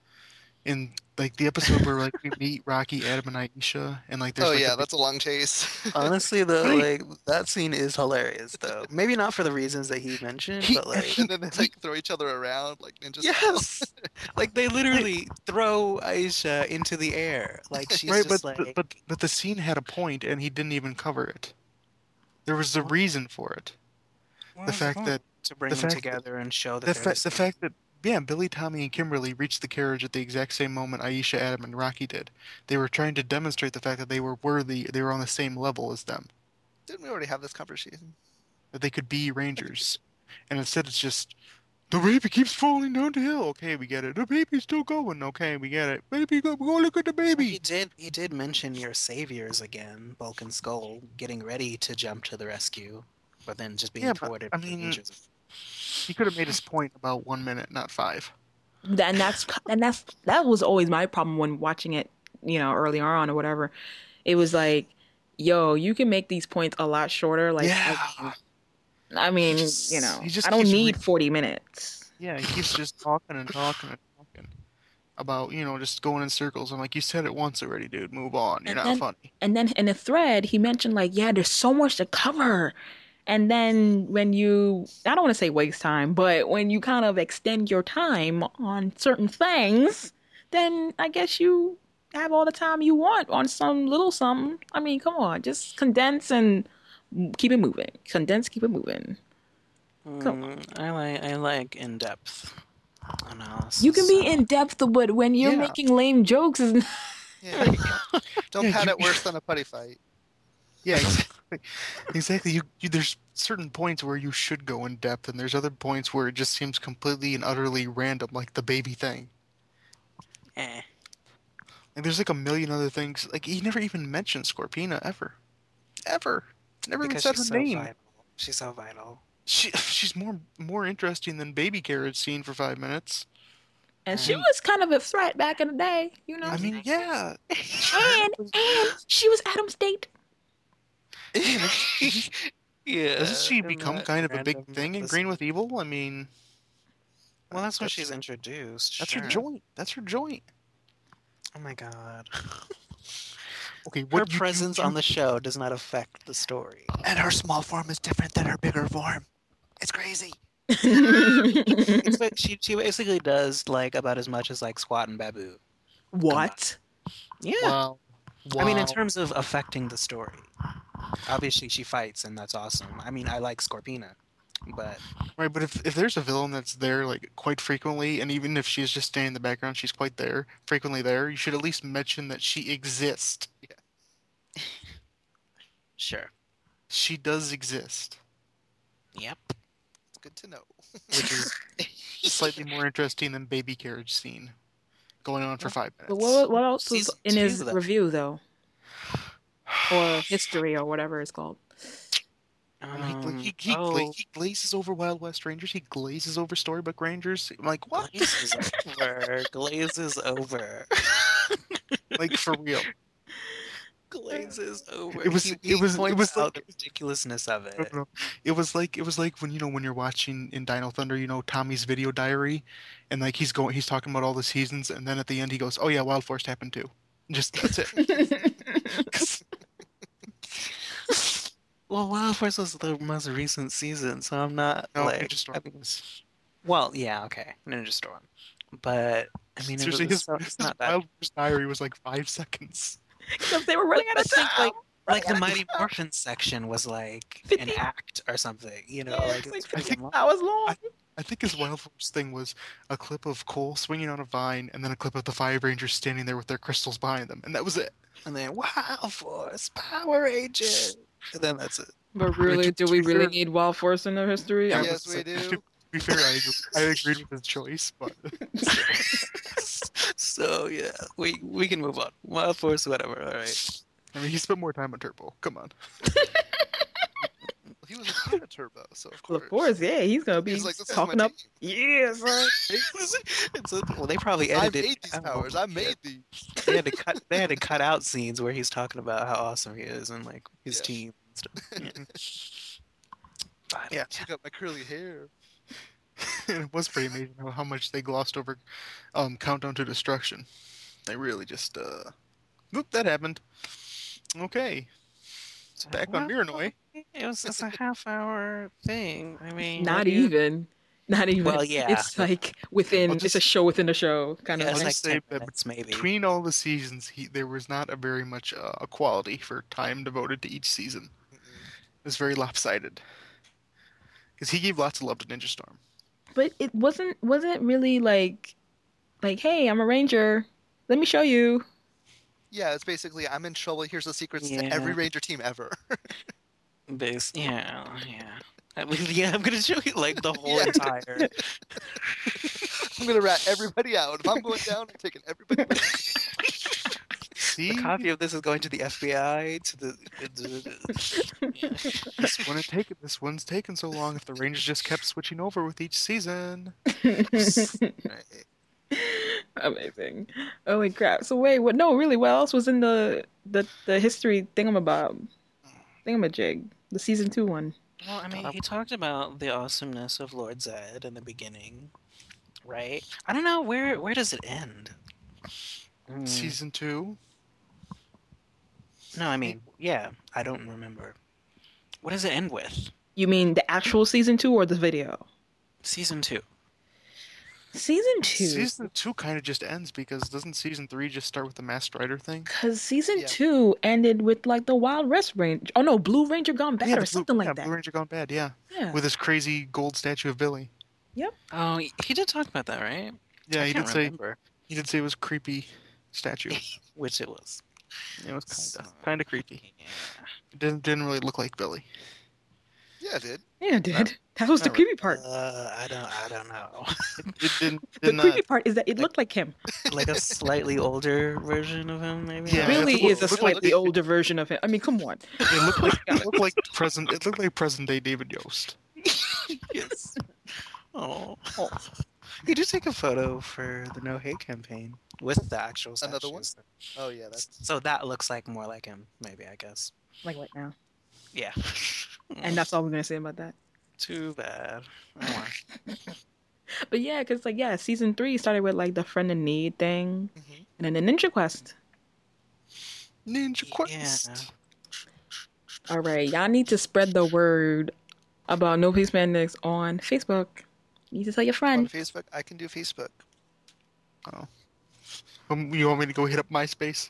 In like the episode where like we meet Rocky, Adam, and Aisha, and like there's Oh like yeah, a that's a long chase. Honestly, though, Right. like that scene is hilarious, though. Maybe not for the reasons that he mentioned, but like, and then they like throw each other around like ninja style. yes, like they literally throw Aisha into the air, like she's right, just but, like. but the scene had a point, and he didn't even cover it. There was a reason for it. What The was fact point? that To bring the them fact that- together and show that the, they're fa- the the same. fact that Billy, Tommy, and Kimberly reached the carriage at the exact same moment Aisha, Adam, and Rocky did. They were trying to demonstrate the fact that they were worthy. They were on the same level as them. Didn't we already have this conversation? That they could be rangers, and instead it's just the baby keeps falling down the hill. Okay, we get it. The baby's still going. Okay, we get it. Baby, go look at the He baby. did mention your saviors again, Bulk and Skull, getting ready to jump to the rescue, but then just being Yeah, but, thwarted. I by the mean, dangers. He could have made his point about 1 minute, not 5. And that was always my problem when watching it, earlier on or whatever. It was like, yo, you can make these points a lot shorter. Like, Yeah. I mean, He just I don't keeps need 40 minutes. Yeah, he keeps just talking and talking and talking about, just going in circles. I'm like, you said it once already, dude. Move on. You're And not then- funny. And then in the thread, he mentioned like, yeah, there's so much to cover. And then when I don't want to say waste time, but when you kind of extend your time on certain things, then I guess you have all the time you want on some little something. I mean, come on, just condense and keep it moving. Condense, keep it moving. Come I like in depth analysis. You can be in depth, but when you're Yeah. making lame jokes, is Yeah. Don't Yeah, pat you- it worse than a putty fight. Yeah, exactly. Exactly. There's certain points where you should go in depth, and there's other points where it just seems completely and utterly random, like the baby thing. Eh. Like there's like a million other things. Like he never even mentioned Scorpina ever. Ever. Never even Because said she's her so name. vital. She's so vital. She's more interesting than Baby Carriage scene for 5 minutes. And she was kind of a threat back in the day, you know. I mean, yeah. And she was Adam's date. Yeah. Doesn't she in become that kind of a big random thing in episode. Green with Evil? I mean, Well, that's when she's introduced. that's Sure. her joint. That's her joint. Oh my god. Okay, Her what presence on the show does not affect the story. And her small form is different than her bigger form. It's crazy. It's like she basically does like about as much as like Squat and Babu. What? Yeah. Wow. I mean, in Wow. terms of affecting the story. Obviously, she fights, and that's awesome. I mean, I like Scorpina, but Right, but if there's a villain that's there like quite frequently, and even if she's just staying in the background, she's quite there, frequently there, you should at least mention that she exists. sure. She does exist, Yep. It's good to know. which is slightly more interesting than Baby Carriage scene going on for 5 minutes. But what else was Season in his 2, though. review, though? Or history, or whatever it's called. He glazes over Wild West Rangers. He glazes over Storybook Rangers. I'm like, what? Glazes over. Glazes over. Like, for real. Glazes over. It was- He it was points like- out the ridiculousness of it. No. It was like when when you're watching in Dino Thunder, Tommy's video diary, and like he's talking about all the seasons, and then at the end he goes, "Oh yeah, Wild Forest happened too." Just that's it. Well, Wild Force was the most recent season, so I'm not No, like. Ninja Storm I mean, was. well, yeah, okay, Ninja Storm, but I mean, Seriously, it's not that. Wild Forest diary was like 5 seconds. Because they were running out I of think time. like the Mighty Morphin section was like an 50 act or something, Yeah, like it's like it's pretty 50 long. hours long. I think his Wild Force thing was a clip of Cole swinging on a vine, and then a clip of the 5 Rangers standing there with their crystals behind them, and that was it. And then Wild Force, Power Rangers, and then that's it. But really, to do we be really fair- need Wild Force in the history? Yeah, Yes, but we do. To be fair, I agreed with his choice, but So yeah, we can move on. Wild Force, whatever. All right. I mean, he spent more time on Turbo. Come on. He was a fan of Turbo, so of Well, course. of course, yeah, he's gonna be He's like, this talking is my up. team. Yeah, son. Well, they probably I edited. made these I don't know. powers. I made these. They had to cut. They had to cut out scenes where he's talking about how awesome he is and like his Yeah. team and stuff. But, Yeah. Check out my curly hair. And it was pretty amazing how much they glossed over Countdown to Destruction. They really just, whoop, that happened. Okay. It's back on Miranoi. It's a half-hour thing. I mean, Not what do you- even. Not even. Well, yeah. It's like within. I'll It's a just- show within a show, kind Yeah, of. it's I'll like just say 10 that minutes maybe. Between all the seasons, there was not a very much equality for time devoted to each season. It was very lopsided. Because he gave lots of love to Ninja Storm. But it wasn't really like, hey, I'm a ranger. Let me show you. Yeah, it's basically I'm in trouble. Here's the secrets Yeah. to every Ranger team ever. Yeah. I mean, yeah, I'm gonna show you like the whole Yeah. entire. I'm gonna rat everybody out. If I'm going down, I'm taking everybody with me. See? The copy of this is going to the FBI. To the. This one's taken so long if the Rangers just kept switching over with each season. Amazing. Holy crap. So wait, what? No, really, what else was in the history thingamajig, the season 2 one? Well, I mean, he talked about the awesomeness of Lord Zed in the beginning, right? I don't know where does it end. Season 2? No, I mean, yeah, I don't remember. What does it end with? You mean the actual season 2 or the video? Season 2. Season 2. Season 2 kind of just ends because doesn't Season 3 just start with the Masked Rider thing? Because season Yeah. 2 ended with like the Wild West Ranger. Oh no, Blue Ranger Gone Bad or something like that. Blue Ranger Gone Bad, yeah. Yeah. With his crazy gold statue of Billy. Oh, he did talk about that, right? Yeah, I he can't did say remember it was creepy statue. which it was. It was kind of creepy. Yeah. It didn't really look like Billy. Yeah, it did. Yeah, it did. That was the not creepy part. I don't know. It didn't. The Did creepy not. part is that it looked like him. Like a slightly older version of him, maybe. Yeah, It really it is a looked slightly like- older version of him. I mean, come on. It looked like it looked like present. It looked like present day David Yost. Yes. Oh. Oh. You did take a photo for the No Hate campaign with the actual Another one? statues. Oh yeah, that's So that looks like more like him, maybe, I guess. Like right now. Yeah. And that's all we're gonna say about that. Too bad. Oh, well. But yeah, because like yeah, season 3 started with like the friend in need thing, Mhm. and then the Ninja Quest. Ninja Quest. Yeah. All right, y'all need to spread the word about No Peace Madness on Facebook. You need to tell your on friend. Facebook. I can do Facebook. You want me to go hit up MySpace?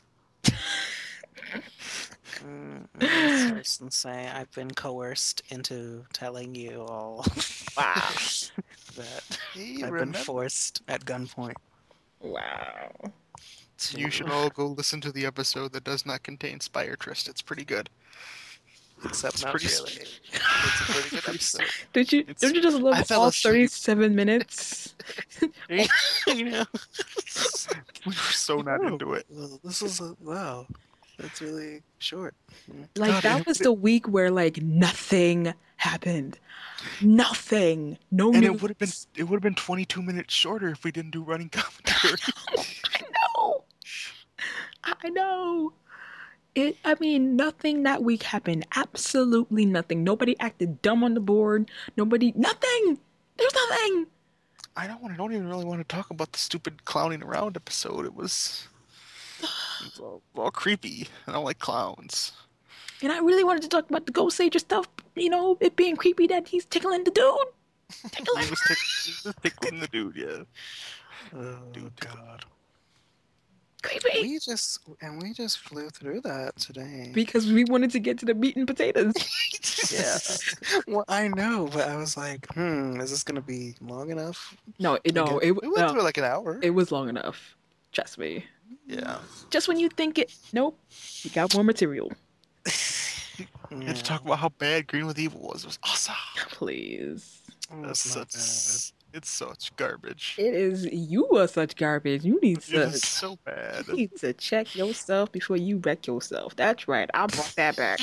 First and say I've been coerced into telling you all Wow, Hey, that I've been remember? forced at gunpoint. wow. To... You should all go listen to the episode that does not contain Spiretrist. It's pretty good. Except not pretty really. It's a pretty good episode. Don't you just I love fell all asleep. 37 minutes? You know? We were so not Oh, into it. well, this is wow. That's really short. Like God, that it- was the week where like nothing happened. Nothing. No And news. it would have been 22 minutes shorter if we didn't do running commentary. I know. I know. I mean, nothing that week happened. Absolutely nothing. Nobody acted dumb on the board. Nothing. There's nothing. I don't even really want to talk about the stupid clowning around episode. It was all creepy. I don't like clowns. And I really wanted to talk about the Ghost Sager stuff. You know, it being creepy that he's tickling the dude. Tickling. He was tickling the dude, yeah. Oh Dude. God. Creepy. We just flew through that today. Because we wanted to get to the meat and potatoes. Yeah. Well, I know, but I was like, is this gonna be long enough? No, We went through like an hour. it was long enough. Trust me. Yeah. Just when you think it, nope, you got more material. We had to talk about how bad Green with Evil was. It was awesome. Please. It's such garbage. It is, you are such garbage. You need It to, is so bad. you need to check yourself before you wreck yourself. That's right. I brought that back.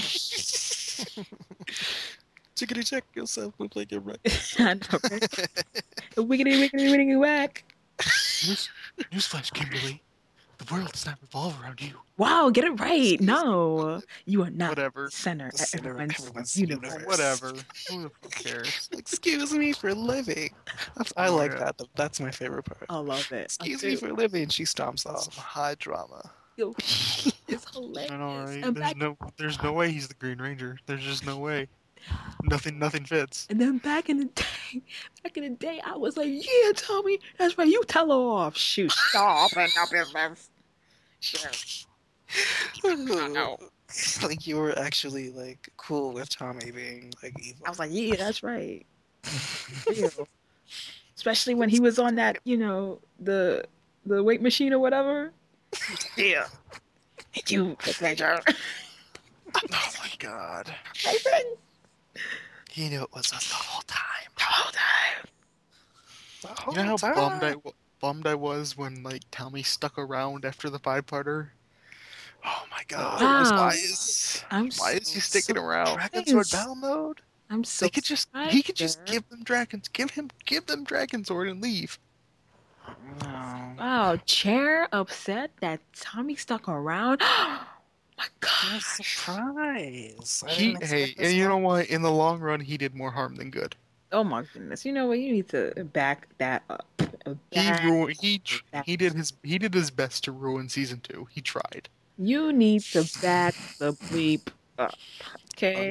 Chickity check yourself. We play get right. I know, right? Wiggity whack. Newsflash, Kimberly. The world does not revolve around you. Wow, get it right. No, you are not Whatever. the center The of center of everyone's, everyone's universe. universe. Whatever. Who the fuck cares? Excuse me for living. I Oh, like yeah. that. That's my favorite part. I love it. Excuse me for living. She stomps Some off. high drama. Yo, it's hilarious. I know, right? And back, There's no way he's the Green Ranger. There's just no way. Nothing fits. and then back in the day, I was like, yeah, Tommy, that's right. You tell her off. Shoot, stop and your business. Sure. Like you were actually like cool with Tommy being like evil. I was like, yeah, that's right. Yeah. Especially when he was on that, you know, the weight machine or whatever. Yeah. And you, the Ranger. Oh my god. My friend. He knew it was us the whole time. The whole time. You know how bummed I was when like Tommy stuck around after the 5-parter? Oh my god. Wow. Why is I'm why is he sticking around? Dragon Sword battle mode? I'm so They could just he could just give them dragons, give them Dragon Sword and leave. No. Wow, Chair upset that Tommy stuck around. My I'm God. surprised. I He didn't expect hey, this and you know one. what? In the long run, he did more harm than good. Oh my goodness. You know what? You need to back that up. He did his best to ruin season 2. He tried. You need to back the bleep up. Okay.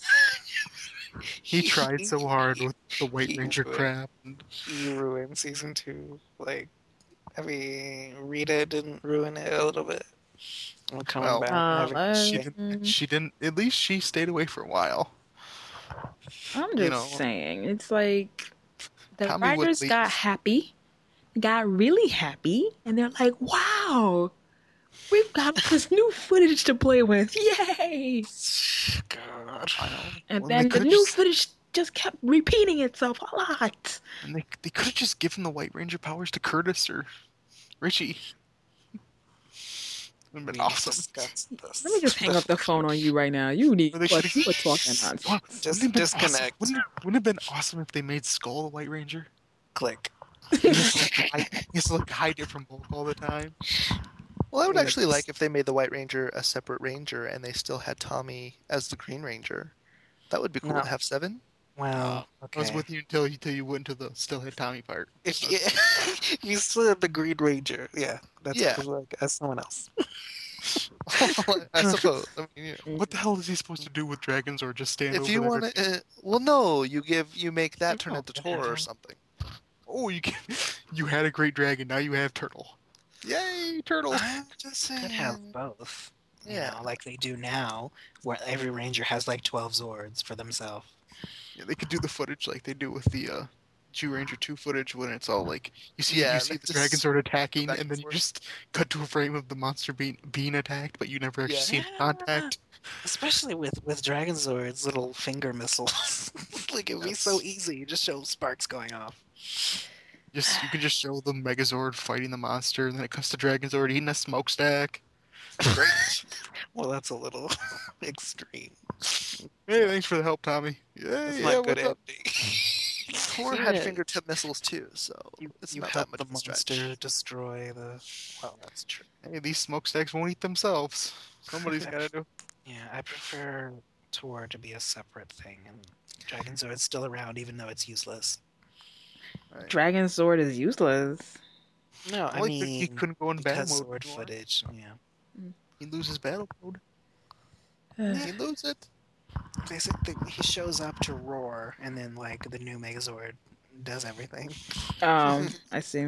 He tried so hard with the White he Ranger would. crap. And He ruined season 2. Like, I mean, Rita didn't ruin it a little bit. I'm coming Well, back. she didn't. At least she stayed away for a while. I'm you just know. saying. It's like the Tommy would writers leave. got happy, got really happy, and they're like, wow, we've got this new footage to play with. Yay! God. I know. And Well, then they the could've new just- footage just kept repeating itself a lot. And they could have just given the White Ranger powers to Curtis or Richie. Would have been We awesome. discussed this. Let me just hang up the phone on you right now. You need Or they what? could've- You were talking nonsense. Well, Just wouldn't it have been disconnect. Awesome? Wouldn't it have been awesome if they made Skull the White Ranger? Click. He has to like hide it from Bulk all the time. Well, I would Yeah, actually it's- like if they made the White Ranger a separate ranger and they still had Tommy as the Green Ranger. That would be cool No. to have 7. Wow. I was Okay. with you until you went to the still had Tommy part. If you still have the Green Ranger, yeah, that's Yeah. like as someone else. I suppose. I mean, yeah. What the hell is he supposed to do with dragons or just stand If over you there? want to, well, no, you make that turn No, into Tor or something. Oh, you had a great dragon. Now you have turtle. Yay, turtle! I'm just saying. Could have both. You Yeah. know, like they do now, where every ranger has like 12 Zords for themselves. Yeah, they could do the footage like they do with the Jew Ranger 2 footage when it's all like you see Yeah, you see like the just dragon sword attacking back and and then you forth. just cut to a frame of the monster being attacked, but you never actually Yeah. see the contact. Especially with Dragon Zord's little finger missiles. Like it would be so easy. You just show sparks going off. You can just show the Megazord fighting the monster, and then it cuts to Dragon Zord eating a smokestack. Great. Well, that's a little extreme. Hey, thanks for the help, Tommy. That's Yeah, not good what's up? ending. Tor had fingertip missiles too, so You, it's you not help that much the of a stretch. monster destroy the. Well, that's true. Hey, these smokestacks won't eat themselves. Somebody's got to do. Yeah, I prefer Tor to be a separate thing, and Dragon Zord's still around even though it's useless. Right. Dragon Sword is useless. No, I Well, mean he couldn't go in battle because mode. sword anymore. footage. Yeah, He loses battle mode. Uh, He lose it. basically he shows up to roar, and then like the new Megazord does everything. I see.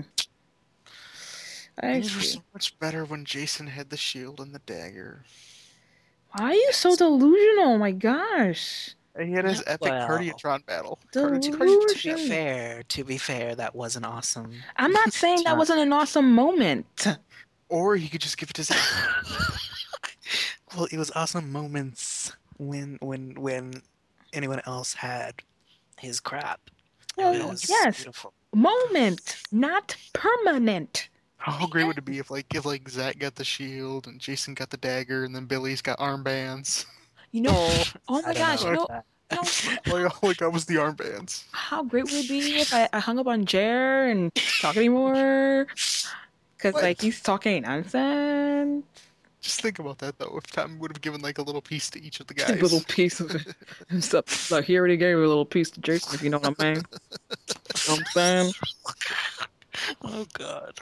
I These were see. so much better when Jason had the shield and the dagger. Why are you so delusional? Oh my gosh. And he had his epic Well, Cardiatron battle. Delusion. To be fair, that was an awesome. I'm not saying that Not- wasn't an awesome moment. Or he could just give it to Zack. Well, it was awesome moments when anyone else had his crap. Well, It was yes. beautiful. Moment, not permanent. How great would it be if Zack got the shield and Jason got the dagger and then Billy's got armbands? You know, oh I my don't gosh, know you know, about that. All I got was the armbands. how great would it be if I hung up on Jer and talk anymore? Because, What? like, he's talking nonsense. Just think about that though. If Tommy would have given like a little piece to each of the A guys. little piece of it. Himself. Like, he already gave a little piece to Jason, if you know what I mean. You know what I'm saying? Oh God.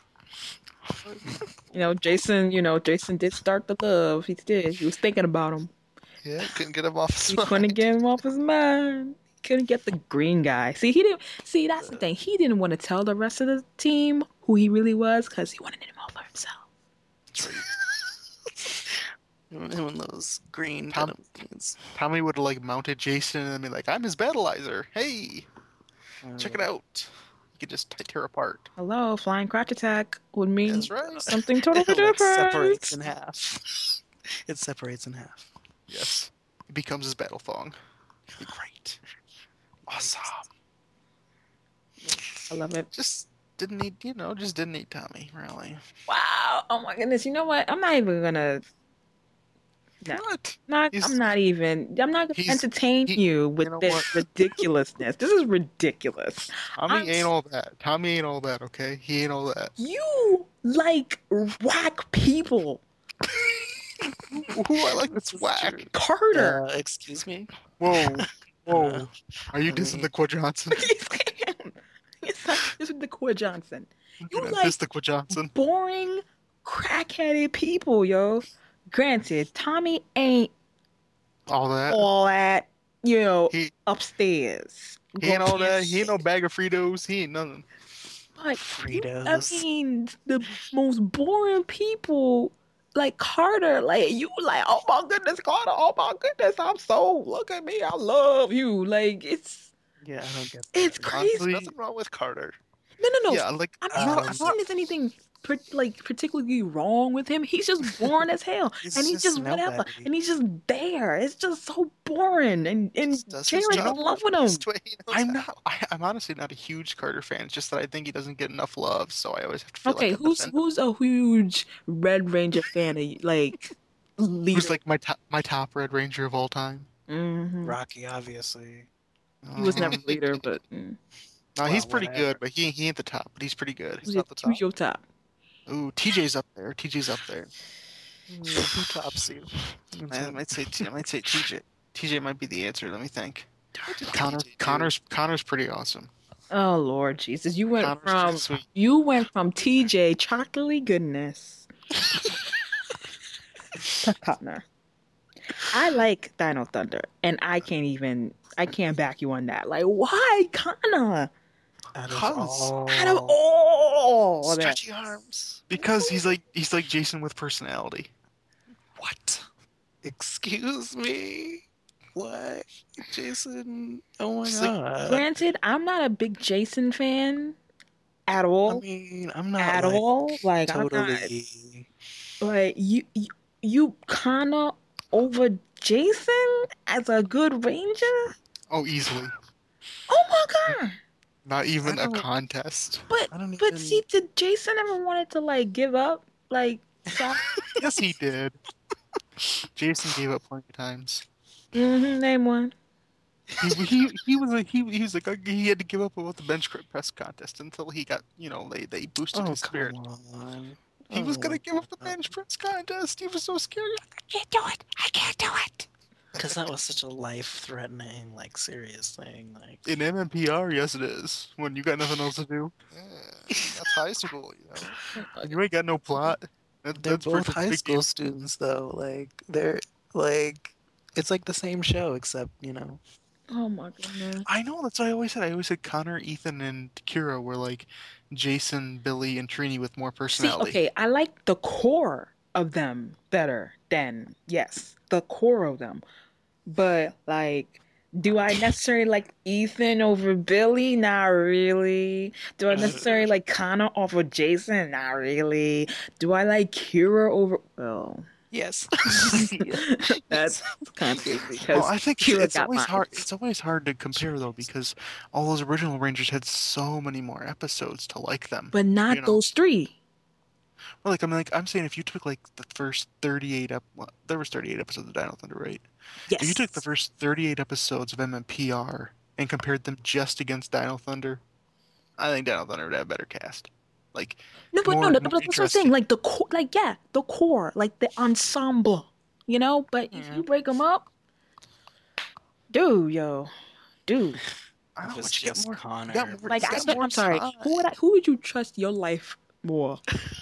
Jason did start the love. He did. He was thinking about him. Yeah, couldn't get him off his He mind. couldn't get him off his mind. He couldn't get the green guy. See, he didn't. See, that's the thing. He didn't want to tell the rest of the team who he really was because he wanted him all for himself. Him and those green Tom- denim jeans. Tommy would have like mounted Jason and be like, "I'm his battleizer. Hey, check it out." You could just tear apart. Hello, flying crotch attack would mean That's right. something totally It like different. separates in half. It separates in half. Yes, it becomes his battle thong. It'd be great. Awesome. I love it. Just didn't need Tommy really. Wow. Oh my goodness. You know what? I'm not even gonna. No. What? I'm not gonna he's- entertain you with you know this what? ridiculousness. This is ridiculous. Tommy ain't all that. Tommy ain't all that. Okay, he ain't all that. You like whack people. Who I like that's whack. Carter. Excuse me. Whoa, whoa. Are you I dissing mean- the Qua Johnson? This is the Core Johnson. You Diss like the Qua Johnson. boring, crackheaded people, yo. Granted, Tommy ain't All that. all that, He upstairs. he ain't all Going- that. He ain't no bag of Fritos. He ain't nothing. But Fritos. I mean, the most boring people, like Carter, like you, like, oh my goodness, Carter, oh my goodness, look at me, I love you. Like it's Yeah, I don't get that. crazy. Honestly, Nothing wrong with Carter. No. Yeah, like I'm not saying there's anything particularly wrong with him. He's just boring as hell, He's and he's just just whatever, nobody. and he's just there. It's just so boring, and Just does his Jared's in job love with best him. way he knows how. I'm honestly not a huge Carter fan. It's just that I think he doesn't get enough love, so I always have to feel Okay, like I'm defending. who's a huge Red Ranger fan of like leader? Who's like my top Red Ranger of all time? Mhm. Rocky, obviously. He was never Um, leader, but no, he's Well, pretty whatever. good, but he ain't the top. But he's pretty good. He's not the who's top. your top? Ooh, TJ's up there. TJ's up there. Who tops you? I might say TJ. TJ might be the answer. Let me think. What did Connor, TJ do? Connor's pretty awesome. Oh Lord Jesus, you went Connor's from pretty sweet. TJ chocolatey goodness to Connor. I like Dino Thunder, and I can't back you on that. Like, why Connor? Out of Cuz. all... Out of all of that, Stretchy arms. Because he's like Jason with personality. What? Excuse me? What? Jason? Oh my It's like- god. granted, I'm not a big Jason fan at I all. mean, I'm not At like, all, like totally... but you Connor over Jason as a good Ranger? Oh, easily. Oh my god! Not even I a don't- contest. But I don't but even... see, did Jason ever wanted to like give up? Like, stop? Yes, he did. Jason gave up plenty of times. Name one. He was like he had to give up about the bench press contest until he got they boosted Oh, his spirit. come on. He was gonna Oh, give up the bench press contest. He was so scared. I can't do it. I can't do it. because that was such a life-threatening, like, serious thing. Like, In MMPR, yes, it is. When you got nothing else to do, Yeah, that's high school, you know. and you ain't got no plot. they're That's both pretty high big school deal. students, though. Like, they're like, it's like the same show, except Oh my goodness. I know. That's what I always said. I always said Connor, Ethan, and Kira were like Jason, Billy, and Trini with more See, personality. okay, I like the core of them better than yes, the core of them. But like, do I necessarily like Ethan over Billy? Not really. Do I necessarily like Connor over Jason? Not really. Do I like Kira over? Well, yes. that's kind of crazy Well, because I think Kira it's got always mine. hard. It's always hard to compare though because all those original Rangers had so many more episodes to like them. But not you know. those three. Well, I'm saying if you took like the first 38 there was 38 episodes of Dino Thunder, right? Yes. If you took the first 38 episodes of MMPR and compared them just against Dino Thunder, I think Dino Thunder would have a better cast. Like No, but more- no, more but that's what I'm interesting. saying. Like the core, like yeah, the core, like the ensemble, you know. But if Yeah. you break them up, dude, I don't know, It was but you get just more. Connor. You got more, like you I got said, more I'm sorry. time. Who would you trust your life more?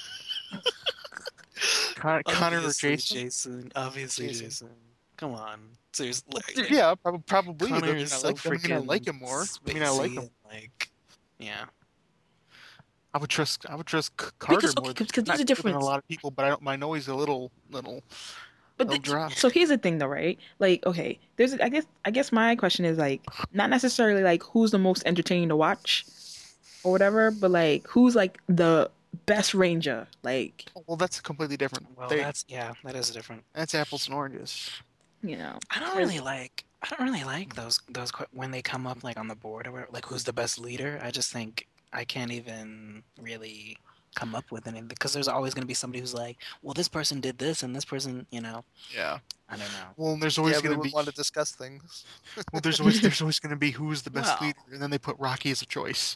Connor or Obviously Jason? Obviously Jason. Jason. Come on. Seriously. Yeah, probably. Connor I mean, is I so like him. I mean, I freaking like him more. I mean, I like spacey him. and, like, yeah. I would trust Carter Because more. okay, because Not there's a than difference. a lot of people, but I know he's a little. But They'll drop. so here's the thing, though, right? Like, okay, I guess my question is like not necessarily like who's the most entertaining to watch or whatever, but like who's like the best ranger, like Well, that's completely different. Well, They- that is different. that's apples and oranges. you know. I don't really like those when they come up like on the board or whatever, like who's the best leader. I just think I can't even really come up with anything because there's always going to be somebody who's like, well, this person did this and this person, Yeah. I don't know. Well, there's always Yeah, we going to would be. want to discuss things. Well, there's always going to be who's the best Well. leader, and then they put Rocky as a choice.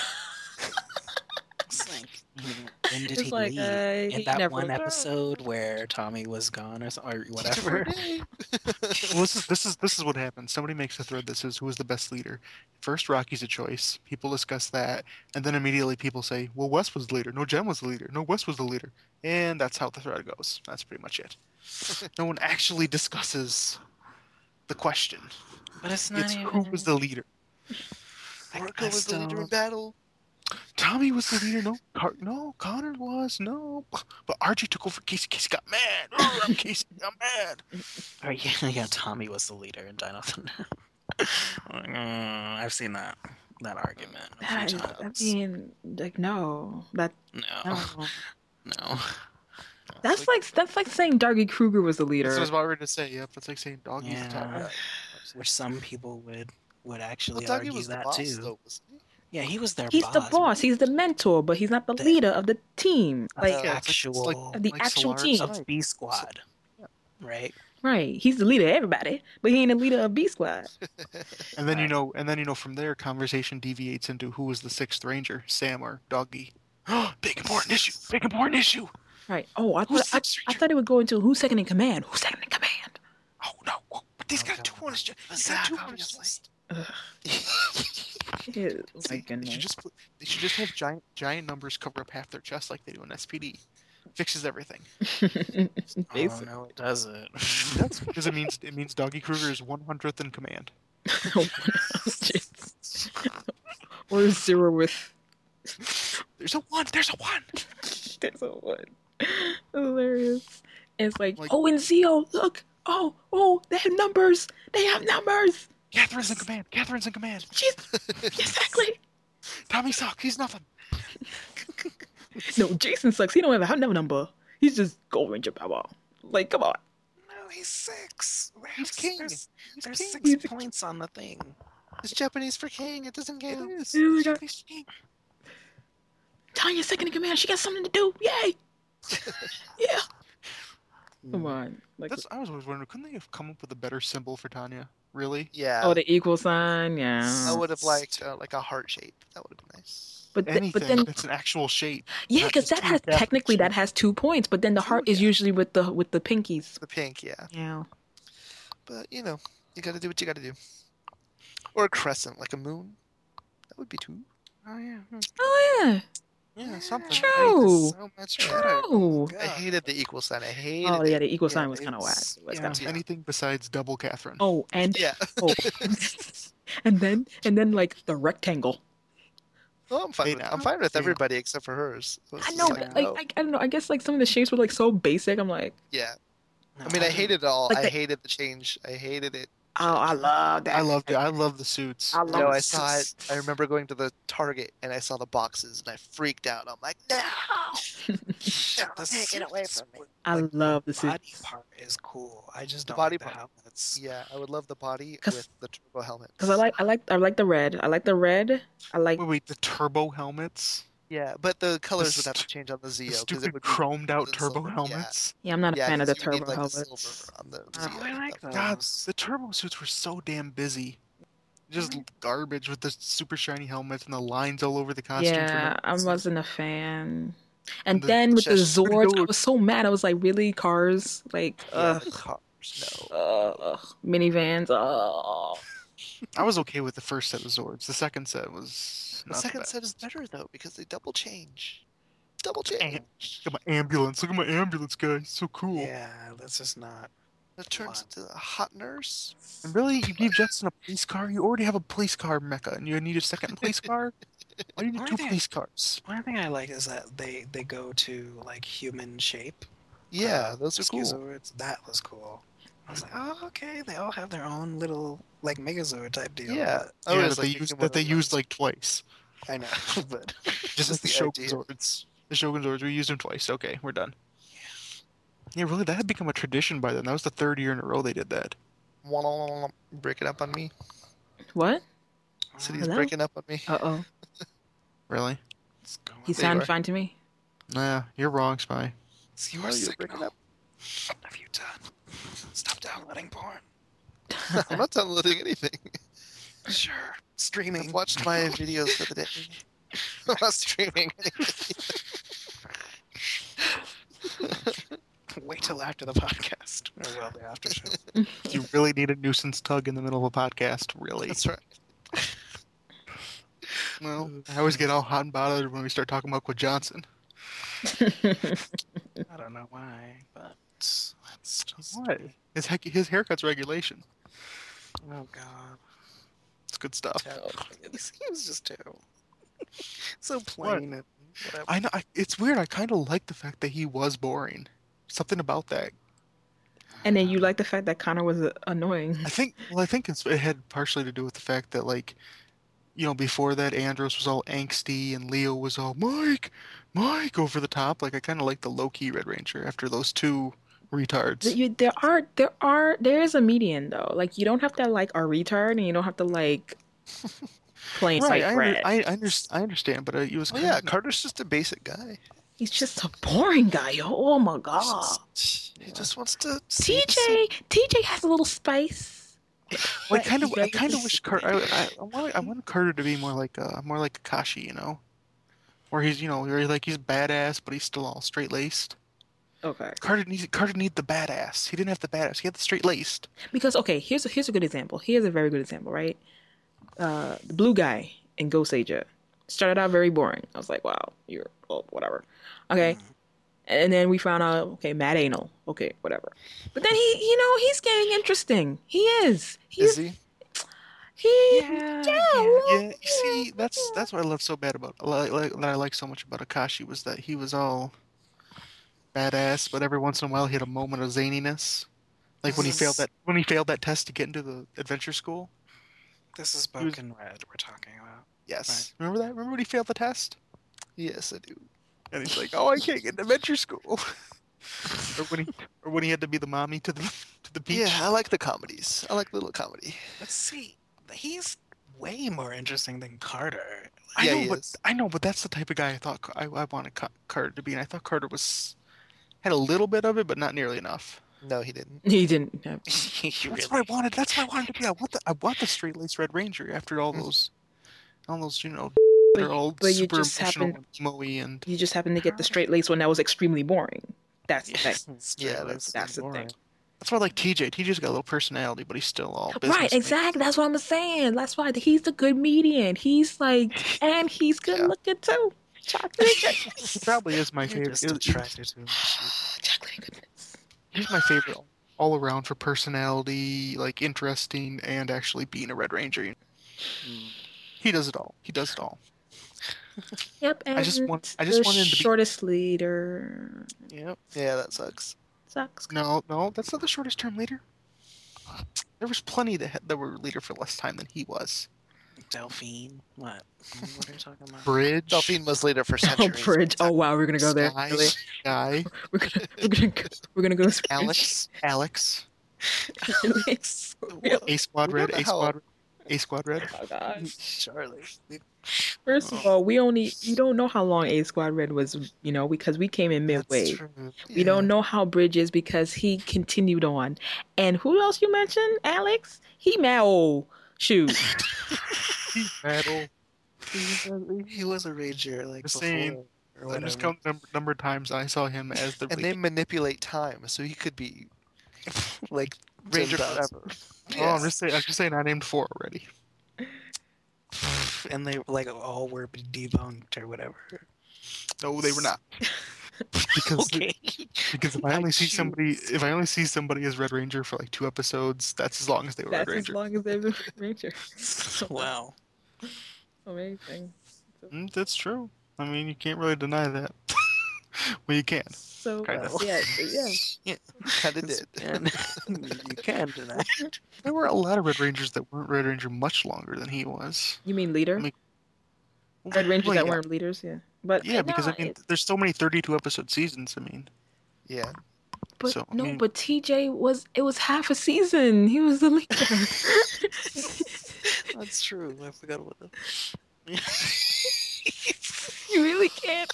It's like, when did It's he like, leave? he In that never one left. episode where Tommy was gone or whatever. Well, this is what happens. Somebody makes a thread that says who is the best leader. First, Rocky's a choice. People discuss that, and then immediately people say, "Well, Wes was the leader. No, Jen was the leader. No, Wes was the leader." And that's how the thread goes. That's pretty much it. No one actually discusses the question. But it's not It's even. who was the leader. Oracle was the leader in battle. Tommy was the leader. No, Connor was. No, but Archie took over. Casey got mad. I'm Casey. I'm mad. Oh, yeah, Tommy was the leader in Dino Thunder. I've seen that. that argument a That few is, I times. mean, like, no, that No, no. no. That's like saying Darky Kruger was the That's what I leader. was about ready to say. Yep, it's like saying Doggy's the top Yeah. guy. Which some people would Well, actually Dougie argue was the that boss, too. though, wasn't he? Yeah, he was their He's the boss. boss. He's the mentor, but he's not the The- leader of the team. Like Yeah, actual of the actual Solar's team. side. of B Squad, Yeah. right? Right. He's the leader of everybody, but he ain't the leader of B Squad. And then Right. from there, conversation deviates into who was the sixth ranger, Sam or Doggy. Big important issue. Big important issue. Right. Oh, Who's I sixth I ranger? thought it would go into who's second in command. Who's second in command? Oh no! Oh, but he's got two on his chest. He's got two on his obviously. chest. Ew, my See, goodness. they should just have giant numbers cover up half their chest like they do in SPD. Fixes everything. Oh Basic. no, it doesn't. That's because it means Doggy Kruger is 100th in command. Jeez. Or zero with. There's a one. There's a one. There's a one. Hilarious. It's like, Like- oh, and Zio, look. Oh, they have numbers. They have numbers. Catherine's in command. Catherine's in command. She's exactly. Tommy sucks. He's nothing. No, Jason sucks. He don't have a number. He's just Gold Ranger power. Like, come on. No, he's 6. He's king. There's king. 6 He's- points on the thing. It's Japanese for king. It doesn't count. It is. Oh my God. He's king. Tanya's second in command. She got something to do. Yay. Yeah. Come on. Like, I was always wondering, couldn't they have come up with a better symbol for Tanya? Really? Yeah. oh, the equal sign. Yeah. I would have liked like a heart shape. That would have been nice. But Anything then that's an actual shape. yeah, not because just that two has Catholic technically that shapes. has 2 points, but then the heart is yeah. usually with the pinkies. The pink, yeah. Yeah. But you know, you got to do what you got to do. Or a crescent, like a moon. That would be 2. Oh yeah. Oh yeah. Yeah, something. True. So much True. I hated the equal sign. I hated Oh it. yeah, the equal sign Yeah, was kind of whack. it's- It was yeah. kinda- Yeah. Anything besides double Catherine. Oh, and Yeah. oh, and then like the rectangle. Well, I'm fine. Hey, With, now. I'm fine with Yeah. everybody except for hers. It was I just know, like, but, no. I don't know. I guess like some of the shapes were like so basic. I'm like, Yeah. No, I mean, I hated it all. Like I the- hated the change. I hated it. oh, I love that. I loved it. I love the suits. I love No, it. I saw it. I remember going to the Target and I saw the boxes and I freaked out. I'm like, no! Take it away from me. I Like, love the body suits part is cool. I just The don't body like the part. helmets. Yeah, I would love the body 'Cause- with the turbo helmet. because I like the red. I like the red. I like Wait, the turbo helmets? Yeah, but the colors would have to st- change on the The Zeo because stupid it would be chromed out gold and turbo silver. helmets? yeah. I'm not a Yeah, fan of the 'cause you need, turbo like, the helmets. silver on the Oh, Zeo. I like those. God, the turbo suits were so damn busy. Just garbage with the super shiny helmets and the lines all over the costume. for no Yeah, I reason. wasn't a fan. And And the then with the chest- Zords, I was so mad. I was like, really, cars? Like, Yeah, the cars. No. minivans. Oh, I was okay with the first set of Zords. The second set was The not second best. set is better though because they double change. Double Am- change. Look at my ambulance. Look at my ambulance, guys. So cool. Yeah, that's just not. It turns Fun. into a hot nurse. And really, you gave Jetson a police car? You already have a police car mecha, and you need a second police car? Why do you need Only two thing- police cars? One thing I like is that they go to like human shape. Yeah, those are cool. Megazords. That was cool. I was like, oh, okay. They all have their own little like Megazord type deal. Yeah. but- I Yeah, always that they liked used using one that they of used those. like twice. I know, but Just as the the Shogun idea. Zords. The Shogun Zords, we used them twice. Okay, we're done. Yeah, really, that had become a tradition by then. That was the third year in a row they did that. Breaking up on me. what? City's Hello? breaking up on me. Uh-oh. Really? What's going He on? There you sounded are. fine to me. Nah, you're wrong, Spy. It's No, your you're breaking signal. up. What have you done? Stop downloading porn. I'm not downloading anything. Sure. Streaming. I've watched my videos for the day. I'm not streaming anything. Wait till after the podcast. Or well, the after show. You really need a nuisance tug in the middle of a podcast, really? That's right. Well, I always get all hot and bothered when we start talking about Quid Johnson. I don't know why, but that's just. What? His haircut's regulation. Oh God. It's good stuff. Terrible. He was just terrible. So plain and whatever. I know. It's weird. I kind of like the fact that he was boring. Something about that. And then you like the fact that Connor was annoying. I think. Well, I think it had partially to do with the fact that, like, before that, Andros was all angsty and Leo was all Mike over the top. Like I kind of like the low-key Red Ranger after those two retards. There is a median though. Like you don't have to like a retard, and you don't have to like plain Right, sight red. I understand, but he was Oh yeah, Carter's just a basic guy. He's just a boring guy, yo. Oh my god. He just wants to see TJ has a little spice. Well, I kind of wish Carter. I want Carter to be more like Akashi, where he's where he's badass, but he's still all straight laced. Okay. Carter needs the badass. He didn't have the badass. He had the straight laced. Because okay, here's a good example. Here's a very good example, right? The blue guy in Ghost Ager started out very boring. I was like, wow, whatever. Okay. And then we found out, okay, mad anal. Okay, whatever. But then he's getting interesting. He is. Is he? Yeah. Yeah, you see, that's what I love so bad about that I like so much about Akashi was that he was all badass, but every once in a while he had a moment of zaniness. Like when he failed that test to get into the adventure school. This is Boken Red we're talking about. Yes. Right. Remember that? Remember when he failed the test? Yes, I do. And he's like, "Oh, I can't get into adventure school." or when he had to be the mommy to the beach. Yeah, I like the comedies. I like little comedy. Let's see. He's way more interesting than Carter. I know, but that's the type of guy I thought I wanted Carter to be, and I thought Carter had a little bit of it, but not nearly enough. No, he didn't. He didn't. No. That's what I wanted. That's what I wanted to be. I want the straight laced Red Ranger after all those they're all but super emotional and emo-y and you just happened to get the straight lace one that was extremely boring. That's the thing. That's the thing. That's why I like TJ. TJ's got a little personality, but he's still all business. Right, exactly. That's what I'm saying. That's why he's a good median. He's like, and he's good looking too. Chocolate. He probably is my favorite. Just attracted to him. Chocolate goodness. He's my favorite all around for personality, like interesting, and actually being a Red Ranger. He does it all. Yep, and I just wanted him to be shortest leader. Yep. Yeah, that sucks. Sucks. No, that's not the shortest term leader. There was plenty that were leader for less time than he was. Delphine? What? What are you talking about? Bridge. Delphine was leader for Oh, centuries. Bridge. Oh wow, we're gonna go there. Guy. We're gonna go. Alex. Really? A Squad Red. A Squad Red. Oh gosh. Charlie. First of all, we don't know how long A Squad Red was, because we came in midway. We don't know how Bridge is because he continued on. And who else you mentioned? Alex? He mad old. Shoot. He's mad old. He was a ranger like The before. same. I just count the number of times I saw him as the And they manipulate time, so he could be like Ranger 10,000. forever. Oh, I'm just saying I named 4 already. And they all were debunked or whatever. No, they were not. Because Okay. because if I only see somebody as Red Ranger for like 2 episodes, that's as long as they were That's Red as Ranger. long as they've been Ranger. Wow. Amazing. That's true. I mean, you can't really deny that. Well, you can. So Kind of. yeah. Kind of did. And you can deny it. There were a lot of Red Rangers that weren't Red Ranger much longer than he was. You mean leader? I mean, Red Rangers well, that yeah. weren't leaders, yeah. But Yeah, because there's so many 32 episode seasons. I mean, Yeah. but so, I no, mean- but TJ was half a season. He was the leader. That's true. I forgot about that. You really can't.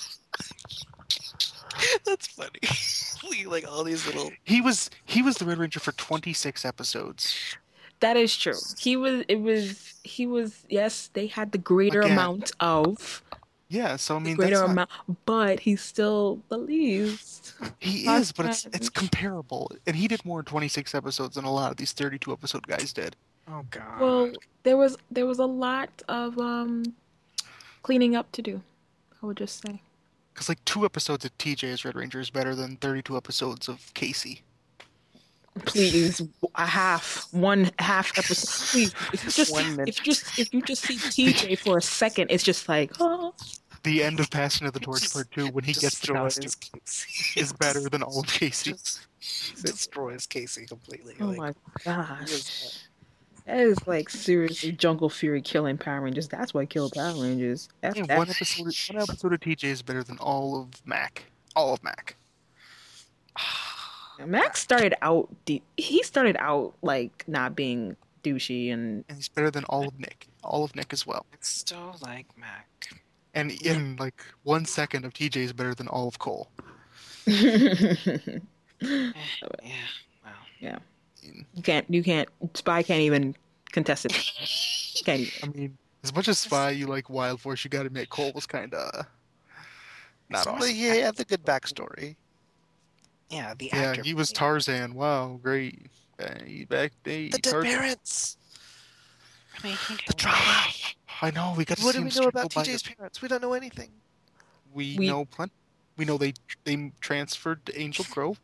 That's funny. Like all these little. he was the Red Ranger for 26 episodes. That is true. He was. Yes, they had the greater Again. amount of Yeah, so I the mean, greater that's not, amount, but he's still the least. he Last is, but it's time. comparable, and he did more in 26 episodes than a lot of these 32 episode guys did. Oh God. Well, there was a lot of cleaning up to do. I would just say. Because like 2 episodes of TJ as Red Ranger is better than 32 episodes of Casey. Please, one half episode. Please, if you just see TJ for a second, it's just like, oh. The end of Passing of the Torch Part 2 when he gets the costume Casey. is better than all of Casey. Destroys Casey completely. Oh like, my he gosh. is, That is like seriously Jungle Fury killing Power Rangers. That's what killed Power Rangers. F Yeah, that. one episode of TJ is better than all of Mac. All of Mac. Max started out deep. He started out like not being douchey and And he's better than all of Nick. All of Nick as well. It's still like Mac. And in like 1 second of TJ is better than all of Cole. Yeah. Wow. yeah. I mean, You can't Spy can't even contest it. Can't even. I mean, as much as Spy you like Wild Force, you gotta admit Cole was kinda not But awesome. he had the good backstory. Yeah, the Yeah, actor. he was Tarzan. Wow, great. Back day. The dead Tarzan. parents. I mean, he The drama. I know, we got to What see do him we know about strangled by TJ's parents? We don't know anything. We We- know plenty. We know they transferred to Angel Grove,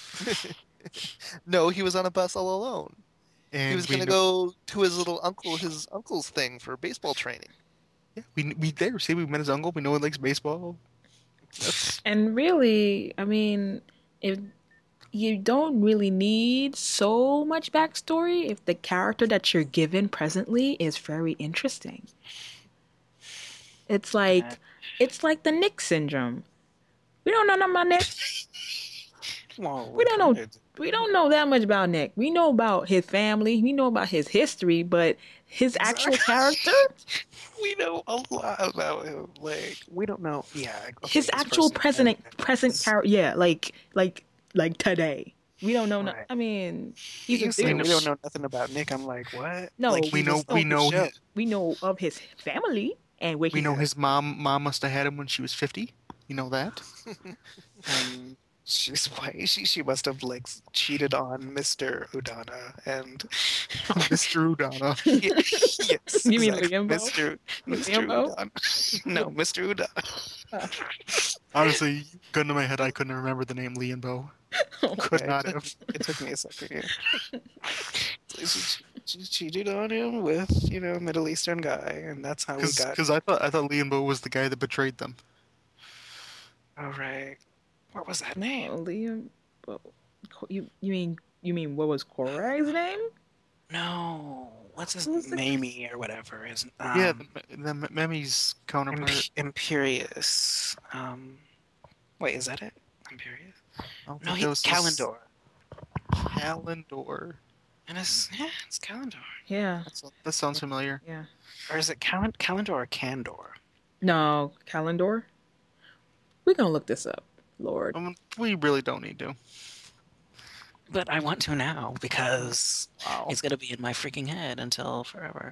No, he was on a bus all alone. and He was we gonna know, go to his uncle's thing for baseball training. Yeah, we there. See, we met his uncle. We know he likes baseball. That's, And really, I mean, if you don't really need so much backstory if the character that you're given presently is very interesting. It's like the Nick syndrome. We don't know nothing about Nick. Well, We don't know. We don't know that much about Nick. We know about his family. We know about his history, but his actual character, We know a lot about him. Like, we don't know. Yeah. okay, his actual present His- character. Yeah, like today. We don't know. Right. I mean, he's a You saying dude. we don't know nothing about Nick? I'm like, what? No, Like, we he know. was We on the know. show. we know of his family and where We he know his mom. Mom must have had him when she was 50. You know that. She's why she must have like cheated on Mr. Udana and Mr. Udana. yes, You mean exactly. Liambo? Mr. Liambo? Udana. No, Mr. Udana. Honestly, gun to my head, I couldn't remember the name Lianbo. Could not have. It took me a second. Yeah. She cheated on him with Middle Eastern guy, and that's how we got. Because I thought Lianbo was the guy that betrayed them. All right, what was that name? Liam. Well, you mean what was Korag's name? No, what's his Who's the- Mamie or whatever is Yeah, the Memi's counterpart. Imperious. Wait, is that it? Imperious? I don't No, think he that was his- Kalendor. Kalendor. And it's Kalendor. Yeah, That sounds familiar. yeah. Or is it Kalendor or Candor? No, Kalendor. We're gonna look this up, Lord. We really don't need to. But I want to now because Wow. it's gonna be in my freaking head until forever.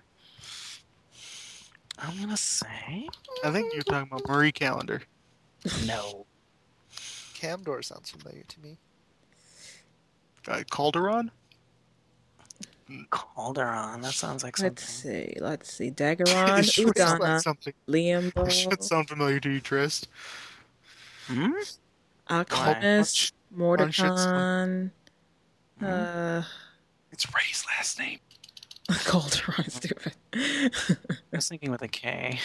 I'm gonna say I think you're talking about Marie Calendar. no. Camdor sounds familiar to me. Calderon? Calderon. That sounds like Let's something. see. Let's see. Daggeron, It sure sounds like Udana, something. Liambo, It should sound familiar to you, Trist. Hmm? Alchemist, Mordecon, It's Ray's last name. Calderon, stupid. I was thinking with a K.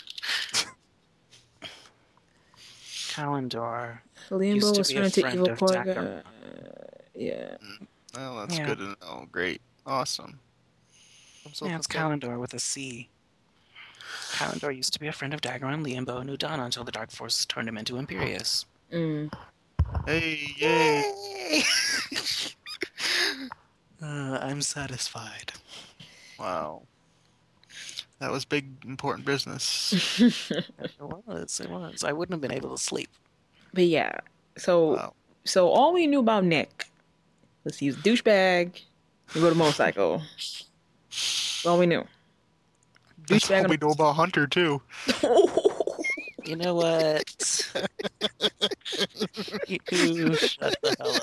Kalendor. Liambo Used to was be a turned to friend evil of Korga. Daggeron. Yeah. Oh, that's Yeah. good to know. Great. Awesome. I'm so Yeah, it's fulfilled. Kalendor with a C. Kalendor used to be a friend of Daggeron, Liambo, and Udana until the Dark Forces turned him into Imperius. Mm. Hey, yay. Yay! I'm satisfied. Wow. That was big, important business. It was. I wouldn't have been able to sleep. But yeah, so Wow. so all we knew about Nick was he was a douchebag. He rode a motorcycle. That's all we knew. That's Douchebag all on we know about Hunter, too. You know what? You shut the hell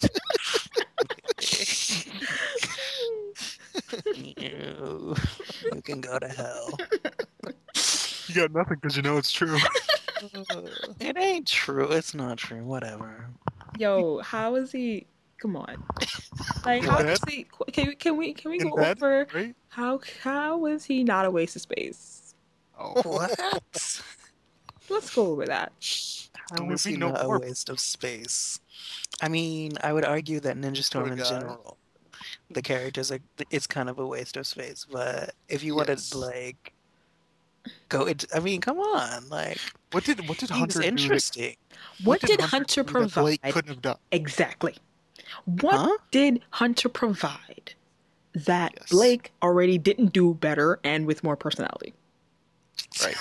up. You can go to hell. You got nothing because you know it's true. It ain't true. It's not true. Whatever. Yo, how is he? Come on, like how What? is he? Can we In go bed, over right? how is he not a waste of space? Oh, What? Let's go over that. How Maybe is he no not a more. waste of space? I mean, I would argue that Ninja Storm in guy. general the characters, like it's kind of a waste of space. But if you wanted Yes. to like go into, I mean, come on, like What did he's Hunter do? interesting. What did Hunter do that Blake provide? couldn't have done. Exactly. What Huh? did Hunter provide that Yes. Blake already didn't do better and with more personality? Right.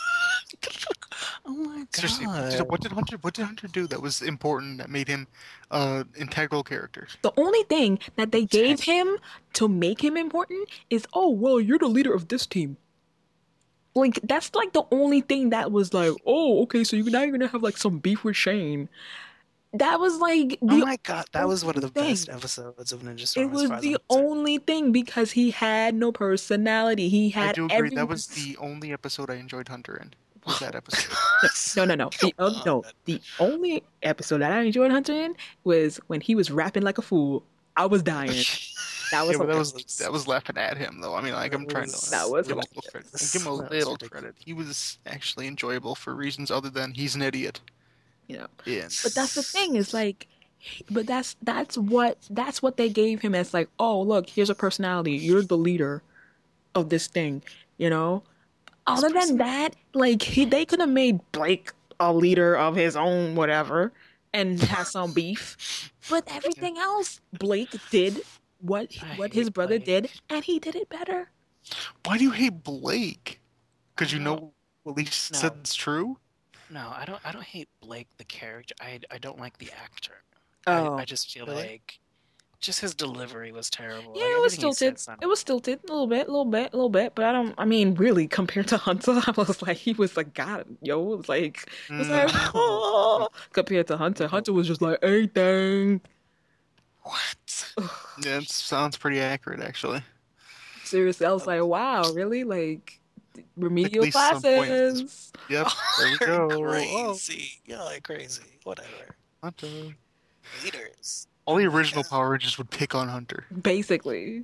Oh my Seriously, god. what did Hunter do that was important that made him integral character? The only thing that they gave him to make him important is, oh, well, you're the leader of this team. Like, that's like the only thing that was like, oh, okay, so now you're gonna have like some beef with Shane. That was like Oh the my god, that was one of the thing. best episodes of Ninja Storm. It as was far as the I'm concerned. only thing because he had no personality. He had I do agree. everyone. That was the only episode I enjoyed Hunter in. Was that episode? No. The only episode that I enjoyed Hunter in was when he was rapping like a fool. I was dying. That was Yeah, but hilarious. that was laughing at him though. I mean, like I'm trying to That was give him a hilarious. give him a That was little ridiculous. credit. He was actually enjoyable for reasons other than he's an idiot. You know. Yeah. But that's the thing, is like, but that's what they gave him as like, oh, look, here's a personality. You're the leader of this thing, you know? Other than that, like they could have made Blake a leader of his own whatever and have some beef. But everything else, Blake did what I his hate brother Blake. did, and he did it better. Why do you hate Blake? Because you I know at least No. said it's true. No, I don't hate Blake the character. I don't like the actor. Oh. I just feel Really? like just his delivery was terrible. Yeah, Like, it was everything he stilted. said sounded- It was stilted a little bit. But I mean, really, compared to Hunter, I was like, he was like, God, yo, it was like, oh. Compared to Hunter, Hunter was just like, anything. What? Yeah, it sounds pretty accurate actually. Seriously, I was like, wow, really? Like, remedial least some classes. Yep. There we go. Oh, Crazy. You're like crazy. Whatever. Hunter. Haters. All the original Power Rangers would pick on Hunter. Basically.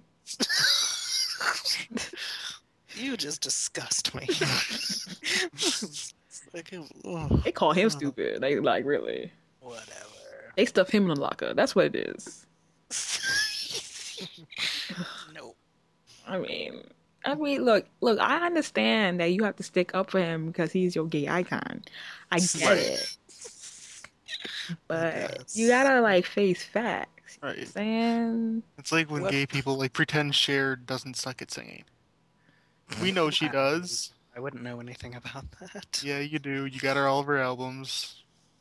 You just disgust me. It's like, oh, They call him stupid. They like, really. whatever. They stuff him in the locker. That's what it is. No. I mean, look, I understand that you have to stick up for him because he's your gay icon. I get Right. it. But Yes. you gotta, like, face facts. You know what I'm Right. saying? It's like when What? gay people like pretend Cher doesn't suck at singing. We know she does. I wouldn't know anything about that. Yeah, you do. You got her all of her albums.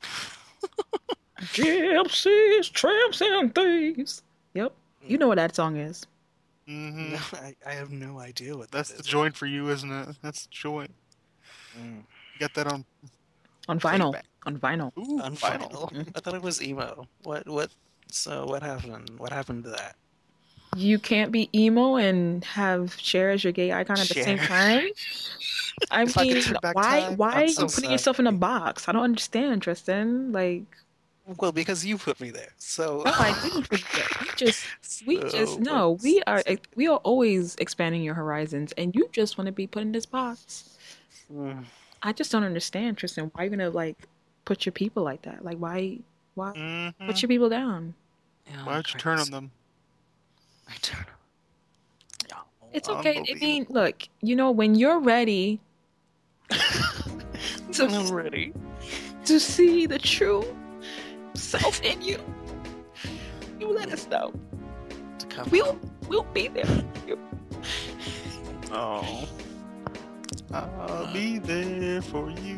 Gypsies, tramps, and thieves. Yep. You know what that song is. Hmm No, I have no idea what That's that the is. joint for you, isn't it? That's the joint. Mm. You got that on On vinyl. Playback. On vinyl. Ooh, On vinyl. vinyl. Mhm. I thought it was emo. What? So what happened? What happened to that? You can't be emo and have Cher as your gay icon at the same Cher. time. I If I could mean, turn back why time, are I'm you so putting sorry. yourself in a box? I don't understand, Tristan. Like, Well, because you put me there. So no, I didn't put you there. We just So, no. what's- We are always expanding your horizons, and you just want to be put in this box. Mm. I just don't understand, Tristan. Why are you gonna like put your people like that? Like, why Mhm. put your people down? Yeah, Why don't you turn on them? I turn. Yeah. It's okay. I mean, Unbelievable. look, when you're ready I'm ready. to see the true self in you, you let us know. To come We'll be there. Oh. I'll be there for you.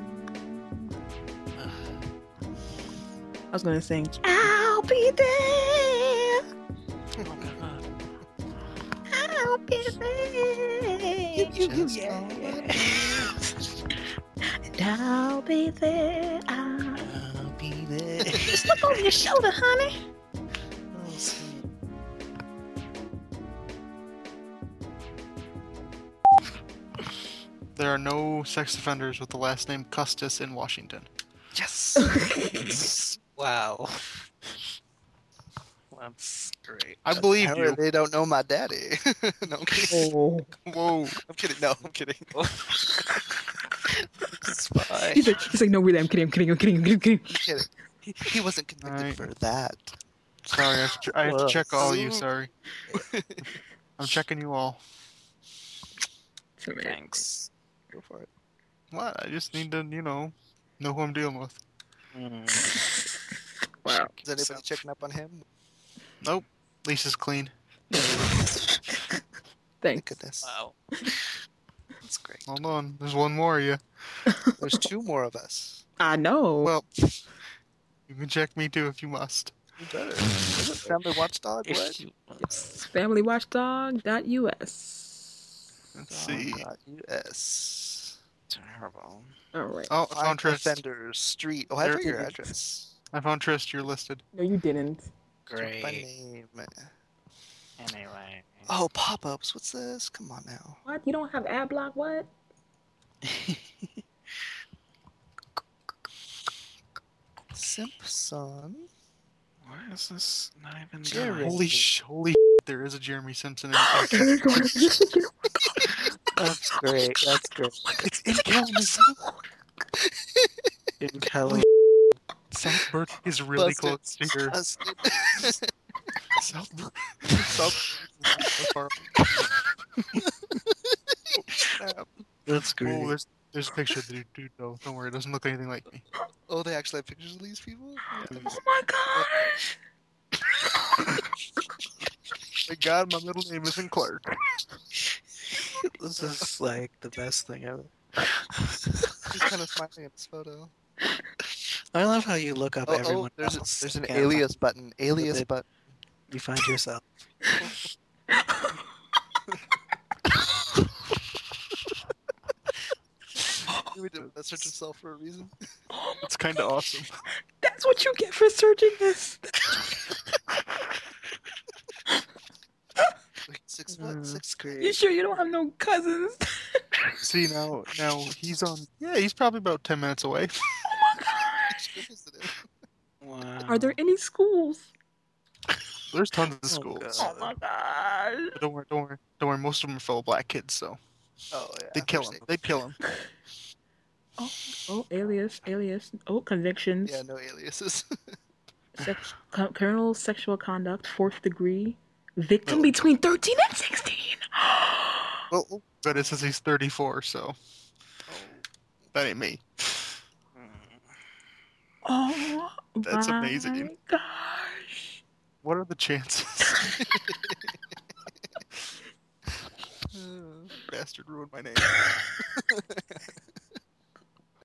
I was gonna sing, I'll be there. Oh God. I'll be there. Just And I'll be there. I'll be there. Just look over your shoulder, honey. Oh, sweet. There are no sex offenders with the last name Custis in Washington. Yes. Wow. That's great. I believe Apparently you. they don't know my daddy. No, I'm kidding. Oh. Whoa. I'm kidding. No, I'm kidding. Spy. He's like, no, really, I'm kidding. I'm kidding. He wasn't convicted Alright. for that. Sorry, I have to Well, check all you. Sorry, I'm checking you all. Thanks. Go for it. What? I just need to, know who I'm dealing with. Wow. Is anybody checking up on him? Nope. Lisa's clean. Thank Thanks. goodness. Wow. That's great. Hold on. There's one more of you. There's two more of us. I know. Well, you can check me too if you must. You better. Is it Family Watchdog? What? FamilyWatchdog.us. Let's see. .us. Terrible. All right. Oh, I Find found Trist. Offenders Street. Oh, I There have it your is. address. I found Trist. You're listed. No, you didn't. Great. My name. Anyway. Oh, pop-ups. What's this? Come on now. What? You don't have ad block? What? Simpson. Where is this not even Jerry. going? Holy there is a Jeremy Simpson in That's great. That's great. It's in Kalamazoo. In Kelly. South Birch is really Busted. close to here. Busted. South Birch. That's Oh, there's a picture of the dude though. Don't worry, it doesn't look anything like me. Oh, they actually have pictures of these people? Oh my gosh. Thank God my middle name isn't Clark. This is like the best thing ever. He's kind of smiling at this photo. I love how you look up everyone there's else. there's an Can't alias button. Alias it. button. You find yourself. We did that search himself for a reason. It's kind of awesome. That's what you get for searching this. Like 6 foot, 6 You feet. sure you don't have no cousins? See now he's on. Yeah, he's probably about 10 minutes away. Oh my gosh. Wow. Are there any schools? There's tons of Oh, schools. God. Oh my gosh. But don't worry. Most of them are full of black kids, so Oh yeah. they'd kill him. They'd kill him. Oh, alias. Oh, convictions. Yeah, no aliases. Criminal sexual conduct, 4th degree. Victim between 13 and 16. Oh, But it says he's 34, so that ain't me. Oh, That's my amazing. gosh. What are the chances? Bastard ruined my name.